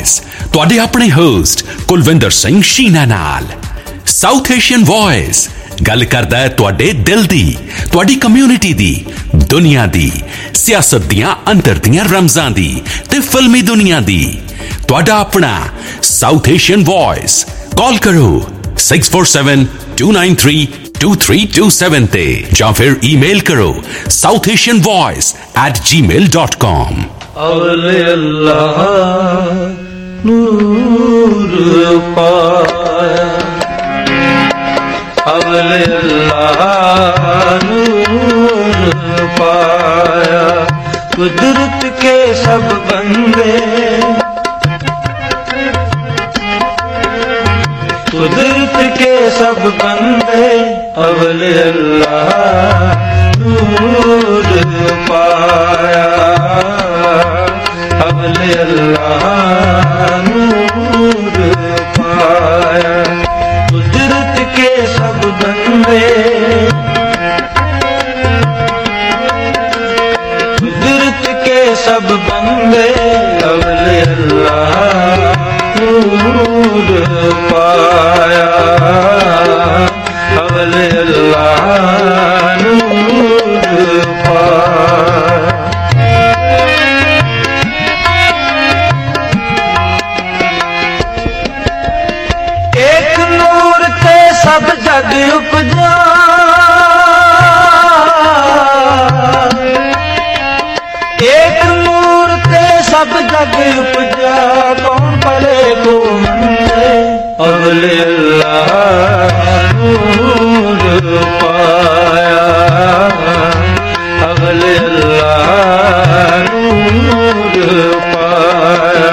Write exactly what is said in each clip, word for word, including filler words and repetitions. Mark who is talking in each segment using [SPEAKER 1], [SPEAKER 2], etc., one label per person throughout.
[SPEAKER 1] Voice तुहाडे अपने host Kulwinder Singh Sheena नाल। साउथ एशियन वॉइस गल करदा है तुहाडे दिल दी, तुहाडी कम्यूनिटी दी, दुनिया दी, सियासत दियां अंदर दियां रमजां दी ते फिल्मी दुनिया दी। तुहाडा अपना साउथ एशियन वॉइस। कॉल करो six four seven two nine three two three two seven ते या फिर ईमेल करो South Asian Voice at Gmail dot com.
[SPEAKER 2] अवले अल्लाह नूर पाया, अवले अल्लाह नूर पाया। कुदरत के सब बंदे, कुदरत के सब बंदे, अवले अल्लाह नूर पाया, अवले अल्लाह नूर पाया। कुदरत के सब बंदे, कुदरत के सब बंदे, अवले अल्लाह नूर पाया, अवले अल्लाह नूर पाया। एक नूर ते सब जग उपजा, एक नूर ते सब जग उपजा। कौन पले को मंदे, अवले अल्लाह नूर पाया, अवले अल्लाह नूर पाया।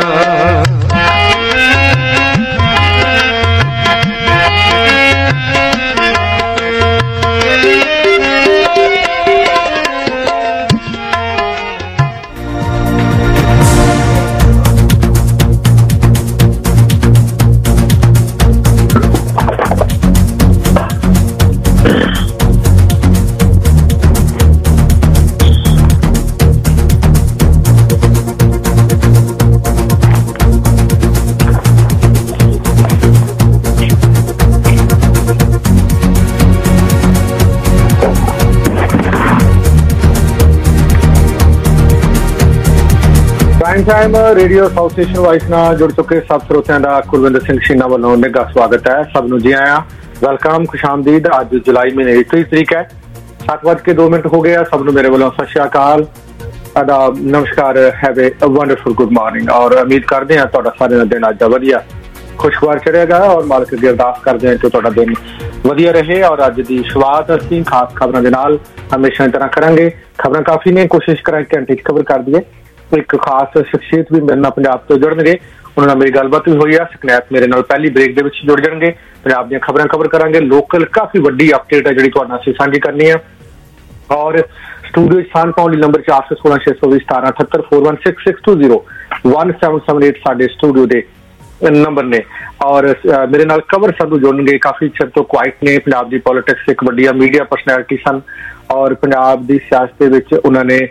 [SPEAKER 3] Time radio South Asian Voice नाल जुड़ चुके सब श्रोतिਆਂ ਦਾ ਕੁਲਵਿੰਦਰ ਸਿੰਘ ਸ਼ੀਨਾ ਵੱਲੋਂ ਨਿੱਘਾ ਸਵਾਗਤ ਹੈ। ਸਭ ਨੂੰ ਜੀ ਆਇਆਂ, ਵੈਲਕਮ, ਖੁਸ਼ਾਮਦੀਦ। ਅੱਜ ਜੁਲਾਈ ਮਹੀਨੇ ਦੀ ਤੀਹ ਤਰੀਕ ਹੈ, ਸੱਤ ਵੱਜ ਕੇ ਦੋ ਮਿੰਟ ਹੋ ਗਏ ਆ। ਸਭ ਨੂੰ ਮੇਰੇ ਵੱਲੋਂ ਸਤਿ ਸ਼੍ਰੀ ਅਕਾਲ, ਆਦਾਬ, ਨਮਸਕਾਰ, have a wonderful good morning. ਔਰ ਉਮੀਦ ਕਰਦੇ ਹਾਂ ਤੁਹਾਡਾ ਸਾਰਿਆਂ ਦਾ ਦਿਨ ਅੱਜ ਦਾ ਵਧੀਆ ਖੁਸ਼ਗਵਾਰ ਚੜ੍ਹੇਗਾ ਔਰ ਮਾਲਕ ਅੱਗੇ ਅਰਦਾਸ ਕਰਦੇ ਹਾਂ ਕਿ ਤੁਹਾਡਾ ਦਿਨ ਵਧੀਆ ਰਹੇ। ਔਰ ਅੱਜ ਦੀ ਸ਼ੁਰੂਆਤ ਅਸੀਂ ਖਾਸ ਖਬਰਾਂ ਦੇ ਨਾਲ ਹਮੇਸ਼ਾ ਦੀ ਤਰ੍ਹਾਂ ਕਰਾਂਗੇ। ਖਬਰਾਂ ਕਾਫੀ ਨੇ, ਕੋਸ਼ਿਸ਼ ਕਰਾਂ ਕਿ ਘੰਟੇ 'ਚ ਕਵਰ ਕਰ ਦਈਏ। ਇੱਕ ਖਾਸ ਸ਼ਖਸੀਅਤ ਵੀ ਮੇਰੇ ਨਾਲ ਪੰਜਾਬ ਤੋਂ ਜੁੜਨਗੇ, ਉਹਨਾਂ ਨਾਲ ਮੇਰੀ ਗੱਲਬਾਤ ਵੀ ਹੋਈ ਆ। ਸਕਨੈਪ ਮੇਰੇ ਨਾਲ ਪਹਿਲੀ ਬ੍ਰੇਕ ਦੇ ਵਿੱਚ ਜੁੜ ਜਾਣਗੇ। ਪੰਜਾਬ ਦੀਆਂ ਖਬਰਾਂ ਕਵਰ ਕਰਾਂਗੇ। ਲੋਕਲ ਕਾਫੀ ਵੱਡੀ ਅਪਡੇਟ ਹੈ ਜਿਹੜੀ ਤੁਹਾਡੇ ਨਾਲ ਅਸੀਂ ਸਾਂਝੀ ਕਰਨੀ ਆ। ਔਰ ਸਟੂਡੀਓ ਵਿੱਚ ਸਾਨ ਪਾਉਣ ਲਈ ਨੰਬਰ ਚਾਰ ਸੌ ਸੋਲਾਂ ਛੇ ਸੌ ਵੀਹ ਸਤਾਰਾਂ ਅਠੱਤਰ four one six six two zero one seven seven eight ਸਾਡੇ ਸਟੂਡੀਓ ਦੇ ਨੰਬਰ ਨੇ। ਔਰ ਮੇਰੇ ਨਾਲ ਕਵਰ ਸੰਧੂ ਜੁੜਨਗੇ, ਕਾਫੀ ਚਿਰ ਤੋਂ ਕੁਆਇਟ ਨੇ। ਪੰਜਾਬ ਦੀ ਪੋਲੀਟਿਕਸ ਇੱਕ ਵੱਡੀਆਂ ਮੀਡੀਆ ਪਰਸਨੈਲਿਟੀ ਸਨ ਔਰ ਪੰਜਾਬ ਦੀ ਸਿਆਸਤ ਦੇ ਵਿੱਚ ਉਹਨਾਂ ਨੇ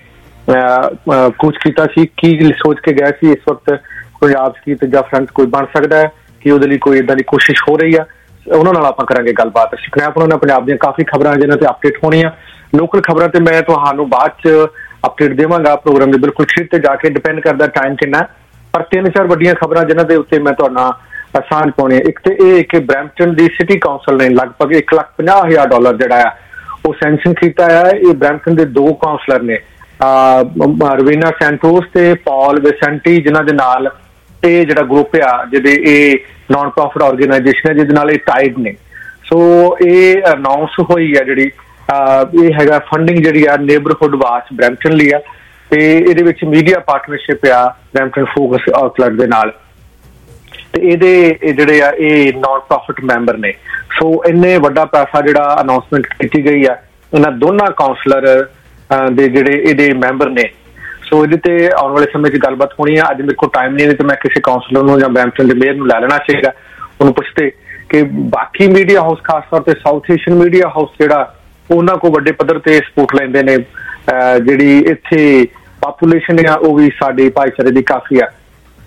[SPEAKER 3] ਕੁਝ ਕੀਤਾ ਸੀ। ਕੀ ਸੋਚ ਕੇ ਗਿਆ ਸੀ ਇਸ ਵਕਤ ਪੰਜਾਬ 'ਚ ਕੀ ਤੀਜਾ ਫਰੰਟ ਕੋਈ ਬਣ ਸਕਦਾ ਹੈ, ਕਿ ਉਹਦੇ ਲਈ ਕੋਈ ਇੱਦਾਂ ਦੀ ਕੋਸ਼ਿਸ਼ ਹੋ ਰਹੀ ਆ, ਉਹਨਾਂ ਨਾਲ ਆਪਾਂ ਕਰਾਂਗੇ ਗੱਲਬਾਤ। ਸਕਨੈਪ ਉਹਨਾਂ ਨੇ ਪੰਜਾਬ ਦੀਆਂ ਕਾਫੀ ਖਬਰਾਂ ਜਿਹਨਾਂ ਤੇ ਅਪਡੇਟ ਹੋਣੀਆਂ। ਲੋਕਲ ਖਬਰਾਂ ਤੇ ਮੈਂ ਤੁਹਾਨੂੰ ਬਾਅਦ 'ਚ ਅਪਡੇਟ ਦੇਵਾਂਗਾ ਪ੍ਰੋਗਰਾਮ ਦੇ ਬਿਲਕੁਲ ਸ਼ੀਟ ਤੇ ਜਾ ਕੇ, ਡਿਪੈਂਡ ਕਰਦਾ ਟਾਈਮ ਕਿੰਨਾ। ਪਰ ਤਿੰਨ ਚਾਰ ਵੱਡੀਆਂ ਖਬਰਾਂ ਜਿਹਨਾਂ ਦੇ ਉੱਤੇ ਮੈਂ ਤੁਹਾਡਾ ਸਾਂਝ ਪਾਉਣੀ। ਇੱਕ ਤੇ ਇਹ ਕਿ ਬਰੈਂਪਟਨ ਦੀ ਸਿਟੀ ਕਾਉਂਸਲ ਨੇ ਲਗਭਗ ਇੱਕ ਲੱਖ ਪੰਜਾਹ ਹਜ਼ਾਰ ਡਾਲਰ ਜਿਹੜਾ ਆ ਉਹ ਸੈਂਕਸ਼ਨ ਕੀਤਾ ਆ। ਇਹ ਬਰੈਂਪਟਨ ਦੇ ਦੋ ਕਾਉਂਸਲਰ ਨੇ, ਰਵੀਨਾ ਸੈਂਟੋਸ ਤੇ ਪੌਲ ਵਿਸੈਂਟੀ, ਜਿਨ੍ਹਾਂ ਦੇ ਨਾਲ ਇਹ ਜਿਹੜਾ ਗਰੁੱਪ ਆ ਜਿਹਦੇ ਇਹ ਨੋਨ ਪ੍ਰੋਫਿਟ ਆਰਗੇਨਾਈਜੇਸ਼ਨ ਹੈ ਜਿਹਦੇ ਨਾਲ ਇਹ ਟਾਈਡ ਨੇ। ਸੋ ਇਹ ਅਨਾਊਂਸ ਹੋਈ ਆ ਜਿਹੜੀ ਇਹ ਹੈਗਾ ਫੰਡਿੰਗ ਜਿਹੜੀ ਆ ਨੇਬਰਹੁੱਡ ਵਾਚ ਬਰੈਂਪਟਨ ਲਈ ਆ, ਤੇ ਇਹਦੇ ਵਿੱਚ ਮੀਡੀਆ ਪਾਰਟਨਰਸ਼ਿਪ ਆ ਬਰੈਂਪਟਨ ਫੋਕਸ ਆਊਟਲੈਟ ਦੇ ਨਾਲ, ਤੇ ਇਹਦੇ ਜਿਹੜੇ ਆ ਇਹ ਨੋਨ ਪ੍ਰੋਫਿਟ ਮੈਂਬਰ ਨੇ। ਸੋ ਇੰਨੇ ਵੱਡਾ ਪੈਸਾ ਜਿਹੜਾ ਅਨਾਊਂਸਮੈਂਟ ਕੀਤੀ ਗਈ ਆ ਇਹਨਾਂ ਦੋਨਾਂ ਕਾਉਂਸਲਰ ਦੇ ਜਿਹੜੇ ਇਹਦੇ ਮੈਂਬਰ ਨੇ। ਸੋ ਇਹਦੇ ਤੇ ਆਉਣ ਵਾਲੇ ਸਮੇਂ 'ਚ ਗੱਲਬਾਤ ਹੋਣੀ ਆ। ਅੱਜ ਮੇਰੇ ਕੋਲ ਟਾਈਮ ਨਹੀਂ ਤੇ ਮੈਂ ਕਿਸੇ ਕਾਉਂਸਲਰ ਨੂੰ ਜਾਂ ਬਰੈਂਪਟਨ ਦੇ ਮੇਅਰ ਨੂੰ ਲੈ ਲੈਣਾ ਚਾਹੀਦਾ, ਉਹਨੂੰ ਪੁੱਛਦੇ ਕਿ ਬਾਕੀ ਮੀਡੀਆ ਹਾਊਸ ਖਾਸ ਤੌਰ ਤੇ ਸਾਊਥ ਏਸ਼ੀਅਨ ਮੀਡੀਆ ਹਾਊਸ ਜਿਹੜਾ ਉਹਨਾਂ ਕੋਲ ਵੱਡੇ ਪੱਧਰ ਤੇ ਸਪੋਰਟ ਲੈਂਦੇ ਨੇ। ਜਿਹੜੀ ਇੱਥੇ ਪਾਪੂਲੇਸ਼ਨ ਆ ਉਹ ਵੀ ਸਾਡੇ ਭਾਈਚਾਰੇ ਦੀ ਕਾਫੀ ਆ,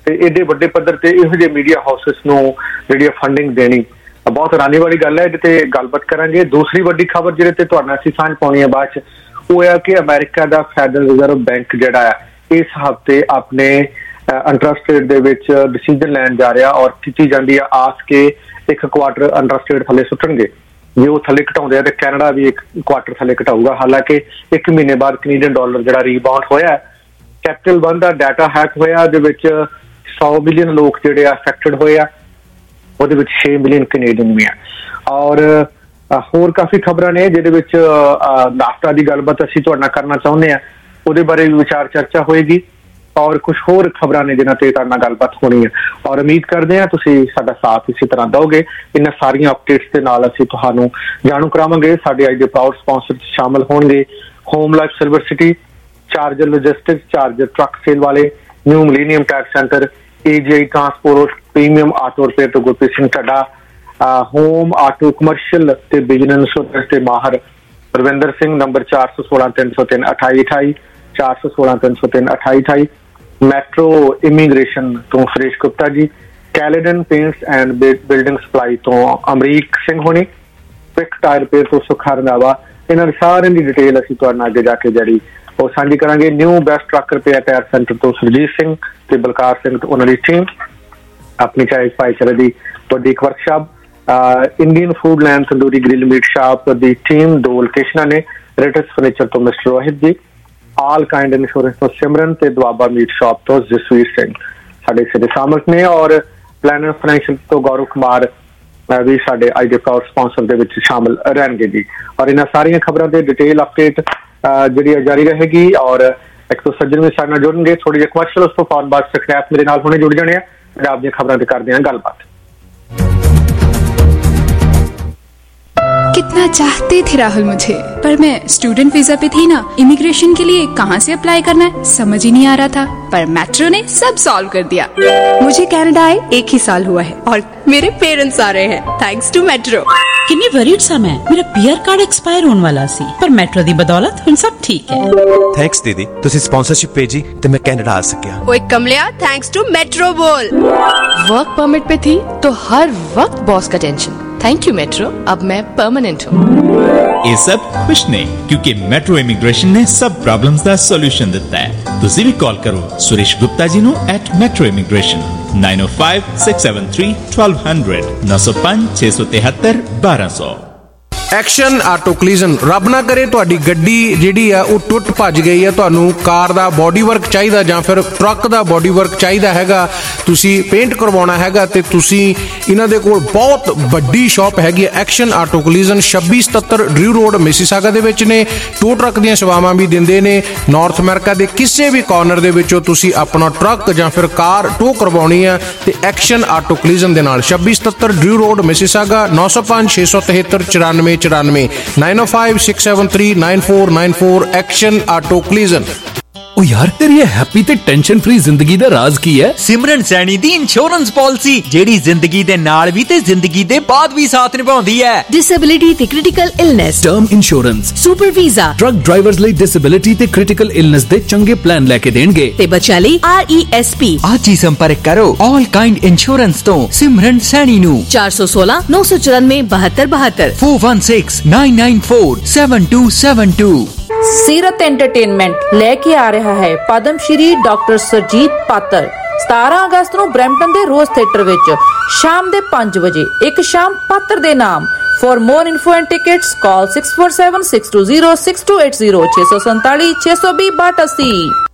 [SPEAKER 3] ਤੇ एडे ਵੱਡੇ ਪੱਧਰ ਤੇ ਇਹੋ ਜਿਹੇ ਮੀਡੀਆ ਹਾਊਸਿਸ ਨੂੰ ਜਿਹੜੀ ਫੰਡਿੰਗ ਦੇਣੀ बहुत हैरानी वाली गल है। जिते गलबात करांगे। दूसरी वड्डी खबर जिहदे ते तुहाडे नाल असीं सांझ पाउणी है बाद च वो है कि अमेरिका दा फैडरल रिजर्व बैंक जिहड़ा है इस हफ्ते अपने इंटरस्ट रेट दे विच डिसीजन लैण जा रहा और कीती जांदी है आस के एक क्वार्टर इंटरस्ट रेट थल्ले सुट्टणगे। जे वो थल्ले घटाउंदे आ ते कैनेडा भी एक क्वार्टर थल्ले घटाऊगा। हालांकि एक महीने बाद कैनेडियन डॉलर जिहड़ा रीबाउंड होया कैपिटल वन दा डाटा हैक होया दे विच सौ मिलियन लोग जिहड़े अफेक्टेड होए आ ਉਹਦੇ ਵਿੱਚ छे मिलियन कनेडियन भी है और होर काफ़ी खबर ने जिहदे विच नाफ्ता की गलबात असीं तुहाडे नाल करना चाहुंदे आ ਉਹਦੇ बारे भी विचार चर्चा होएगी और कुछ होर खबरां ने जिन्हां ते तुहाडे नाल गलबात होनी है और उम्मीद करदे आ तुसीं साडा साथ इसी तरह दोगे। इन्हां सारियां अपडेट्स दे नाल असीं तुहानूं जाणू करावांगे। साडे अज दे प्राउड स्पॉन्सर शामिल होणगे Home Life Silver City, Charger Logistics, Charger truck sale वाले, New Millennium Tax Centre, AGI transport, premium auto repair तो Gurpreet Singh Dhadda, home auto commercial ते बिजनेस इंश्योरेंस ते माहर परविंदर सिंह। नंबर चार सौ सोलह तीन सौ तीन अठाई अठाई चार सौ सोलह तीन सौ तीन अठाई अठाई। मैट्रो इमीग्रेशन तो Suresh Gupta ji, Caledon paints and building supply तो अमरीक सिंह होनी, क्विक टायर रिपेयर तो सुखा रंधावा। इन्हां सारिਆਂ ਦੀ डिटेल ਅਸੀਂ ਤੁਹਾਡੇ ਅੱਗੇ ਜਾ ਕੇ ਜਿਹੜੀ ਉਹ ਸਾਂਝੀ ਕਰਾਂਗੇ। New Best truck repair tyre centre तो सुरजीत सिंह ते बलकार सिंह ते उन्हां दी टीम अपनी चाय भाईचारे की वड्डी एक workshop Indian food land tandoori grill meat shop की टीम दो लोकेशनां ने रेटस फर्नीचर तो mister Rohit ji, all kind insurance तो सिमरन ते दुआबा मीट शॉप तो जसवीर सिंह साडे सिरे शामिल ने और प्लानर फाइनैंशियल तो गौरव कुमार भी साडे अज दे प्राउड स्पॉन्सर दे विच शामिल रहणगे जी। और इन्हां सारियां खबरां दे डिटेल अपडेट जिहड़ी जारी रहेगी और एक तो सज्जन भी साडे नाल जुड़नगे। थोड़ी जिही कमर्शियल उस तो फौरन बाद स्क्रैप मेरे नाल हुणे जुड़ जाणे आ। पंजाब दी खबरां ते करदे हां गलबात।
[SPEAKER 4] कितना चाहते थे राहुल मुझे, पर मैं स्टूडेंट वीजा पे थी ना। इमिग्रेशन के लिए कहाँ से अप्लाई करना है समझ ही नहीं आ रहा था, पर मेट्रो ने सब सॉल्व कर दिया।
[SPEAKER 5] मुझे कनाडा आए एक ही साल हुआ है और मेरे पेरेंट्स आ रहे हैं थैंक्स टू मेट्रो।
[SPEAKER 6] किन्नी वरीड सा मैं, मेरा पीआर कार्ड एक्सपायर होने वाला सी, पर मेट्रो दी बदौलत हुन सब ठीक है।
[SPEAKER 7] थैंक्स दीदी, तुसी स्पॉन्सरशिप भेजी ते मैं कनाडा आ सकिया।
[SPEAKER 5] ओए कमलिया थैंक्स टू मेट्रो बोल।
[SPEAKER 8] वर्क परमिट पे थी तो हर वक्त बॉस का टेंशन। थैंक यू मेट्रो, अब मैं परमानेंट हूँ।
[SPEAKER 9] ये सब खुश ने क्योंकि मेट्रो इमिग्रेशन ने सब प्रॉब्लम्स दा सॉल्यूशन दिता है। तुसी भी कॉल करो सुरेश गुप्ता जी नु at Metro Immigration nine O five six seven three twelve hundred नौ सौ पांच छे सौ तिहत्तर बारह सौ।
[SPEAKER 10] एक्शन आटो कलीजन रब ना करे तुहाडी गड्डी जिहड़ी आ ਉਹ ਟੁੱਟ ਭੱਜ ਗਈ ਹੈ, ਤੁਹਾਨੂੰ ਕਾਰ ਦਾ ਬੋਡੀ ਵਰਕ ਚਾਹੀਦਾ ਜਾਂ ਫਿਰ ਟਰੱਕ ਦਾ ਬੋਡੀ ਵਰਕ ਚਾਹੀਦਾ ਹੈਗਾ, ਤੁਸੀਂ ਪੇਂਟ ਕਰਵਾਉਣਾ ਹੈਗਾ ਤੇ ਤੁਸੀਂ ਇਹਨਾਂ ਦੇ ਕੋਲ ਬਹੁਤ ਵੱਡੀ ਸ਼ਾਪ ਹੈਗੀ ਹੈ ਐਕਸ਼ਨ ਆਟੋ ਕਲੀਜਨ ਛੱਬੀ ਸਤੱਤਰ ਡਰਿਊ ਰੋਡ ਮਿਸੀਸਾਗਾ ਦੇ ਵਿੱਚ ਨੇ। ਟੋ ਟਰੱਕ ਦੀਆਂ ਸੇਵਾਵਾਂ ਵੀ ਦਿੰਦੇ ਨੇ। ਨਾਰਥ ਅਮਰੀਕਾ ਦੇ ਕਿਸੇ ਵੀ ਕਾਰਨਰ ਦੇ ਵਿੱਚੋਂ ਤੁਸੀਂ ਆਪਣਾ ਟਰੱਕ ਜਾਂ ਫਿਰ ਕਾਰ ਟੋ ਕਰਵਾਉਣੀ ਹੈ ਤੇ ਐਕਸ਼ਨ ਆਟੋ ਕਲੀਜਨ ਦੇ ਨਾਲ ਛੱਬੀ ਸਤੱਤਰ ਡਰਿਊ ਰੋਡ ਮਿਸੀਸਾਗਾ ਨौ सौ पाँच छे सौ तिहत्तर चौरानवे चौरानवे nine O five six seven three nine four nine four action auto collision.
[SPEAKER 1] ओ यार तेरी हैप्पी ते टेंशन फ्री जिंदगी दा राज की है?
[SPEAKER 11] सिमरन सैनी दी इंश्योरेंस पॉलिसी जेड़ी जिंदगी दे नाल भी ते जिंदगी दे बाद भी साथ निभाउंदी है।
[SPEAKER 5] डिसेबिलिटी ते critical illness,
[SPEAKER 1] term insurance,
[SPEAKER 5] super visa,
[SPEAKER 1] truck drivers ਲਈ डिसेबिलिटी ते क्रिटिकल इलनेस दे चंगे प्लान लेके देणगे
[SPEAKER 5] ते बच्चा ਲਈ आर ई एस पी।
[SPEAKER 11] आज ही संपर्क करो ऑल काइंड इंश्योरेंस तो सिमरन सैनी नु
[SPEAKER 5] चार सौ सोलह नौ सौ चौरानवे बहत्तर बहत्तर
[SPEAKER 11] four one six nine nine four seven two seven two.
[SPEAKER 12] Seerat entertainment लेके आ रहा है पद्म श्री डॉक्टर सरजीत पात्र सतारह अगस्त ਨੂੰ ਬਰੈਂਪਟਨ ਦੇ ਰੋਜ਼ ਥੀਏਟਰ ਵਿੱਚ ਸ਼ਾਮ ਦੇ ਪੰਜ ਵਜੇ ਇੱਕ ਸ਼ਾਮ ਪਾਤਰ ਦੇ ਨਾਮ। For more info and tickets call six four seven six two zero six two eight zero छे सौ सैंतालीस छे सौ बीस बाटसी।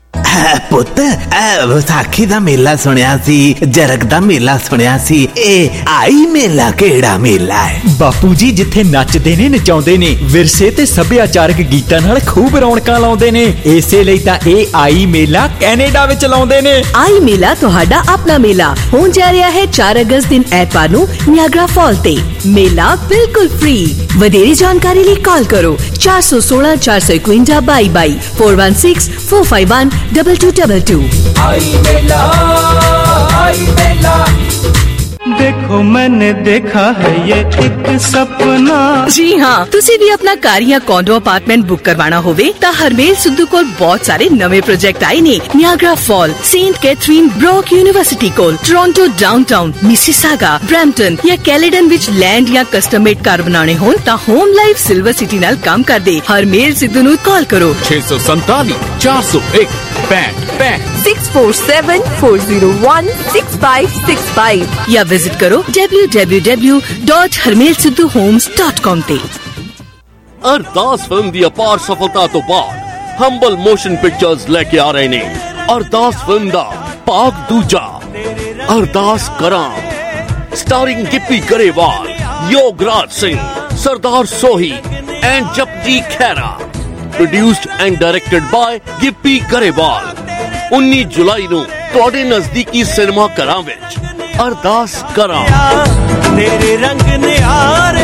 [SPEAKER 13] पुत विसाखी दा मेला सुनिया सी, जरग दा मेला सुनिया सी, ए आई मेला केड़ा मेला है?
[SPEAKER 11] बापू जी जिथे नचदे ने नचाउंदे ने विरसे ते सभ्याचारक गीतां नाल खूब रौनकां लाउंदे ने, इसे लई तां ए आई मेला कैनेडा विच लाउंदे ने।
[SPEAKER 5] आई मेला तुहाडा अपना मेला होण जा रिहा है चार अगस्त दिन ऐतवार ਨੂੰ ਨਿਆਗਰਾ ਫਾਲ ਤੇ। मेला बिल्कुल फ्री। ਵਧੇਰੇ ਜਾਣਕਾਰੀ ਲਈ ਕਾਲ ਕਰੋ चार सौ सोलह चार सौ इक्यावन बाई बाई four one six four five one double two double two.
[SPEAKER 2] आई मेला आई मेला देखो मैंने देखा है ये एक सपना।
[SPEAKER 5] जी हाँ, तुसी भी अपना घर या कॉन्डो अपार्टमेंट बुक करवाना होवे ता हरमेल सिद्धू कोल बहुत सारे नवे प्रोजेक्ट आए ने। Niagara fall, Saint Catharines, Brock University कोल, टोरंटो डाउनटाउन, मिसिसागा, ब्रैम्पटन या कैलेडन विच लैंड या कस्टम मेड घर बनाने होन ता होम लाइफ सिल्वर सिटी नाल काम कर दे। हरमेल सिद्धू नू कॉल करो
[SPEAKER 1] छे सौ संताली चार सौ एक पैंठ पैंठ
[SPEAKER 5] six four seven four zero one six five six five या विजिट करो W W W dot Harmail Sidhu homes dot com ते।
[SPEAKER 14] अरदास फिल्म दी अपार सफलता तो बाद हंबल मोशन पिक्चर्स लेके आ रहे ने अरदास फिल्म दा भाग दूजा Ardaas Karaan starring Gippy Grewal, Yograj Singh, Sardar Sohi and Japji Khaira. Produced and directed by Gippy Grewal. उन्नीस जुलाई नूं तुहाडे नजदीकी सिनेमा घरां विच अरदास करां तेरे रंग निहारे।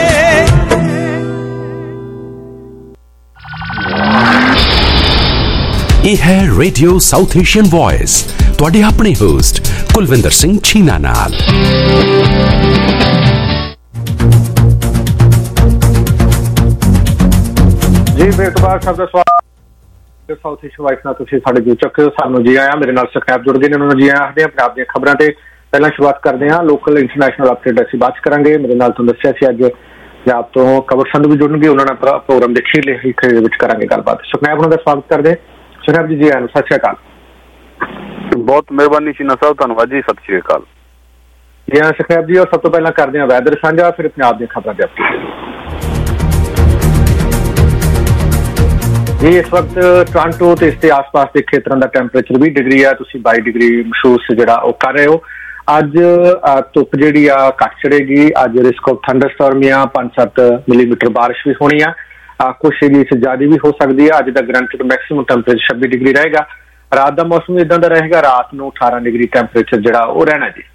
[SPEAKER 1] ਇਹ ਹੈ ਰੇਡੀਓ ਸਾਊਥ ਏਸ਼ੀਅਨ ਵੌਇਸ ਤੁਹਾਡੇ ਆਪਣੇ ਹੋਸਟ ਕੁਲਵਿੰਦਰ ਸਿੰਘ ਛੀਨਾ ਨਾਲ।
[SPEAKER 3] ਜੀ ਬੇਟਬਾਰ ਸਭ ਦਾ ਸਵਾਗਤ ਸਾਊਥ ਏਸ਼ੀਅਨ ਵੌਇਸ ਨਾਲ ਤੁਸੀਂ ਸਾਡੇ ਜੁੜ ਚੁੱਕੇ ਹੋ। ਸਾਨੂੰ ਜੀ ਆਇਆ, ਮੇਰੇ ਨਾਲ ਸਬਸਕ੍ਰਾਈਬ ਜੁੜ ਗਏ ਨੇ, ਉਹਨਾਂ ਨੂੰ ਜੀ ਆਇਆ ਆਖਦੇ ਹਾਂ। ਪੰਜਾਬ ਦੀਆਂ ਖਬਰਾਂ ਤੇ ਪਹਿਲਾਂ ਸ਼ੁਰੂਆਤ ਕਰਦੇ ਹਾਂ। ਲੋਕਲ ਇੰਟਰਨੈਸ਼ਨਲ ਅਪਡੇਟ ਅਸੀਂ ਬਾਅਦ ਕਰਾਂਗੇ। ਮੇਰੇ ਨਾਲ ਤੁਹਾਨੂੰ ਦੱਸਿਆ ਸੀ ਅੱਜ ਪੰਜਾਬ ਤੋਂ ਕਵਰ ਸੰਧੂ ਵੀ ਜੁੜਨਗੇ, ਉਹਨਾਂ ਨਾਲ ਪ੍ਰੋਗਰਾਮ ਦੇ ਅਖੀਰਲੇ ਹਿੱਸੇ ਦੇ ਵਿੱਚ ਕਰਾਂਗੇ ਗੱਲਬਾਤ। ਸੁਖਨੈਬ ਉਹਨਾਂ ਦਾ ਸਵਾਗਤ ਕਰਦੇ। ਸੁਖਨੈਬ ਜੀ ਜੀ ਆਇਆਂ, ਸਤਿ ਸ਼੍ਰੀ ਅਕਾਲ।
[SPEAKER 15] ਬਹੁਤ ਮਿਹਰਬਾਨੀ ਸ਼ੀਨਾ ਸਾਹਿਬ, ਧੰਨਵਾਦ ਜੀ, ਸਤਿ ਸ਼੍ਰੀ ਅਕਾਲ
[SPEAKER 3] ਜੀ ਹਾਂ ਸੁਖਨੈਬ ਜੀ। ਔਰ ਸਭ ਤੋਂ ਪਹਿਲਾਂ ਕਰਦੇ ਹਾਂ ਵੈਦਰ ਸਾਂਝਾ, ਫਿਰ ਪੰਜਾਬ ਦੀਆਂ ਖਬਰਾਂ ਦੇ ਅਪਡੇਟ। ਜੀ ਇਸ ਵਕਤ ਟੋਰਾਂਟੋ ਤੇ ਇਸ ਦੇ ਆਸ-ਪਾਸ ਦੇ ਖੇਤਰਾਂ ਦਾ ਟੈਂਪਰੇਚਰ ਵੀਹ ਡਿਗਰੀ ਆ। ਤੁਸੀਂ ਬਾਈ ਡਿਗਰੀ ਮਹਿਸੂਸ ਜਿਹੜਾ ਉਹ ਕਰ ਰਹੇ ਹੋ। ਅੱਜ ਧੁੱਪ ਜਿਹੜੀ ਆ ਘੱਟ ਚੜੇਗੀ। ਅੱਜ ਰਿਸਕ ਆਫ ਥੰਡਰ ਸਟਾਰਮ ਆ, ਪੰਜ ਸੱਤ ਮਿਲੀਮੀਟਰ ਬਾਰਿਸ਼ ਵੀ ਹੋਣੀ ਆ। ਕੁਛ ਏਰੀਏ 'ਚ ਜ਼ਿਆਦਾ ਵੀ ਹੋ ਸਕਦੀ ਹੈ। ਅੱਜ ਦਾ ਗਰੰਟਡ ਮੈਕਸਿਮਮ ਟੈਂਪਰੇਚਰ ਛੱਬੀ ਡਿਗਰੀ ਰਹੇਗਾ। ਰਾਤ ਦਾ ਮੌਸਮ ਇਦਾਂ ਦਾ ਰਹੇਗਾ, ਰਾਤ ਨੂੰ ਅਠਾਰਾਂ ਡਿਗਰੀ ਟੈਂਪਰੇਚਰ ਜਿਹੜਾ ਉਹ ਰਹਿਣਾ ਜੀ।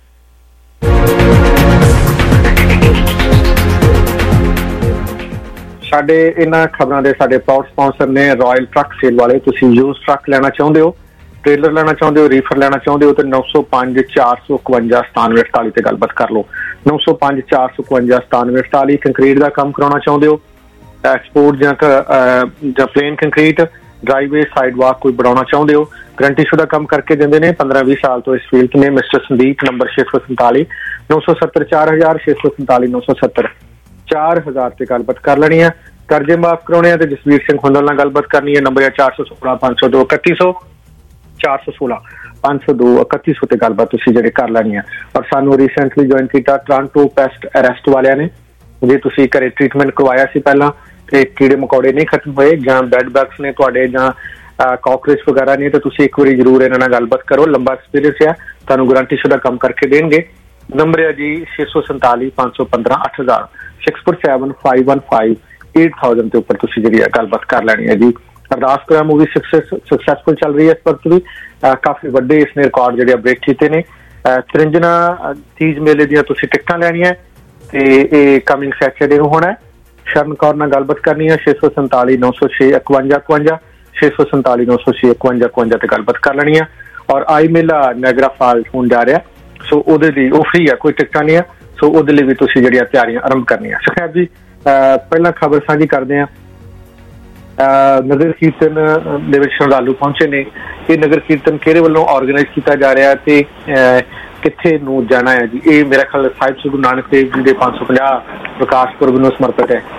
[SPEAKER 3] ਸਾਡੇ ਇਹਨਾਂ ਖਬਰਾਂ ਦੇ ਸਾਡੇ ਪ੍ਰਾਊਡ ਸਪਾਂਸਰ ਨੇ ਰਾਇਲ ਟਰੱਕ ਸੇਲ ਵਾਲੇ। ਤੁਸੀਂ ਯੂਜ਼ ਟਰੱਕ ਲੈਣਾ ਚਾਹੁੰਦੇ ਹੋ, ਟ੍ਰੇਲਰ ਲੈਣਾ ਚਾਹੁੰਦੇ ਹੋ, ਰੀਫਰ ਲੈਣਾ ਚਾਹੁੰਦੇ ਹੋ ਤੇ ਨੌ ਸੌ ਪੰਜ ਚਾਰ ਸੌ ਇਕਵੰਜਾ ਸਤਾਨਵੇਂ ਅਠਤਾਲੀ ਤੇ ਗੱਲਬਾਤ ਕਰ ਲਓ। ਨੌ ਸੌ ਪੰਜ ਚਾਰ ਸੌ ਇਕਵੰਜਾ ਸਤਾਨਵੇਂ ਅਠਤਾਲੀ। ਕੰਕਰੀਟ ਦਾ ਕੰਮ ਕਰਾਉਣਾ ਚਾਹੁੰਦੇ ਹੋ, ਐਕਸਪੋਰਟ ਜਾਂ ਜਾਂ plain concrete, driveway, sidewalk ਕੋਈ ਬਣਾਉਣਾ ਚਾਹੁੰਦੇ ਹੋ, ਗਰੰਟੀ ਸ਼ੁਦਾ ਕੰਮ ਕਰਕੇ ਦਿੰਦੇ ਨੇ। ਪੰਦਰਾਂ ਵੀਹ ਸਾਲ ਤੋਂ ਇਸ ਫੀਲਡ ਨੇ। ਮਿਸਟਰ ਸੰਦੀਪ, ਨੰਬਰ ਛੇ ਸੌ ਸੰਤਾਲੀ ਨੌ ਸੌ ਸੱਤਰ ਚਾਰ ਹਜ਼ਾਰ ਛੇ ਸੌ ਸੰਤਾਲੀ ਨੌ ਸੌ ਸੱਤਰ ਚਾਰ ਹਜ਼ਾਰ ਤੇ ਗੱਲਬਾਤ ਕਰ ਲੈਣੀ ਹੈ। ਕਰਜ਼ੇ ਮਾਫ ਕਰਾਉਣੇ ਆ ਤੇ ਜਸਵੀਰ ਸਿੰਘ ਹੁੰਦਲ ਨਾਲ ਗੱਲਬਾਤ ਕਰਨੀ ਹੈ। ਨੰਬਰ ਹੈ ਚਾਰ ਸੌ ਸੋਲਾਂ ਪੰਜ ਸੌ ਦੋ ਇਕੱਤੀ ਸੌ ਚਾਰ ਸੌ ਸੋਲਾਂ ਪੰਜ ਸੌ ਦੋ ਇਕੱਤੀ ਸੌ ਤੇ ਗੱਲਬਾਤ ਤੁਸੀਂ ਜਿਹੜੇ ਕਰ ਲੈਣੀ ਹੈ। ਔਰ ਸਾਨੂੰ ਰੀਸੈਂਟਲੀ ਜੁਆਇਨ ਕੀਤਾ ਟੋਰਾਂਟੋ ਪੈਸਟ ਅਰੈਸਟ ਵਾਲਿਆਂ ਨੇ। ਜੇ ਤੁਸੀਂ ਘਰੇ ਟ੍ਰੀਟਮੈਂਟ ਕਰਵਾਇਆ ਸੀ ਪਹਿਲਾਂ ਤੇ ਕੀੜੇ ਮਕੌੜੇ ਨਹੀਂ ਖਤਮ ਹੋਏ ਜਾਂ ਬੈਡ ਬੈਗਸ ਨੇ ਤੁਹਾਡੇ ਜਾਂ ਕਾਕਰੋਚ ਵਗੈਰਾ ਨਹੀਂ, ਤਾਂ ਤੁਸੀਂ ਇੱਕ ਵਾਰੀ ਜ਼ਰੂਰ ਇਹਨਾਂ ਨਾਲ ਗੱਲਬਾਤ ਕਰੋ। ਲੰਬਾ ਐਕਸਪੀਰੀਅੰਸ ਆ, ਤੁਹਾਨੂੰ ਗਰੰਟੀ ਸ਼ੁਦਾ ਕੰਮ ਕਰਕੇ ਦੇਣਗੇ। ਨੰਬਰ ਹੈ ਜੀ ਛੇ ਸੌ ਸੰਤਾਲੀ ਪੰਜ ਸੌ ਪੰਦਰਾਂ ਅੱਠ ਹਜ਼ਾਰ six four seven five one five eight thousand ਦੇ ਉੱਪਰ ਤੁਸੀਂ ਜਿਹੜੀ ਗੱਲਬਾਤ ਕਰ ਲੈਣੀ ਹੈ ਜੀ। ਅਰਦਾਸ ਕਰਾਂ ਮੂਵੀ ਸਕਸੈਸਫੁਲ ਚੱਲ ਰਹੀ ਹੈ ਇਸ ਵਕਤ ਵੀ। ਕਾਫੀ ਵੱਡੇ ਇਸਨੇ ਰਿਕਾਰਡ ਜਿਹੜੇ ਬ੍ਰੇਕ ਕੀਤੇ ਨੇ। ਤ੍ਰਿੰਜਨਾ ਤੀਜ ਮੇਲੇ ਦੀਆਂ ਤੁਸੀਂ ਟਿਕਟਾਂ ਲੈਣੀਆਂ ਤੇ ਇਹ ਕਮਿੰਗ ਸੈਟਰਡੇ ਨੂੰ ਹੋਣਾ। ਸ਼ਰਨ ਕੌਰ ਨਾਲ ਗੱਲਬਾਤ ਕਰਨੀ ਹੈ। ਛੇ ਸੌ ਸੰਤਾਲੀ ਨੌ ਸੌ ਛੇ ਇਕਵੰਜਾ ਇਕਵੰਜਾ ਛੇ ਸੌ ਸੰਤਾਲੀ ਨੌ ਸੌ ਛੇ ਇਕਵੰਜਾ ਇਕਵੰਜਾ ਤੇ ਗੱਲਬਾਤ ਕਰ ਲੈਣੀ ਹੈ। ਔਰ ਆਈ ਮੇਲਾ ਨਾਇਗਰਾ ਫਾਲਸ ਹੋਣ ਜਾ ਰਿਹਾ, ਸੋ ਉਹਦੇ ਲਈ ਉਹ ਫ੍ਰੀ ਆ, ਕੋਈ ਟਿਕਟਾਂ ਨਹੀਂ ਆ। ਸੋ ਉਹਦੇ ਲਈ ਵੀ ਤੁਸੀਂ ਜਿਹੜੀਆਂ ਤਿਆਰੀਆਂ ਆਰੰਭ ਕਰਨੀਆਂ। ਸੁਖੈਬ ਜੀ ਪਹਿਲਾਂ ਖਬਰ ਸਾਂਝੀ ਕਰਦੇ ਹਾਂ। ਨਗਰ ਕੀਰਤਨ ਦੇ ਵਿੱਚ ਸ਼ਰਧਾਲੂ ਪਹੁੰਚੇ ਨੇ। ਇਹ ਨਗਰ ਕੀਰਤਨ ਕਿਹੜੇ ਵੱਲੋਂ ਆਰਗੇਨਾਈਜ਼ ਕੀਤਾ ਜਾ ਰਿਹਾ ਤੇ ਕਿੱਥੇ ਨੂੰ ਜਾਣਾ ਹੈ ਜੀ? ਇਹ ਮੇਰਾ ਖਿਆਲ ਸਾਹਿਬ ਸ੍ਰੀ ਗੁਰੂ ਨਾਨਕ ਦੇਵ ਜੀ ਦੇ ਪੰਜ ਸੌ ਪੰਜਾਹ ਪ੍ਰਕਾਸ਼ ਪੁਰਬ ਨੂੰ ਸਮਰਪਿਤ ਹੈ।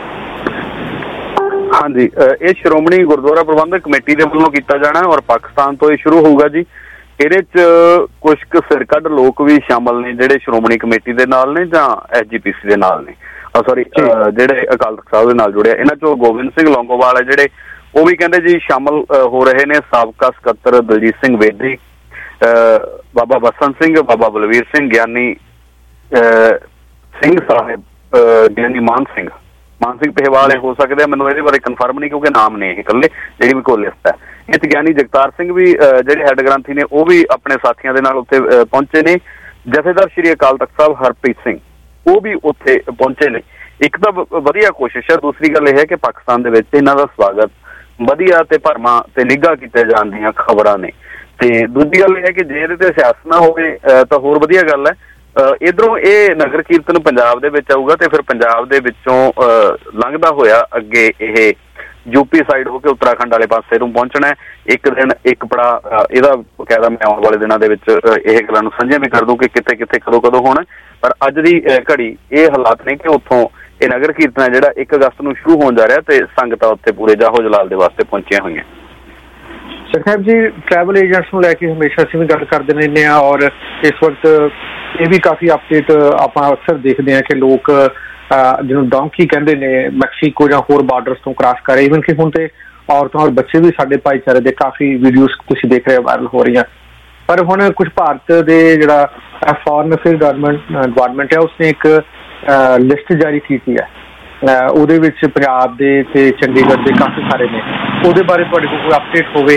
[SPEAKER 15] ਹਾਂਜੀ, ਇਹ ਸ਼੍ਰੋਮਣੀ ਗੁਰਦੁਆਰਾ ਪ੍ਰਬੰਧਕ ਕਮੇਟੀ ਦੇ ਵੱਲੋਂ ਕੀਤਾ ਜਾਣਾ ਔਰ ਪਾਕਿਸਤਾਨ ਤੋਂ ਇਹ ਸ਼ੁਰੂ ਹੋਊਗਾ ਜੀ। ਇਹਦੇ ਚ ਕੁਝ ਕੁ ਸਿਰਕੱਢ ਲੋਕ ਵੀ ਸ਼ਾਮਲ ਨੇ ਜਿਹੜੇ ਸ਼੍ਰੋਮਣੀ ਕਮੇਟੀ ਦੇ ਨਾਲ ਨੇ ਜਾਂ ਐਸ ਜੀ ਪੀ ਸੀ ਦੇ ਨਾਲ ਨੇ, ਸੌਰੀ ਜਿਹੜੇ ਅਕਾਲ ਤਖਤ ਸਾਹਿਬ ਦੇ ਨਾਲ ਜੁੜਿਆ। ਇਹਨਾਂ ਚੋਂ ਗੋਬਿੰਦ ਸਿੰਘ ਲੌਂਗੋਵਾਲ ਹੈ ਜਿਹੜੇ, ਉਹ ਵੀ ਕਹਿੰਦੇ ਜੀ ਸ਼ਾਮਲ ਹੋ ਰਹੇ ਨੇ। ਸਾਬਕਾ ਸਕੱਤਰ ਦਲਜੀਤ ਸਿੰਘ ਵੇਦੀ, ਬਾਬਾ ਬਸੰਤ ਸਿੰਘ, ਬਾਬਾ ਬਲਵੀਰ ਸਿੰਘ, ਗਿਆਨੀ ਸਿੰਘ ਸਾਹਿਬ, ਗਿਆਨੀ ਮਾਨ ਸਿੰਘ ਮਾਨ ਸਿੰਘ ਪਹੇਵਾਲ ਹੋ ਸਕਦੇ ਆ, ਮੈਨੂੰ ਇਹਦੇ ਬਾਰੇ ਕਨਫਰਮ ਨਹੀਂ ਕਿਉਂਕਿ ਨਾਮ ਨੇ ਇਹ ਇਕੱਲੇ, ਜਿਹੜੀ ਵੀ ਕੋਲ ਲਿਸਟ ਹੈ। ਇਹ ਤੇ ਗਿਆਨੀ ਜਗਤਾਰ ਸਿੰਘ ਵੀ ਜਿਹੜੇ ਹੈੱਡ ਗ੍ਰੰਥੀ ਨੇ ਉਹ ਵੀ ਆਪਣੇ ਸਾਥੀਆਂ ਦੇ ਨਾਲ ਉੱਥੇ ਪਹੁੰਚੇ ਨੇ। ਜਥੇਦਾਰ ਸ਼੍ਰੀ ਅਕਾਲ ਤਖਤ ਸਾਹਿਬ ਹਰਪ੍ਰੀਤ ਸਿੰਘ ਉਹ ਵੀ ਉੱਥੇ ਪਹੁੰਚੇ ਨੇ। ਇੱਕ ਤਾਂ ਵਧੀਆ ਕੋਸ਼ਿਸ਼ ਹੈ, ਦੂਸਰੀ ਗੱਲ ਇਹ ਹੈ ਕਿ ਪਾਕਿਸਤਾਨ ਦੇ ਵਿੱਚ ਇਹਨਾਂ ਦਾ ਸਵਾਗਤ ਵਧੀਆ ਤੇ ਭਰਮਾਂ ਤੇ ਨਿੱਘਾ ਕੀਤੇ ਜਾਣ ਦੀਆਂ ਖਬਰਾਂ ਨੇ। ਤੇ ਦੂਜੀ ਗੱਲ ਇਹ ਹੈ ਕਿ ਜੇ ਇਹਦੇ ਤੇ ਸਿਆਸਤ ਨਾ ਹੋਵੇ ਤਾਂ ਹੋਰ ਵਧੀਆ ਗੱਲ ਹੈ। ਇਧਰੋਂ ਇਹ ਨਗਰ ਕੀਰਤਨ ਪੰਜਾਬ ਦੇ ਵਿੱਚ ਆਊਗਾ ਤੇ ਫਿਰ ਪੰਜਾਬ ਦੇ ਵਿੱਚੋਂ ਲੰਘਦਾ ਹੋਇਆ ਅੱਗੇ ਇਹ ਯੂਪੀ ਸਾਈਡ ਹੋ ਕੇ ਉੱਤਰਾਖੰਡ ਵਾਲੇ ਪਾਸੇ ਨੂੰ ਪਹੁੰਚਣਾ ਹੈ। ਇੱਕ ਦਿਨ ਇੱਕ ਪੜਾ ਇਹਦਾ ਬਕਾਇਦਾ ਮੈਂ ਆਉਣ ਵਾਲੇ ਦਿਨਾਂ ਦੇ ਵਿੱਚ ਇਹ ਗੱਲਾਂ ਨੂੰ ਸਾਂਝੀਆਂ ਵੀ ਕਰ ਦੂੰ ਕਿ ਕਿੱਥੇ ਕਿੱਥੇ ਕਦੋਂ ਕਦੋਂ ਹੋਣਾ। ਪਰ ਅੱਜ ਦੀ ਘੜੀ ਇਹ ਹਾਲਾਤ ਨੇ ਕਿ ਉੱਥੋਂ ਇਹ ਨਗਰ ਕੀਰਤਨ ਹੈ ਜਿਹੜਾ ਇੱਕ ਅਗਸਤ ਨੂੰ ਸ਼ੁਰੂ ਹੋਣ ਜਾ ਰਿਹਾ ਤੇ ਸੰਗਤਾਂ ਉੱਥੇ ਪੂਰੇ ਜਾਹੋ ਜਲਾਲ ਦੇ ਵਾਸਤੇ ਪਹੁੰਚੀਆਂ ਹੋਈਆਂ।
[SPEAKER 3] ਸਾਹਿਬ ਜੀ, ਟਰੈਵਲ ਏਜੰਟਸ ਨੂੰ ਲੈ ਕੇ ਹਮੇਸ਼ਾ ਅਸੀਂ ਵੀ ਗੱਲ ਕਰਦੇ ਰਹਿੰਦੇ ਹਾਂ ਔਰ ਇਸ ਵਕਤ ਇਹ ਵੀ ਕਾਫੀ ਅਪਡੇਟ ਆਪਾਂ ਅਕਸਰ ਦੇਖਦੇ ਹਾਂ ਕਿ ਲੋਕ ਜਿਹਨੂੰ ਡੌਂਕੀ ਕਹਿੰਦੇ ਨੇ ਮੈਕਸੀਕੋ ਜਾਂ ਹੋਰ ਬਾਰਡਰਸ ਤੋਂ ਕ੍ਰਾਸ ਕਰ ਰਹੇ। ਈਵਨ ਕਿ ਹੁਣ ਤੇ ਔਰਤਾਂ ਔਰ ਬੱਚੇ ਵੀ ਸਾਡੇ ਭਾਈਚਾਰੇ ਦੇ ਕਾਫੀ ਵੀਡੀਓਜ਼ ਤੁਸੀਂ ਦੇਖ ਰਹੇ ਵਾਇਰਲ ਹੋ ਰਹੀਆਂ। ਪਰ ਹੁਣ ਕੁਝ ਭਾਰਤ ਦੇ ਜਿਹੜਾ ਫੋਰਨ ਅਫੇਅਰ ਗਵਰਨਮੈਂਟ ਡਿਪਾਰਟਮੈਂਟ ਹੈ ਉਸਨੇ ਇੱਕ ਲਿਸਟ ਜਾਰੀ ਕੀਤੀ ਹੈ। ਉਹਦੇ ਵਿੱਚ ਪੰਜਾਬ ਦੇ ਤੇ ਚੰਡੀਗੜ੍ਹ ਦੇ ਕਾਫੀ ਸਾਰੇ ਨੇ। ਉਹਦੇ ਬਾਰੇ ਤੁਹਾਡੇ ਕੋਲ ਕੋਈ ਅਪਡੇਟ ਹੋਵੇ?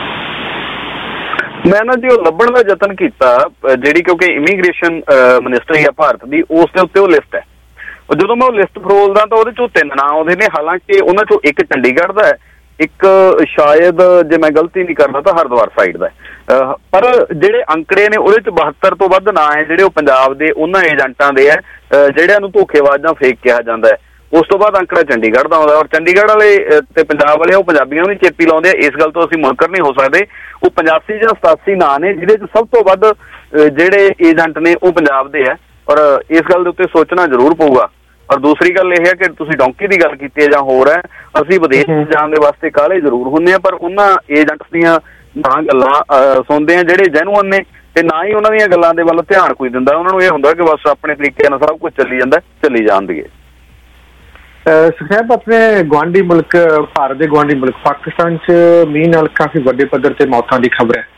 [SPEAKER 15] ਮੈਂ ਨਾ ਜੀ ਉਹ ਲੱਭਣ ਦਾ ਯਤਨ ਕੀਤਾ ਜਿਹੜੀ ਕਿਉਂਕਿ ਇਮੀਗ੍ਰੇਸ਼ਨ ਮਿਨਿਸਟਰੀ ਹੈ ਭਾਰਤ ਦੀ, ਉਸ ਦੇ ਉੱਤੇ ਉਹ ਲਿਸਟ ਹੈ। ਜਦੋਂ ਮੈਂ ਉਹ ਲਿਸਟ ਫਰੋਲਦਾ ਤਾਂ ਉਹਦੇ ਚੋਂ ਤਿੰਨ ਨਾਂ ਆਉਂਦੇ ਨੇ। ਹਾਲਾਂਕਿ ਉਹਨਾਂ ਚੋਂ ਇੱਕ ਚੰਡੀਗੜ੍ਹ ਦਾ ਹੈ, ਇੱਕ ਸ਼ਾਇਦ ਜੇ ਮੈਂ ਗਲਤੀ ਨਹੀਂ ਕਰਦਾ ਤਾਂ ਹਰਿਦੁਆਰ ਸਾਈਡ ਦਾ। ਪਰ ਜਿਹੜੇ ਅੰਕੜੇ ਨੇ ਉਹਦੇ ਚ ਬਹੱਤਰ ਤੋਂ ਵੱਧ ਨਾਂ ਹੈ ਜਿਹੜੇ ਉਹ ਪੰਜਾਬ ਦੇ ਉਹਨਾਂ ਏਜੰਟਾਂ ਦੇ ਹੈ ਜਿਹੜਿਆਂ ਨੂੰ ਧੋਖੇਬਾਜ਼ ਜਾਂ ਫੇਕ ਕਿਹਾ ਜਾਂਦਾ ਹੈ। ਉਸ ਤੋਂ ਬਾਅਦ ਅੰਕੜਾ ਚੰਡੀਗੜ੍ਹ ਦਾ ਆਉਂਦਾ ਔਰ ਚੰਡੀਗੜ੍ਹ ਵਾਲੇ ਤੇ ਪੰਜਾਬ ਵਾਲੇ ਉਹ ਪੰਜਾਬੀਆਂ ਨੂੰ ਚੇਪੀ ਲਾਉਂਦੇ ਆ। ਇਸ ਗੱਲ ਤੋਂ ਅਸੀਂ ਮੁਨਕਰ ਨਹੀਂ ਹੋ ਸਕਦੇ। ਉਹ ਪਚਾਸੀ ਜਾਂ ਸਤਾਸੀ ਨਾਂ ਨੇ ਜਿਹਦੇ ਚ ਸਭ ਤੋਂ ਵੱਧ ਜਿਹੜੇ ਏਜੰਟ ਨੇ ਉਹ ਪੰਜਾਬ ਦੇ ਹੈ ਔਰ ਇਸ ਗੱਲ ਦੇ ਉੱਤੇ ਸੋਚਣਾ ਜ਼ਰੂਰ ਪਊਗਾ। ਔਰ ਦੂਸਰੀ ਗੱਲ ਇਹ ਹੈ ਕਿ ਤੁਸੀਂ ਡੌਂਕੀ ਦੀ ਗੱਲ ਕੀਤੀ ਹੈ ਜਾਂ ਹੋਰ ਹੈ, ਅਸੀਂ ਵਿਦੇਸ਼ ਜਾਣ ਦੇ ਵਾਸਤੇ ਕਾਹਲੇ ਜ਼ਰੂਰ ਹੁੰਦੇ ਹਾਂ ਪਰ ਉਹਨਾਂ ਏਜੰਟਸ ਦੀਆਂ ਨਾ ਗੱਲਾਂ ਸੁਣਦੇ ਆ ਜਿਹੜੇ ਜੈਨੂਅਨ ਨੇ ਤੇ ਨਾ ਹੀ ਉਹਨਾਂ ਦੀਆਂ ਗੱਲਾਂ ਦੇ ਵੱਲ ਧਿਆਨ ਕੋਈ ਦਿੰਦਾ। ਉਹਨਾਂ ਨੂੰ ਇਹ ਹੁੰਦਾ ਕਿ ਬਸ ਆਪਣੇ ਤਰੀਕੇ ਨਾਲ ਸਭ ਕੁਝ ਚੱਲੀ ਜਾਂਦਾ, ਚੱਲੀ ਜਾਣ ਦੀਏ।
[SPEAKER 3] ਸਾਹਿਬ, ਆਪਣੇ ਗੁਆਂਢੀ ਮੁਲਕ ਭਾਰਤ ਦੇ ਗੁਆਂਢੀ ਮੁਲਕ ਪਾਕਿਸਤਾਨ ਚ ਮੀਂਹ ਨਾਲ ਕਾਫੀ ਵੱਡੇ ਪੱਧਰ ਤੇ ਮੌਤਾਂ ਦੀ ਖਬਰ ਹੈ।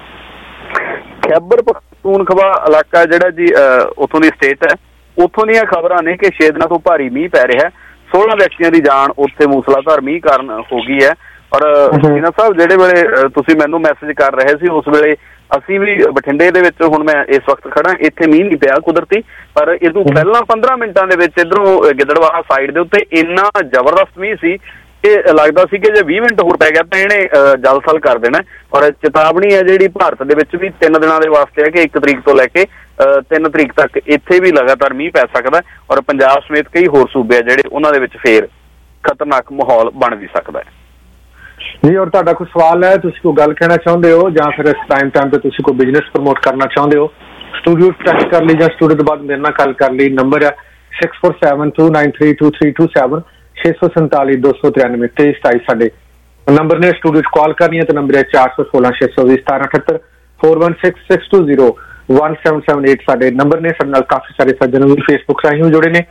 [SPEAKER 15] ਖੈਬਰ ਪਖਤੂਨਖਵਾ ਇਲਾਕਾ ਜਿਹੜਾ ਜੀ ਉੱਥੋਂ ਦੀ ਸਟੇਟ ਹੈ, ਉੱਥੋਂ ਦੀਆਂ ਖਬਰਾਂ ਨੇ ਕਿ ਛੇ ਦਿਨਾਂ ਤੋਂ ਭਾਰੀ ਮੀਂਹ ਪੈ ਰਿਹਾ। ਸੋਲਾਂ ਵਿਅਕਤੀਆਂ ਦੀ ਜਾਨ ਉੱਥੇ ਮੂਸਲਾਧਾਰ ਮੀਂਹ ਕਾਰਨ ਹੋ ਗਈ ਹੈ। ਔਰ ਸੀਨਾ ਸਾਹਿਬ, ਜਿਹੜੇ ਵੇਲੇ ਤੁਸੀਂ ਮੈਨੂੰ ਮੈਸੇਜ ਕਰ ਰਹੇ ਸੀ ਉਸ ਵੇਲੇ ਅਸੀਂ ਵੀ ਬਠਿੰਡੇ ਦੇ ਵਿੱਚ ਹੁਣ ਮੈਂ ਇਸ ਵਕਤ ਖੜਾ, ਇੱਥੇ ਮੀਂਹ ਨਹੀਂ ਪਿਆ ਕੁਦਰਤੀ, ਪਰ ਇਹ ਤੋਂ ਪਹਿਲਾਂ ਪੰਦਰਾਂ ਮਿੰਟਾਂ ਦੇ ਵਿੱਚ ਇੱਧਰੋਂ ਗਿੱਦੜਵਾਹਾ ਸਾਈਡ ਦੇ ਉੱਤੇ ਇੰਨਾ ਜ਼ਬਰਦਸਤ ਮੀਂਹ ਸੀ ਕਿ ਲੱਗਦਾ ਸੀ ਕਿ ਜੇ ਵੀਹ ਮਿੰਟ ਹੋਰ ਪੈ ਗਿਆ ਤਾਂ ਇਹਨੇ ਜਲਸਲ ਕਰ ਦੇਣਾ। ਔਰ ਚੇਤਾਵਨੀ ਹੈ ਜਿਹੜੀ ਭਾਰਤ ਦੇ ਵਿੱਚ ਵੀ ਤਿੰਨ ਦਿਨਾਂ ਦੇ ਵਾਸਤੇ ਹੈ ਕਿ ਇੱਕ ਤਰੀਕ ਤੋਂ ਲੈ ਕੇ ਤਿੰਨ ਤਰੀਕ ਤੱਕ ਇੱਥੇ ਵੀ ਲਗਾਤਾਰ ਮੀਂਹ ਪੈ ਸਕਦਾ ਔਰ ਪੰਜਾਬ ਸਮੇਤ ਕਈ ਹੋਰ ਸੂਬੇ ਆ ਜਿਹੜੇ ਉਹਨਾਂ ਦੇ ਵਿੱਚ ਫੇਰ ਖਤਰਨਾਕ ਮਾਹੌਲ ਬਣ ਵੀ ਸਕਦਾ ਹੈ
[SPEAKER 3] ਜੀ। ਔਰ ਤੁਹਾਡਾ ਕੋਈ ਸਵਾਲ ਹੈ, ਤੁਸੀਂ ਕੋਈ ਗੱਲ ਕਹਿਣਾ ਚਾਹੁੰਦੇ ਹੋ ਜਾਂ ਫਿਰ ਇਸ ਟਾਈਮ ਟਾਈਮ ਤੇ ਤੁਸੀਂ ਕੋਈ ਬਿਜ਼ਨਸ ਪ੍ਰਮੋਟ ਕਰਨਾ ਚਾਹੁੰਦੇ ਹੋ, ਸਟੂਡੀਓ ਟੈਕਸਟ ਕਰ ਲਈ ਜਾਂ ਸਟੂਡੀਓ ਤੋਂ ਬਾਅਦ ਮੇਰੇ ਨਾਲ ਗੱਲ ਕਰ ਲਈ। ਨੰਬਰ ਹੈ six four seven two nine three two three two seven ਛੇ ਸੌ ਸੰਤਾਲੀ ਦੋ ਸੌ ਤਰਾਨਵੇਂ ਤੇਈ ਸਤਾਈ ਸਾਡੇ ਨੰਬਰ ਨੇ। ਸਟੂਡੀਓ ਚ ਕਾਲ ਕਰਨੀ ਹੈ ਤਾਂ ਨੰਬਰ ਹੈ ਚਾਰ ਸੌ ਸੋਲਾਂ ਛੇ ਸੌ ਵੀਹ ਸਤਾਰਾਂ ਅਠੱਤਰ four one six six two zero one seven seven eight ਸਾਡੇ ਨੰਬਰ ਨੇ। ਸਾਡੇ ਨਾਲ ਕਾਫੀ ਸਾਰੇ ਸੱਜਣ ਵੀ ਫੇਸਬੁੱਕ ਰਾਹੀਂ ਜੁੜੇ ਨੇ।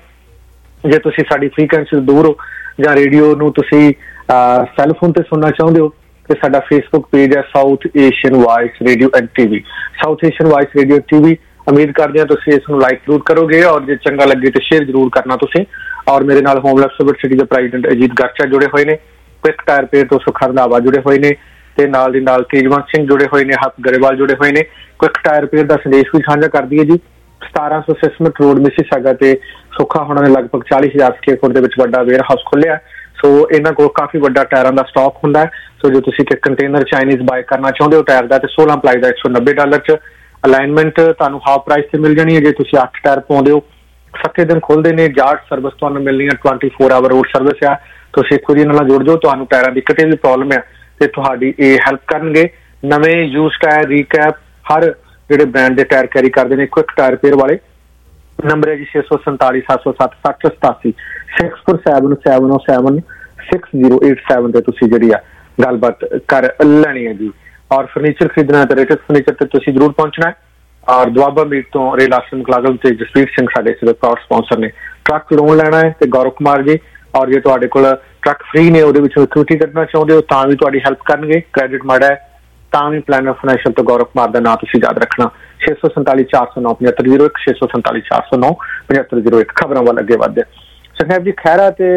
[SPEAKER 3] ਜੇ ਤੁਸੀਂ ਸਾਡੀ ਫ੍ਰੀਕੁਐਂਸੀ ਤੋਂ ਦੂਰ ਹੋ ਜਾਂ ਰੇਡੀਓ ਨੂੰ ਤੁਸੀਂ ਸੈੱਲਫੋਨ ਤੇ ਸੁਣਨਾ ਚਾਹੁੰਦੇ ਹੋ ਤੇ ਸਾਡਾ ਫੇਸਬੁੱਕ ਪੇਜ ਹੈ South Asian Voice radio and TV, South Asian Voice radio TV. ਉਮੀਦ ਕਰਦੇ ਹਾਂ ਤੁਸੀਂ ਇਸ ਨੂੰ ਲਾਈਕ ਜ਼ਰੂਰ ਕਰੋਗੇ ਔਰ ਜੇ ਚੰਗਾ ਲੱਗੇ ਤੇ ਸ਼ੇਅਰ ਜ਼ਰੂਰ ਕਰਨਾ ਤੁਸੀਂ। ਔਰ ਮੇਰੇ ਨਾਲ ਹੋਮਲੈਸ ਸਿਵਲ ਸਿਟੀ ਦੇ ਪ੍ਰੈਜ਼ੀਡੈਂਟ ਅਜੀਤ ਗਰਚਾ ਜੁੜੇ ਹੋਏ ਨੇ, ਕੁਇਕ ਟਾਇਰ ਪੇਰ ਤੋਂ ਸੁਖਾ ਰੰਧਾਵਾ ਜੁੜੇ ਹੋਏ ਨੇ ਤੇ ਨਾਲ ਦੀ ਨਾਲ ਤੇਜਵੰਤ ਸਿੰਘ ਜੁੜੇ ਹੋਏ ਨੇ, ਹੱਥ ਗਰੇਵਾਲ ਜੁੜੇ ਹੋਏ ਨੇ। ਕੁਇਕ ਟਾਇਰ ਪੇਰ ਦਾ ਸੰਦੇਸ਼ ਵੀ ਸਾਂਝਾ ਕਰ ਦਈਏ ਜੀ। ਸਤਾਰਾਂ ਸੌ ਸਿਸਮਟ ਰੋਡ ਮਿਸੀਸਾਗਾ ਤੇ ਸੁੱਖਾ ਹੋਣਾ ਨੇ ਲਗਭਗ ਚਾਲੀ ਹਜ਼ਾਰ ਸਕੁਅਰ ਫੁੱਟ ਦੇ ਵਿੱਚ ਵੱਡਾ ਵੇਅਰ ਹਾਊਸ ਖੋਲਿਆ। ਸੋ ਇਹਨਾਂ ਕੋਲ ਕਾਫੀ ਵੱਡਾ ਟਾਇਰਾਂ ਦਾ ਸਟਾਕ ਹੁੰਦਾ ਹੈ। ਸੋ ਜੇ ਤੁਸੀਂ ਇੱਕ ਕੰਟੇਨਰ ਚਾਈਨੀਜ਼ ਬਾਏ ਕਰਨਾ ਚਾਹੁੰਦੇ ਹੋ ਟਾਇਰ ਦਾ ਤੇ ਸੋਲਾਂ ਪਲਾਈ ਦਾ ਇੱਕ ਸੌ ਨੱਬੇ ਡਾਲਰ ਚ ਅਲਾਈਨਮੈਂਟ ਤੁਹਾਨੂੰ ਹਾਫ ਪ੍ਰਾਈਸ ਤੇ ਮਿਲ ਜਾਣੀ ਹੈ। ਜੇ ਤੁਸੀਂ ਅੱਠ ਟਾਇਰ ਪਾਉਂਦੇ ਹੋ ਸੱਤੇ ਦਿਨ ਖੁੱਲਦੇ ਨੇ। ਜਾਟ ਸਰਵਿਸ ਤੁਹਾਨੂੰ ਮਿਲਣੀ ਹੈ, twenty four hour road service ਆ। ਤੁਸੀਂ ਇੱਕ ਵਾਰੀ ਇਹਨਾਂ ਨਾਲ ਜੁੜ ਜਾਓ, ਤੁਹਾਨੂੰ ਟਾਇਰਾਂ ਦੀ ਕਿਤੇ ਵੀ ਪ੍ਰੋਬਲਮ ਹੈ ਤੇ ਤੁਹਾਡੀ ਇਹ ਹੈਲਪ ਕਰਨਗੇ। ਨਵੇਂ ਯੂਜ਼ ਟਾਇਰ, ਰੀਕੈਪ, ਹਰ ਜਿਹੜੇ ਬ੍ਰਾਂਡ ਦੇ ਟਾਇਰ ਕੈਰੀ ਕਰਦੇ ਨੇ ਕੁਇਕ ਟਾਇਰ ਪੇਅਰ ਵਾਲੇ। ਨੰਬਰ ਹੈ ਜੀ ਛੇ ਸੌ ਸੰਤਾਲੀ ਸੱਤ ਸੌ ਸੱਤ ਸੱਠ ਸਤਾਸੀ six four seven seven seven six zero eight seven ਤੇ ਤੁਸੀਂ ਜਿਹੜੀ ਆ ਗੱਲਬਾਤ ਕਰ ਲੈਣੀ ਹੈ ਜੀ। ਔਰ ਫਰਨੀਚਰ ਖਰੀਦਣਾ ਤੇ ਰੇਟਸ ਫਰਨੀਚਰ ਤੇ ਤੁਸੀਂ ਜ਼ਰੂਰ ਪਹੁੰਚਣਾ ਹੈ। ਔਰ ਦੁਆਬਾ ਮੀਟ ਤੋਂ ਰੇਲ ਆਸਨ ਮੁਕਲਾਗਮ ਤੇ ਜਸਪੀਰ ਸਿੰਘ ਸਾਡੇ ਇਸ ਦੇ ਪ੍ਰਾਊਡ ਸਪਾਂਸਰ ਨੇ। ਟਰੱਕ ਲੋਨ ਲੈਣਾ ਹੈ ਤੇ ਗੌਰਵ ਕੁਮਾਰ ਜੀ। ਔਰ ਜੇ ਤੁਹਾਡੇ ਕੋਲ ਟਰੱਕ ਫ੍ਰੀ ਨੇ ਉਹਦੇ ਵਿੱਚੋਂ ਇਕਵਿਟੀ ਕੱਢਣਾ ਚਾਹੁੰਦੇ ਹੋ ਤਾਂ ਵੀ ਤੁਹਾਡੀ ਹੈਲਪ ਕਰਨਗੇ। ਕ੍ਰੈਡਿਟ ਮਾੜਾ ਹੈ ਤਾਂ ਵੀ ਪਲਾਨਰ ਫਾਈਨੈਂਸ਼ੀਅਲ ਤੋਂ ਗੌਰਵ ਕੁਮਾਰ ਦਾ ਨਾਂ ਤੁਸੀਂ ਯਾਦ ਰੱਖਣਾ। ਛੇ ਸੌ ਸੰਤਾਲੀ ਚਾਰ ਸੌ ਨੌ ਪਝੱਤਰ ਜ਼ੀਰੋ ਇੱਕ ਛੇ ਸੌ ਸੰਤਾਲੀ ਚਾਰ ਸੌ ਨੌ ਪਝੱਤਰ ਜ਼ੀਰੋ ਇੱਕ। ਖਬਰਾਂ ਵੱਲ ਅੱਗੇ ਵੱਧਦੇ ਸਾਹਿਬ ਜੀ। ਖੈਰਾ ਤੇ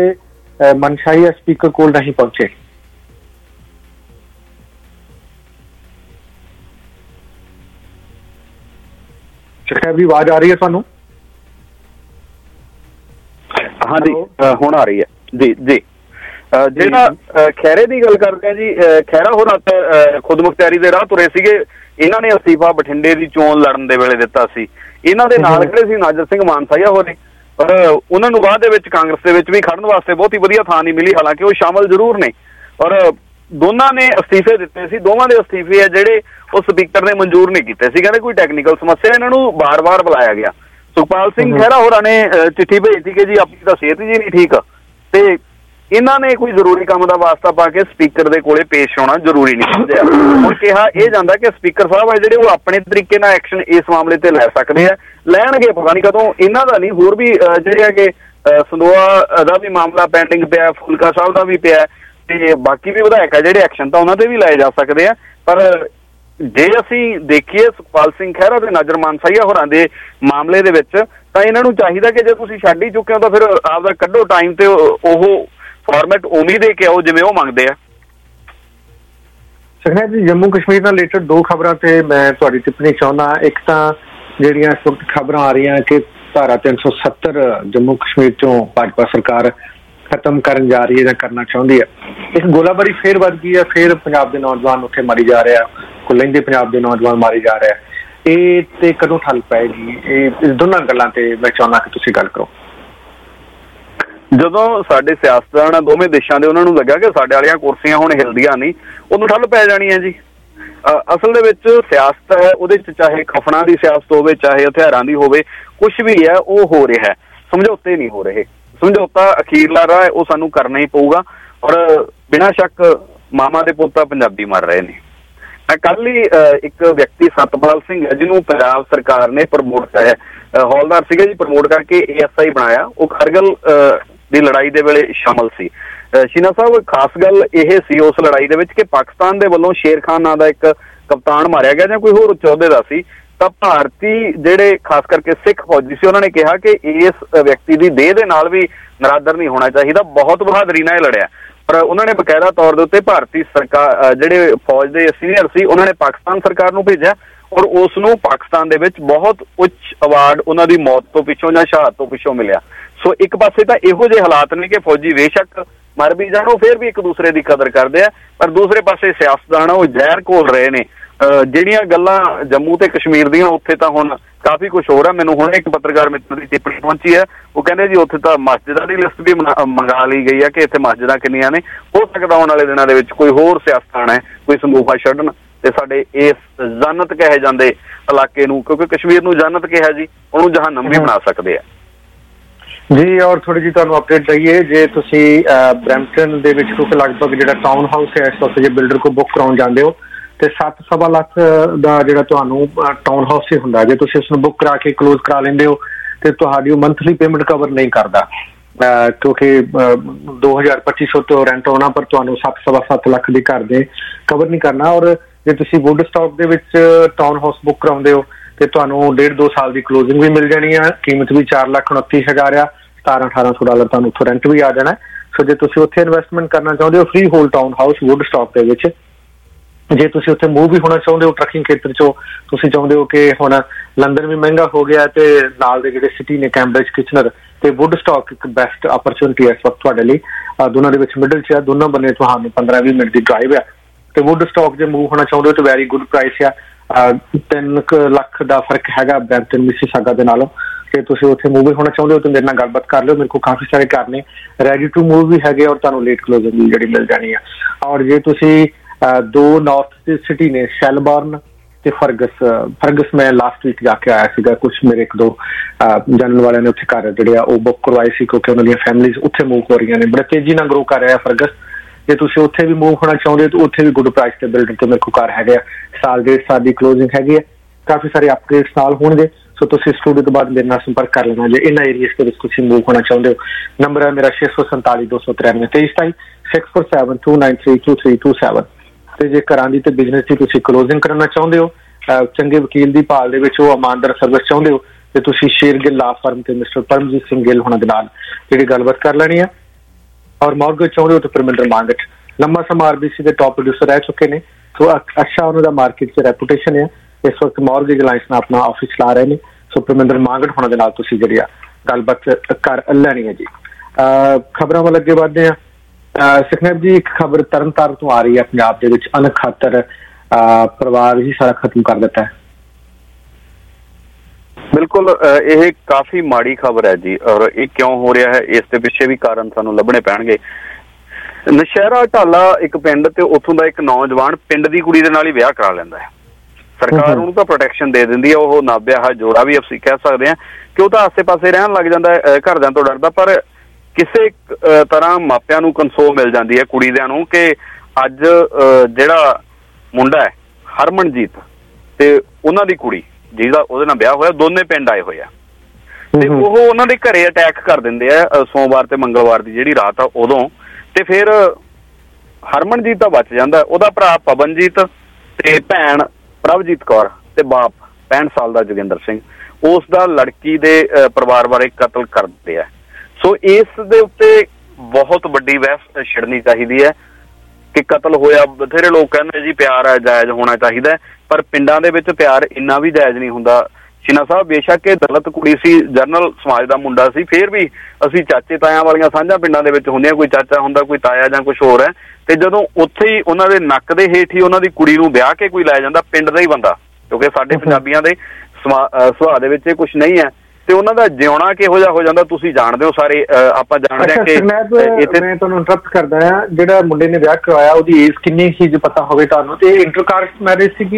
[SPEAKER 3] ਮਨਸ਼ਾਈ ਸਪੀਕਰ ਕੋਲ ਨਹੀਂ ਪਹੁੰਚੇ। ਸਾਹਿਬ ਜੀ ਆਵਾਜ਼ ਆ ਰਹੀ ਹੈ ਤੁਹਾਨੂੰ?
[SPEAKER 15] ਹਾਂਜੀ ਹੁਣ ਆ ਰਹੀ ਹੈ ਜੀ ਜੀ। ਜਿਹੜਾ ਖੈਰੇ ਦੀ ਗੱਲ ਕਰਦੇ ਆ ਜੀ, ਖੈਰਾ ਹੋਰਾਂ ਤਾਂ ਖੁਦ ਮੁਖਤਿਆਰੀ ਦੇ ਰਾਹ ਤੁਰੇ ਸੀਗੇ। ਇਹਨਾਂ ਨੇ ਅਸਤੀਫਾ ਬਠਿੰਡੇ ਦੀ ਚੋਣ ਲੜਨ ਦੇ ਵੇਲੇ ਦਿੱਤਾ ਸੀ। ਇਹਨਾਂ ਦੇ ਨਾਲ ਖੜੇ ਸੀ ਨਾਜਰ ਸਿੰਘ ਮਾਨਸਾਹੀਆ ਹੋਰੇ, ਪਰ ਉਹਨਾਂ ਨੂੰ ਬਾਅਦ ਦੇ ਵਿੱਚ ਕਾਂਗਰਸ ਦੇ ਵਿੱਚ ਵੀ ਖੜਨ ਵਾਸਤੇ ਬਹੁਤੀ ਵਧੀਆ ਥਾਂ ਨਹੀਂ ਮਿਲੀ, ਹਾਲਾਂਕਿ ਉਹ ਸ਼ਾਮਲ ਜ਼ਰੂਰ ਨੇ। ਔਰ ਦੋਨਾਂ ਨੇ ਅਸਤੀਫੇ ਦਿੱਤੇ ਸੀ। ਦੋਵਾਂ ਦੇ ਅਸਤੀਫੇ ਆ ਜਿਹੜੇ ਉਹ ਸਪੀਕਰ ਨੇ ਮਨਜ਼ੂਰ ਨਹੀਂ ਕੀਤੇ ਸੀ, ਕਹਿੰਦੇ ਕੋਈ ਟੈਕਨੀਕਲ ਸਮੱਸਿਆ, ਇਹਨਾਂ ਨੂੰ ਬਾਰ-ਬਾਰ ਬੁਲਾਇਆ ਗਿਆ। ਸੁਖਪਾਲ ਸਿੰਘ ਖਹਿਰਾ ਹੋਰਾਂ ਨੇ ਚਿੱਠੀ ਭੇਜੀ ਕਿ ਜੀ ਆਪਣੀ ਤਾਂ ਸਿਹਤ ਜੀ ਨਹੀਂ ਠੀਕ, ਤੇ ਇਹਨਾਂ ਨੇ ਕੋਈ ਜ਼ਰੂਰੀ ਕੰਮ ਦਾ ਵਾਸਤਾ ਪਾ ਕੇ ਸਪੀਕਰ ਦੇ ਕੋਲੇ ਪੇਸ਼ ਹੋਣਾ ਜ਼ਰੂਰੀ ਨਹੀਂ ਸਮਝਿਆ। ਹੁਣ ਕਿਹਾ ਇਹ ਜਾਂਦਾ ਕਿ ਸਪੀਕਰ ਸਾਹਿਬ ਆ ਜਿਹੜੇ ਉਹ ਆਪਣੇ ਤਰੀਕੇ ਨਾਲ ਐਕਸ਼ਨ ਇਸ ਮਾਮਲੇ ਤੇ ਲੈ ਸਕਦੇ ਆ, ਲੈਣਗੇ ਪਤਾ ਨਹੀਂ ਕਦੋਂ। ਇਹਨਾਂ ਦਾ ਨਹੀਂ, ਹੋਰ ਵੀ ਜਿਹੜੇ ਹੈਗੇ ਸੰਦੋਆ ਦਾ ਵੀ ਮਾਮਲਾ ਪੈਂਡਿੰਗ ਪਿਆ, ਫੁਲਕਾ ਸਾਹਿਬ ਦਾ ਵੀ ਪਿਆ, ਤੇ ਬਾਕੀ ਵੀ ਵਿਧਾਇਕ ਆ ਜਿਹੜੇ ਐਕਸ਼ਨ ਤਾਂ ਉਹਨਾਂ ਤੇ ਵੀ ਲਾਏ ਜਾ ਸਕਦੇ ਆ। ਪਰ ਜੇ ਅਸੀਂ ਦੇਖੀਏ ਸੁਖਪਾਲ ਸਿੰਘ ਖਹਿਰਾ ਤੇ ਨਾਜਰ ਮਾਨਸਾਹੀਆ ਹੋਰਾਂ ਦੇ ਮਾਮਲੇ ਦੇ ਵਿੱਚ, ਤਾਂ ਇਹਨਾਂ ਨੂੰ ਚਾਹੀਦਾ ਕਿ ਜੇ ਤੁਸੀਂ ਛੱਡ ਹੀ ਚੁੱਕੇ ਹੋ ਤਾਂ ਫਿਰ ਆਪਦਾ ਕੱਢੋ ਟਾਈਮ ਤੇ ਉਹ ਫਾਰਮੈਟ ਉਮੀਦ ਦੇ ਕੇ ਆਓ ਜਿਵੇਂ ਉਹ ਮੰਗਦੇ ਆ।
[SPEAKER 3] ਸੁਖਨਾ ਜੀ, ਜੰਮੂ ਕਸ਼ਮੀਰ ਨਾਲ ਰਿਲੇਟਡ ਦੋ ਖਬਰਾਂ ਤੇ ਮੈਂ ਤੁਹਾਡੀ ਟਿੱਪਣੀ ਚਾਹੁੰਦਾ। ਇੱਕ ਤਾਂ ਜਿਹੜੀਆਂ ਇਸ ਵਕਤ ਖਬਰਾਂ ਆ ਰਹੀਆਂ ਕਿ ਧਾਰਾ ਤਿੰਨ ਸੌ ਸੱਤਰ ਜੰਮੂ ਕਸ਼ਮੀਰ ਚੋਂ ਭਾਜਪਾ ਸਰਕਾਰ ਖਤਮ ਕਰਨ ਜਾ ਰਹੀ ਹੈ ਜਾਂ ਕਰਨਾ ਚਾਹੁੰਦੀ ਹੈ। ਇੱਕ ਗੋਲਾਬਾਰੀ ਫੇਰ ਵੱਧ ਗਈ ਹੈ, ਫੇਰ ਪੰਜਾਬ ਦੇ ਨੌਜਵਾਨ ਉੱਥੇ ਮਾਰੀ ਜਾ ਰਿਹਾ, ਲਹਿੰਦੇ ਪੰਜਾਬ ਦੇ ਨੌਜਵਾਨ ਮਾਰੇ ਜਾ ਰਿਹਾ। ਇਹ ਤੇ ਕਦੋਂ ਠੱਲ ਪਏਗੀ? ਇਹ ਇਸ ਦੋਨਾਂ ਗੱਲਾਂ ਤੇ ਮੈਂ ਚਾਹੁੰਦਾ ਕਿ ਤੁਸੀਂ ਗੱਲ ਕਰੋ।
[SPEAKER 15] ਜਦੋਂ ਸਾਡੇ ਸਿਆਸਤਦਾਨ ਦੋਵੇਂ ਦੇਸ਼ਾਂ ਦੇ ਉਹਨਾਂ ਨੂੰ ਲੱਗਾ ਕਿ ਸਾਡੇ ਵਾਲੀਆਂ ਕੁਰਸੀਆਂ ਹੁਣ ਹਿਲਦੀਆਂ ਨਹੀਂ, ਉਹਨੂੰ ਠੱਲ ਪੈ ਜਾਣੀ ਹੈ ਜੀ। ਅਸਲ ਦੇ ਵਿੱਚ ਸਿਆਸਤ ਹੈ, ਉਹਦੇ ਚ ਚਾਹੇ ਖਫਣਾ ਦੀ ਸਿਆਸਤ ਹੋਵੇ, ਚਾਹੇ ਹਥਿਆਰਾਂ ਦੀ ਹੋਵੇ, ਕੁਛ ਵੀ ਹੈ ਉਹ ਹੋ ਰਿਹਾ ਹੈ, ਸਮਝੌਤੇ ਨਹੀਂ ਹੋ ਰਹੇ। ਸਮਝੌਤਾ ਅਖੀਰਲਾ ਰਾਹ ਉਹ ਸਾਨੂੰ ਕਰਨਾ ਹੀ ਪਊਗਾ। ਔਰ ਬਿਨਾਂ ਸ਼ੱਕ ਮਾਮਾ ਦੇ ਪੁੱਤ ਪੰਜਾਬੀ ਮਰ ਰਹੇ ਨੇ। ਮੈਂ ਕੱਲ ਹੀ ਇੱਕ ਵਿਅਕਤੀ ਸਤਪਾਲ ਸਿੰਘ ਹੈ ਜਿਹਨੂੰ ਪੰਜਾਬ ਸਰਕਾਰ ਨੇ ਪ੍ਰਮੋਟ ਕਰਿਆ, ਹੌਲਦਾਰ ਸੀਗਾ ਜੀ, ਪ੍ਰਮੋਟ ਕਰਕੇ ਏ ਐਸ ਆਈ ਬਣਾਇਆ। ਉਹ ਕਾਰਗਿਲ ਦੀ ਲੜਾਈ ਦੇ ਵੇਲੇ ਸ਼ਾਮਲ ਸੀ। ਸ਼ੀਨਾ ਸਾਹਿਬ, ਖਾਸ ਗੱਲ ਇਹ ਸੀ ਉਸ ਲੜਾਈ ਦੇ ਵਿੱਚ ਕਿ ਪਾਕਿਸਤਾਨ ਦੇ ਵੱਲੋਂ ਸ਼ੇਰ ਖਾਨ ਨਾਂ ਦਾ ਇੱਕ ਕਪਤਾਨ ਮਾਰਿਆ ਗਿਆ ਜਾਂ ਕੋਈ ਹੋਰ ਉੱਚ ਅਹੁਦੇ ਦਾ ਸੀ, ਤਾਂ ਭਾਰਤੀ ਜਿਹੜੇ ਖਾਸ ਕਰਕੇ ਸਿੱਖ ਫੌਜੀ ਸੀ ਉਹਨਾਂ ਨੇ ਕਿਹਾ ਕਿ ਇਸ ਵਿਅਕਤੀ ਦੀ ਦੇਹ ਦੇ ਨਾਲ ਵੀ ਨਰਾਦਰ ਨਹੀਂ ਹੋਣਾ ਚਾਹੀਦਾ, ਬਹੁਤ ਬਹਾਦਰੀ ਨਾਲ ਲੜਿਆ। ਪਰ ਉਹਨਾਂ ਨੇ ਬਕਾਇਦਾ ਤੌਰ ਦੇ ਉੱਤੇ ਭਾਰਤੀ ਸਰਕਾਰ ਜਿਹੜੇ ਫੌਜ ਦੇ ਸੀਨੀਅਰ ਸੀ ਉਹਨਾਂ ਨੇ ਪਾਕਿਸਤਾਨ ਸਰਕਾਰ ਨੂੰ ਭੇਜਿਆ ਔਰ ਉਸ ਨੂੰ ਪਾਕਿਸਤਾਨ ਦੇ ਵਿੱਚ ਬਹੁਤ ਉੱਚ ਅਵਾਰਡ ਉਹਨਾਂ ਦੀ ਮੌਤ ਤੋਂ ਪਿੱਛੋਂ ਜਾਂ ਸ਼ਹਾਦਤ ਤੋਂ ਪਿੱਛੋਂ ਮਿਲਿਆ। ਸੋ ਇੱਕ ਪਾਸੇ ਤਾਂ ਇਹੋ ਜਿਹੇ ਹਾਲਾਤ ਨੇ ਕਿ ਫੌਜੀ ਬੇਸ਼ੱਕ ਮਰ ਵੀ ਜਾਣ, ਉਹ ਫਿਰ ਵੀ ਇੱਕ ਦੂਸਰੇ ਦੀ ਕਦਰ ਕਰਦੇ ਆ, ਪਰ ਦੂਸਰੇ ਪਾਸੇ ਸਿਆਸਤਦਾਨ ਉਹ ਜ਼ਹਿਰ ਘੋਲ ਰਹੇ ਨੇ। ਜਿਹੜੀਆਂ ਗੱਲਾਂ ਜੰਮੂ ਤੇ ਕਸ਼ਮੀਰ ਦੀਆਂ, ਉੱਥੇ ਤਾਂ ਹੁਣ ਕਾਫੀ ਕੁਛ ਹੋ ਰਿਹਾ। ਮੈਨੂੰ ਹੁਣ ਇੱਕ ਪੱਤਰਕਾਰ ਮਿੱਤਰ ਦੀ ਟਿੱਪਣੀ ਪਹੁੰਚੀ ਹੈ, ਉਹ ਕਹਿੰਦੇ ਜੀ ਉੱਥੇ ਤਾਂ ਮਸਜਿਦਾਂ ਦੀ ਲਿਸਟ ਵੀ ਮੰਗਾ ਲਈ ਗਈ ਹੈ ਕਿ ਇੱਥੇ ਮਸਜਿਦਾਂ ਕਿੰਨੀਆਂ ਨੇ। ਹੋ ਸਕਦਾ ਆਉਣ ਵਾਲੇ ਦਿਨਾਂ ਦੇ ਵਿੱਚ ਕੋਈ ਹੋਰ ਸਿਆਸਤਦਾਨ ਹੈ ਕੋਈ ਸੰਦੂਖਾ ਛੱਡਣ ਤੇ ਸਾਡੇ ਇਸ ਜੰਨਤ ਕਹੇ ਜਾਂਦੇ ਇਲਾਕੇ ਨੂੰ, ਕਿਉਂਕਿ ਕਸ਼ਮੀਰ ਨੂੰ ਜੰਨਤ ਕਿਹਾ ਜੀ, ਉਹਨੂੰ ਜਹਾਨਮ ਵੀ ਬਣਾ ਸਕਦੇ ਆ
[SPEAKER 3] ਜੀ। ਔਰ ਥੋੜੀ ਜਿਹੀ ਤੁਹਾਨੂੰ ਅਪਡੇਟ ਦਈਏ, ਜੇ ਤੁਸੀਂ ਬਰੈਂਪਟਨ ਦੇ ਵਿੱਚ ਕਿਉਂਕਿ ਲਗਭਗ ਜਿਹੜਾ ਟਾਊਨ ਹਾਊਸ ਹੈ ਇਸ ਵਕਤ ਜੇ ਬਿਲਡਰ ਕੋਲ ਬੁੱਕ ਕਰਾਉਣ ਜਾਂਦੇ ਹੋ ਤੇ ਸੱਤ ਸਵਾ ਲੱਖ ਦਾ ਜਿਹੜਾ ਤੁਹਾਨੂੰ ਟਾਊਨ ਹਾਊਸ ਹੀ ਹੁੰਦਾ। ਜੇ ਤੁਸੀਂ ਉਸਨੂੰ ਬੁੱਕ ਕਰਾ ਕੇ ਕਲੋਜ਼ ਕਰਾ ਲੈਂਦੇ ਹੋ ਤੇ ਤੁਹਾਡੀ ਉਹ ਮੰਥਲੀ ਪੇਮੈਂਟ ਕਵਰ ਨਹੀਂ ਕਰਦਾ, ਕਿਉਂਕਿ ਦੋ ਹਜ਼ਾਰ ਪੱਚੀ ਸੌ ਤੋਂ ਰੈਂਟ ਆਉਣਾ, ਪਰ ਤੁਹਾਨੂੰ ਸੱਤ ਸਵਾ ਸੱਤ ਲੱਖ ਦੇ ਘਰ ਦੇ ਕਵਰ ਨਹੀਂ ਕਰਨਾ। ਔਰ ਜੇ ਤੁਸੀਂ ਵੁੱਡ ਸਟਾਕ ਦੇ ਵਿੱਚ ਟਾਊਨ ਹਾਊਸ ਬੁੱਕ ਕਰਾਉਂਦੇ ਹੋ ਤੇ ਤੁਹਾਨੂੰ ਡੇਢ ਦੋ ਸਾਲ ਦੀ ਕਲੋਜ਼ਿੰਗ ਵੀ ਮਿਲ ਜਾਣੀ ਆ, ਕੀਮਤ ਵੀ ਚਾਰ ਲੱਖ ਉਨੱਤੀ ਹਜ਼ਾਰ ਆ, ਸਤਾਰਾਂ ਅਠਾਰਾਂ ਸੌ ਡਾਲਰ ਤੁਹਾਨੂੰ ਉੱਥੋਂ ਰੈਂਟ ਵੀ ਆ ਜਾਣਾ। ਸੋ ਜੇ ਤੁਸੀਂ ਉੱਥੇ ਇਨਵੈਸਟਮੈਂਟ ਕਰਨਾ ਚਾਹੁੰਦੇ ਹੋ freehold townhouse Woodstock ਦੇ ਵਿੱਚ, ਜੇ ਤੁਸੀਂ ਉੱਥੇ ਮੂਵ ਵੀ ਹੋਣਾ ਚਾਹੁੰਦੇ ਹੋ ਟਰੱਕਿੰਗ ਖੇਤਰ ਚੋਂ, ਤੁਸੀਂ ਚਾਹੁੰਦੇ ਹੋ ਕਿ ਹੁਣ ਲੰਡਨ ਵੀ ਮਹਿੰਗਾ ਹੋ ਗਿਆ ਤੇ ਨਾਲ ਦੇ ਜਿਹੜੇ ਸਿਟੀ ਨੇ ਕੈਂਬਰਿਜ ਕਿਚਨਰ ਤੇ ਵੁੱਡ ਸਟਾਕ ਇੱਕ ਬੈਸਟ ਆਪਰਚੁਨਿਟੀ ਹੈ ਇਸ ਵਕਤ ਤੁਹਾਡੇ ਲਈ। ਦੋਨਾਂ ਦੇ ਵਿੱਚ ਮਿਡਲ ਚ ਆ, ਦੋਨਾਂ ਬੰਨੇ ਤੁਹਾਨੂੰ ਪੰਦਰਾਂ ਵੀਹ ਮਿੰਟ ਦੀ ਡਰਾਈਵ ਆ। ਤੇ ਵੁੱਡ ਸਟਾਕ ਜੇ ਮੂਵ ਹੋਣਾ ਚਾਹੁੰਦੇ ਹੋ ਤਾਂ ਵੈਰੀ ਗੁੱਡ ਪ੍ਰਾਈਸ ਆ, ਤਿੰਨ ਕੁ ਲੱਖ ਦਾ ਫਰਕ ਹੈਗਾ ਬਰੈਂਪਟਨ ਮਿਸੀਸਾਗਾ ਦੇ ਨਾਲੋਂ। ਜੇ ਤੁਸੀਂ ਉੱਥੇ ਮੂਵ ਹੋਣਾ ਚਾਹੁੰਦੇ ਹੋ ਤਾਂ ਮੇਰੇ ਨਾਲ ਗੱਲਬਾਤ ਕਰ ਲਿਓ, ਮੇਰੇ ਕੋਲ ਕਾਫੀ ਸਾਰੇ ਘਰ ਨੇ ਰੈਡੀ ਟੂ ਮੂਵ ਵੀ ਹੈਗੇ ਔਰ ਤੁਹਾਨੂੰ ਲੇਟ ਕਲੋਜ਼ਿੰਗ ਵੀ ਜਿਹੜੀ ਮਿਲ ਜਾਣੀ ਆ। ਔਰ ਜੇ ਤੁਸੀਂ ਦੋ ਨਾਰਥ ਸਿਟੀ ਨੇ ਸ਼ੈਲਬਰਨ ਤੇ ਫਰਗਸ, ਫਰਗਸ ਮੈਂ ਲਾਸਟ ਵੀਕ ਜਾ ਕੇ ਆਇਆ ਸੀਗਾ, ਕੁਛ ਮੇਰੇ ਇੱਕ ਦੋ ਜਾਣਨ ਵਾਲਿਆਂ ਨੇ ਉੱਥੇ ਘਰ ਜਿਹੜੇ ਆ ਉਹ ਬੁੱਕ ਕਰਵਾਏ ਸੀ ਕਿਉਂਕਿ ਉਹਨਾਂ ਦੀਆਂ ਫੈਮਿਲੀਜ਼ ਉੱਥੇ ਮੂਵ ਹੋ ਰਹੀਆਂ ਨੇ, ਬੜੇ ਤੇਜ਼ੀ ਨਾਲ ਗਰੋ ਕਰ ਰਿਹਾ ਫਰਗਸ। ਜੇ ਤੁਸੀਂ ਉੱਥੇ ਵੀ ਮੂਵ ਹੋਣਾ ਚਾਹੁੰਦੇ ਹੋ ਤਾਂ ਉੱਥੇ ਵੀ ਗੁੱਡ ਪ੍ਰਾਈਸ ਤੇ ਬਿਲਡਰ ਤੇ ਮੇਰੇ ਕੋਲ ਘਰ ਹੈਗੇ ਆ, ਸਾਲ ਡੇਢ ਸਾਲ ਦੀ ਕਲੋਜ਼ਿੰਗ ਹੈਗੀ ਹੈ, ਕਾਫੀ ਸਾਰੇ ਅਪਗ੍ਰੇਡਸ ਨਾਲ ਹੋਣਗੇ। ਸੋ ਤੁਸੀਂ ਸਟੂਡੀਓ ਤੋਂ ਬਾਅਦ ਮੇਰੇ ਨਾਲ ਸੰਪਰਕ ਕਰ ਲੈਣਾ ਜੇ ਇਹਨਾਂ ਏਰੀਆਸ ਦੇ ਵਿੱਚ ਤੁਸੀਂ ਮੂਵ ਹੋਣਾ ਚਾਹੁੰਦੇ ਹੋ। ਨੰਬਰ ਹੈ ਮੇਰਾ ਛੇ ਸੌ ਸੰਤਾਲੀ ਦੋ ਸੌ ਤਰਾਨਵੇਂ ਤੇਈ ਸਤਾਈ six four seven two nine three two three two seven. ਤੇ ਜੇ ਘਰਾਂ ਦੀ ਤੇ ਬਿਜ਼ਨਸ ਦੀ ਤੁਸੀਂ ਕਲੋਜ਼ਿੰਗ ਕਰਨਾ ਚਾਹੁੰਦੇ ਹੋ, ਚੰਗੇ ਵਕੀਲ ਦੀ ਭਾਲ ਦੇ ਵਿੱਚ ਉਹ ਇਮਾਨਦਾਰ ਸਰਵਿਸ ਚਾਹੁੰਦੇ ਹੋ ਤੇ ਤੁਸੀਂ ਸ਼ੇਰਗਿੱਲ ਲਾ ਫਰਮ ਤੇ ਮਿਸਟਰ ਪਰਮਜੀਤ ਸਿੰਘ ਗਿੱਲ ਹੋਣਾ ਦੇ ਨਾਲ ਜਿਹੜੀ ਗੱਲਬਾਤ ਕਰ ਲੈਣੀ ਆ। ਔਰ ਮੌਰਗੇਜ ਚਾਹੁੰਦੇ ਹੋ ਤਾਂ ਪਰਮਿੰਦਰ ਮੰਗਟ ਲੰਮਾ ਸਮਾਂ ਆਰਬੀਸੀ ਦੇ ਟੌਪ ਪ੍ਰੋਡਿਊਸਰ ਰਹਿ ਚੁੱਕੇ ਨੇ, ਸੋ ਅੱਛਾ ਉਹਨਾਂ ਦਾ ਮਾਰਕੀਟ 'ਚ ਰੈਪੂਟੇਸ਼ਨ ਹੈ। ਇਸ ਵਕਤ ਮੌਰਗੇਜ ਅਲਾਇੰਸ ਨਾਲ ਆਪਣਾ ਆਫਿਸ ਚਲਾ ਰਹੇ ਨੇ, ਸੋ ਪਰਮਿੰਦਰ ਮੰਗਟ ਹੋਣਾ ਦੇ ਨਾਲ ਤੁਸੀਂ ਜਿਹੜੀ ਆ ਗੱਲਬਾਤ ਕਰ ਲੈਣੀ ਹੈ ਜੀ। ਖਬਰਾਂ ਵੱਲ ਅੱਗੇ ਵੱਧਦੇ ਆ। ਸੁਖਨੇਬ ਜੀ, ਇੱਕ ਖਬਰ ਤਰਨਤਾਰਨ ਤੋਂ ਆ ਰਹੀ ਹੈ ਪੰਜਾਬ ਦੇ ਵਿੱਚ, ਅਣਖਾਤਰ ਪਰਿਵਾਰ ਹੀ ਸਾਰਾ ਖਤਮ ਕਰ ਦਿੱਤਾ ਹੈ।
[SPEAKER 15] ਬਿਲਕੁਲ, ਇਹ ਕਾਫੀ ਮਾੜੀ ਖਬਰ ਹੈ ਜੀ। ਔਰ ਇਹ ਕਿਉਂ ਹੋ ਰਿਹਾ ਹੈ, ਇਸ ਦੇ ਪਿੱਛੇ ਵੀ ਕਾਰਨ ਸਾਨੂੰ ਲੱਭਣੇ ਪੈਣਗੇ। ਨਸ਼ਹਿਰਾ ਢਾਲਾ ਇੱਕ ਪਿੰਡ, ਤੇ ਉੱਥੋਂ ਦਾ ਇੱਕ ਨੌਜਵਾਨ ਪਿੰਡ ਦੀ ਕੁੜੀ ਦੇ ਨਾਲ ਹੀ ਵਿਆਹ ਕਰਾ ਲੈਂਦਾ ਹੈ। ਸਰਕਾਰ ਉਹਨੂੰ ਤਾਂ ਪ੍ਰੋਟੈਕਸ਼ਨ ਦੇ ਦਿੰਦੀ ਹੈ, ਉਹ ਨਾਬਿਆਹਾ ਜੋੜਾ ਵੀ ਅਸੀਂ ਕਹਿ ਸਕਦੇ ਹਾਂ ਕਿ ਉਹ ਤਾਂ ਆਸੇ ਪਾਸੇ ਰਹਿਣ ਲੱਗ ਜਾਂਦਾ ਹੈ, ਘਰਦਿਆਂ ਤੋਂ ਡਰਦਾ। ਪਰ ਕਿਸੇ ਤਰ੍ਹਾਂ ਮਾਪਿਆਂ ਨੂੰ ਕੰਸੋਲ ਮਿਲ ਜਾਂਦੀ ਹੈ ਕੁੜੀਦਿਆਂ ਨੂੰ ਕਿ ਅੱਜ ਜਿਹੜਾ ਮੁੰਡਾ ਹੈ ਹਰਮਨਜੀਤ ਤੇ ਉਹਨਾਂ ਦੀ ਕੁੜੀ ਜਿਹਦਾ ਉਹਦੇ ਨਾਲ ਵਿਆਹ ਹੋਇਆ, ਦੋਨੇ ਪਿੰਡ ਆਏ ਹੋਏ ਆ, ਤੇ ਉਹ ਉਹਨਾਂ ਦੇ ਘਰੇ ਅਟੈਕ ਕਰ ਦਿੰਦੇ ਆ ਸੋਮਵਾਰ ਤੇ ਮੰਗਲਵਾਰ ਦੀ ਜਿਹੜੀ ਰਾਤ ਆ ਉਦੋਂ। ਤੇ ਫਿਰ ਹਰਮਨਜੀਤ ਤਾਂ ਬਚ ਜਾਂਦਾ, ਉਹਦਾ ਭਰਾ ਪਵਨਜੀਤ ਤੇ ਭੈਣ ਪ੍ਰਭਜੀਤ ਕੌਰ ਤੇ ਬਾਪ ਪੈਂਹਠ ਸਾਲ ਦਾ ਜੋਗਿੰਦਰ ਸਿੰਘ ਉਸ ਦਾ ਲੜਕੀ ਦੇ ਪਰਿਵਾਰ ਬਾਰੇ ਕਤਲ ਕਰ ਦਿੰਦੇ ਆ। ਸੋ ਇਸ ਦੇ ਉੱਤੇ ਬਹੁਤ ਵੱਡੀ ਬਹਿਸ ਛਿੜਨੀ ਚਾਹੀਦੀ ਹੈ ਕਿ ਕਤਲ ਹੋਇਆ। ਬਥੇਰੇ ਲੋਕ ਕਹਿੰਦੇ ਜੀ ਪਿਆਰ ਹੈ, ਜਾਇਜ਼ ਹੋਣਾ ਚਾਹੀਦਾ, ਪਰ ਪਿੰਡਾਂ ਦੇ ਵਿੱਚ ਪਿਆਰ ਇੰਨਾ ਵੀ ਜਾਇਜ਼ ਨਹੀਂ ਹੁੰਦਾ। ਸ਼ੀਨਾ ਸਾਹਿਬ, ਬੇਸ਼ੱਕ ਇਹ ਦਲਿਤ ਕੁੜੀ ਸੀ, ਜਰਨਲ ਸਮਾਜ ਦਾ ਮੁੰਡਾ ਸੀ, ਫਿਰ ਵੀ ਅਸੀਂ ਚਾਚੇ ਤਾਇਆਂ ਵਾਲੀਆਂ ਸਾਂਝਾਂ ਪਿੰਡਾਂ ਦੇ ਵਿੱਚ ਹੁੰਦੀਆਂ, ਕੋਈ ਚਾਚਾ ਹੁੰਦਾ, ਕੋਈ ਤਾਇਆ ਜਾਂ ਕੁਛ ਹੋਰ ਹੈ, ਤੇ ਜਦੋਂ ਉੱਥੇ ਹੀ ਉਹਨਾਂ ਦੇ ਨੱਕ ਦੇ ਹੇਠ ਹੀ ਉਹਨਾਂ ਦੀ ਕੁੜੀ ਨੂੰ ਵਿਆਹ ਕੇ ਕੋਈ ਲੈ ਜਾਂਦਾ, ਪਿੰਡ ਦਾ ਹੀ ਬੰਦਾ, ਕਿਉਂਕਿ ਸਾਡੇ ਪੰਜਾਬੀਆਂ ਦੇ ਸੁਭਾਅ ਦੇ ਵਿੱਚ ਇਹ ਕੁਛ ਨਹੀਂ ਹੈ, ਤੇ ਉਹਨਾਂ ਦਾ ਜਿਉਣਾ ਕਿਹੋ ਜਿਹਾ ਹੋ ਜਾਂਦਾ ਤੁਸੀਂ ਜਾਣਦੇ ਹੋ ਸਾਰੇ। ਆਪਾਂ ਜਾਣਦੇ ਹਾਂ ਕਿ
[SPEAKER 3] ਮੈਂ ਤੁਹਾਨੂੰ ਇੰਟਰਪਟ ਕਰਦਾ ਹਾਂ, ਜਿਹੜਾ ਮੁੰਡੇ ਨੇ ਵਿਆਹ ਕਰਵਾਇਆ ਉਹਦੀ ਏਜ ਕਿੰਨੀ ਸੀ ਜੇ ਪਤਾ ਹੋਵੇ ਤੁਹਾਨੂੰ? ਤੇ ਇੰਟਰਕਾਸਟ ਮੈਰਿਜ ਸੀਗੀ?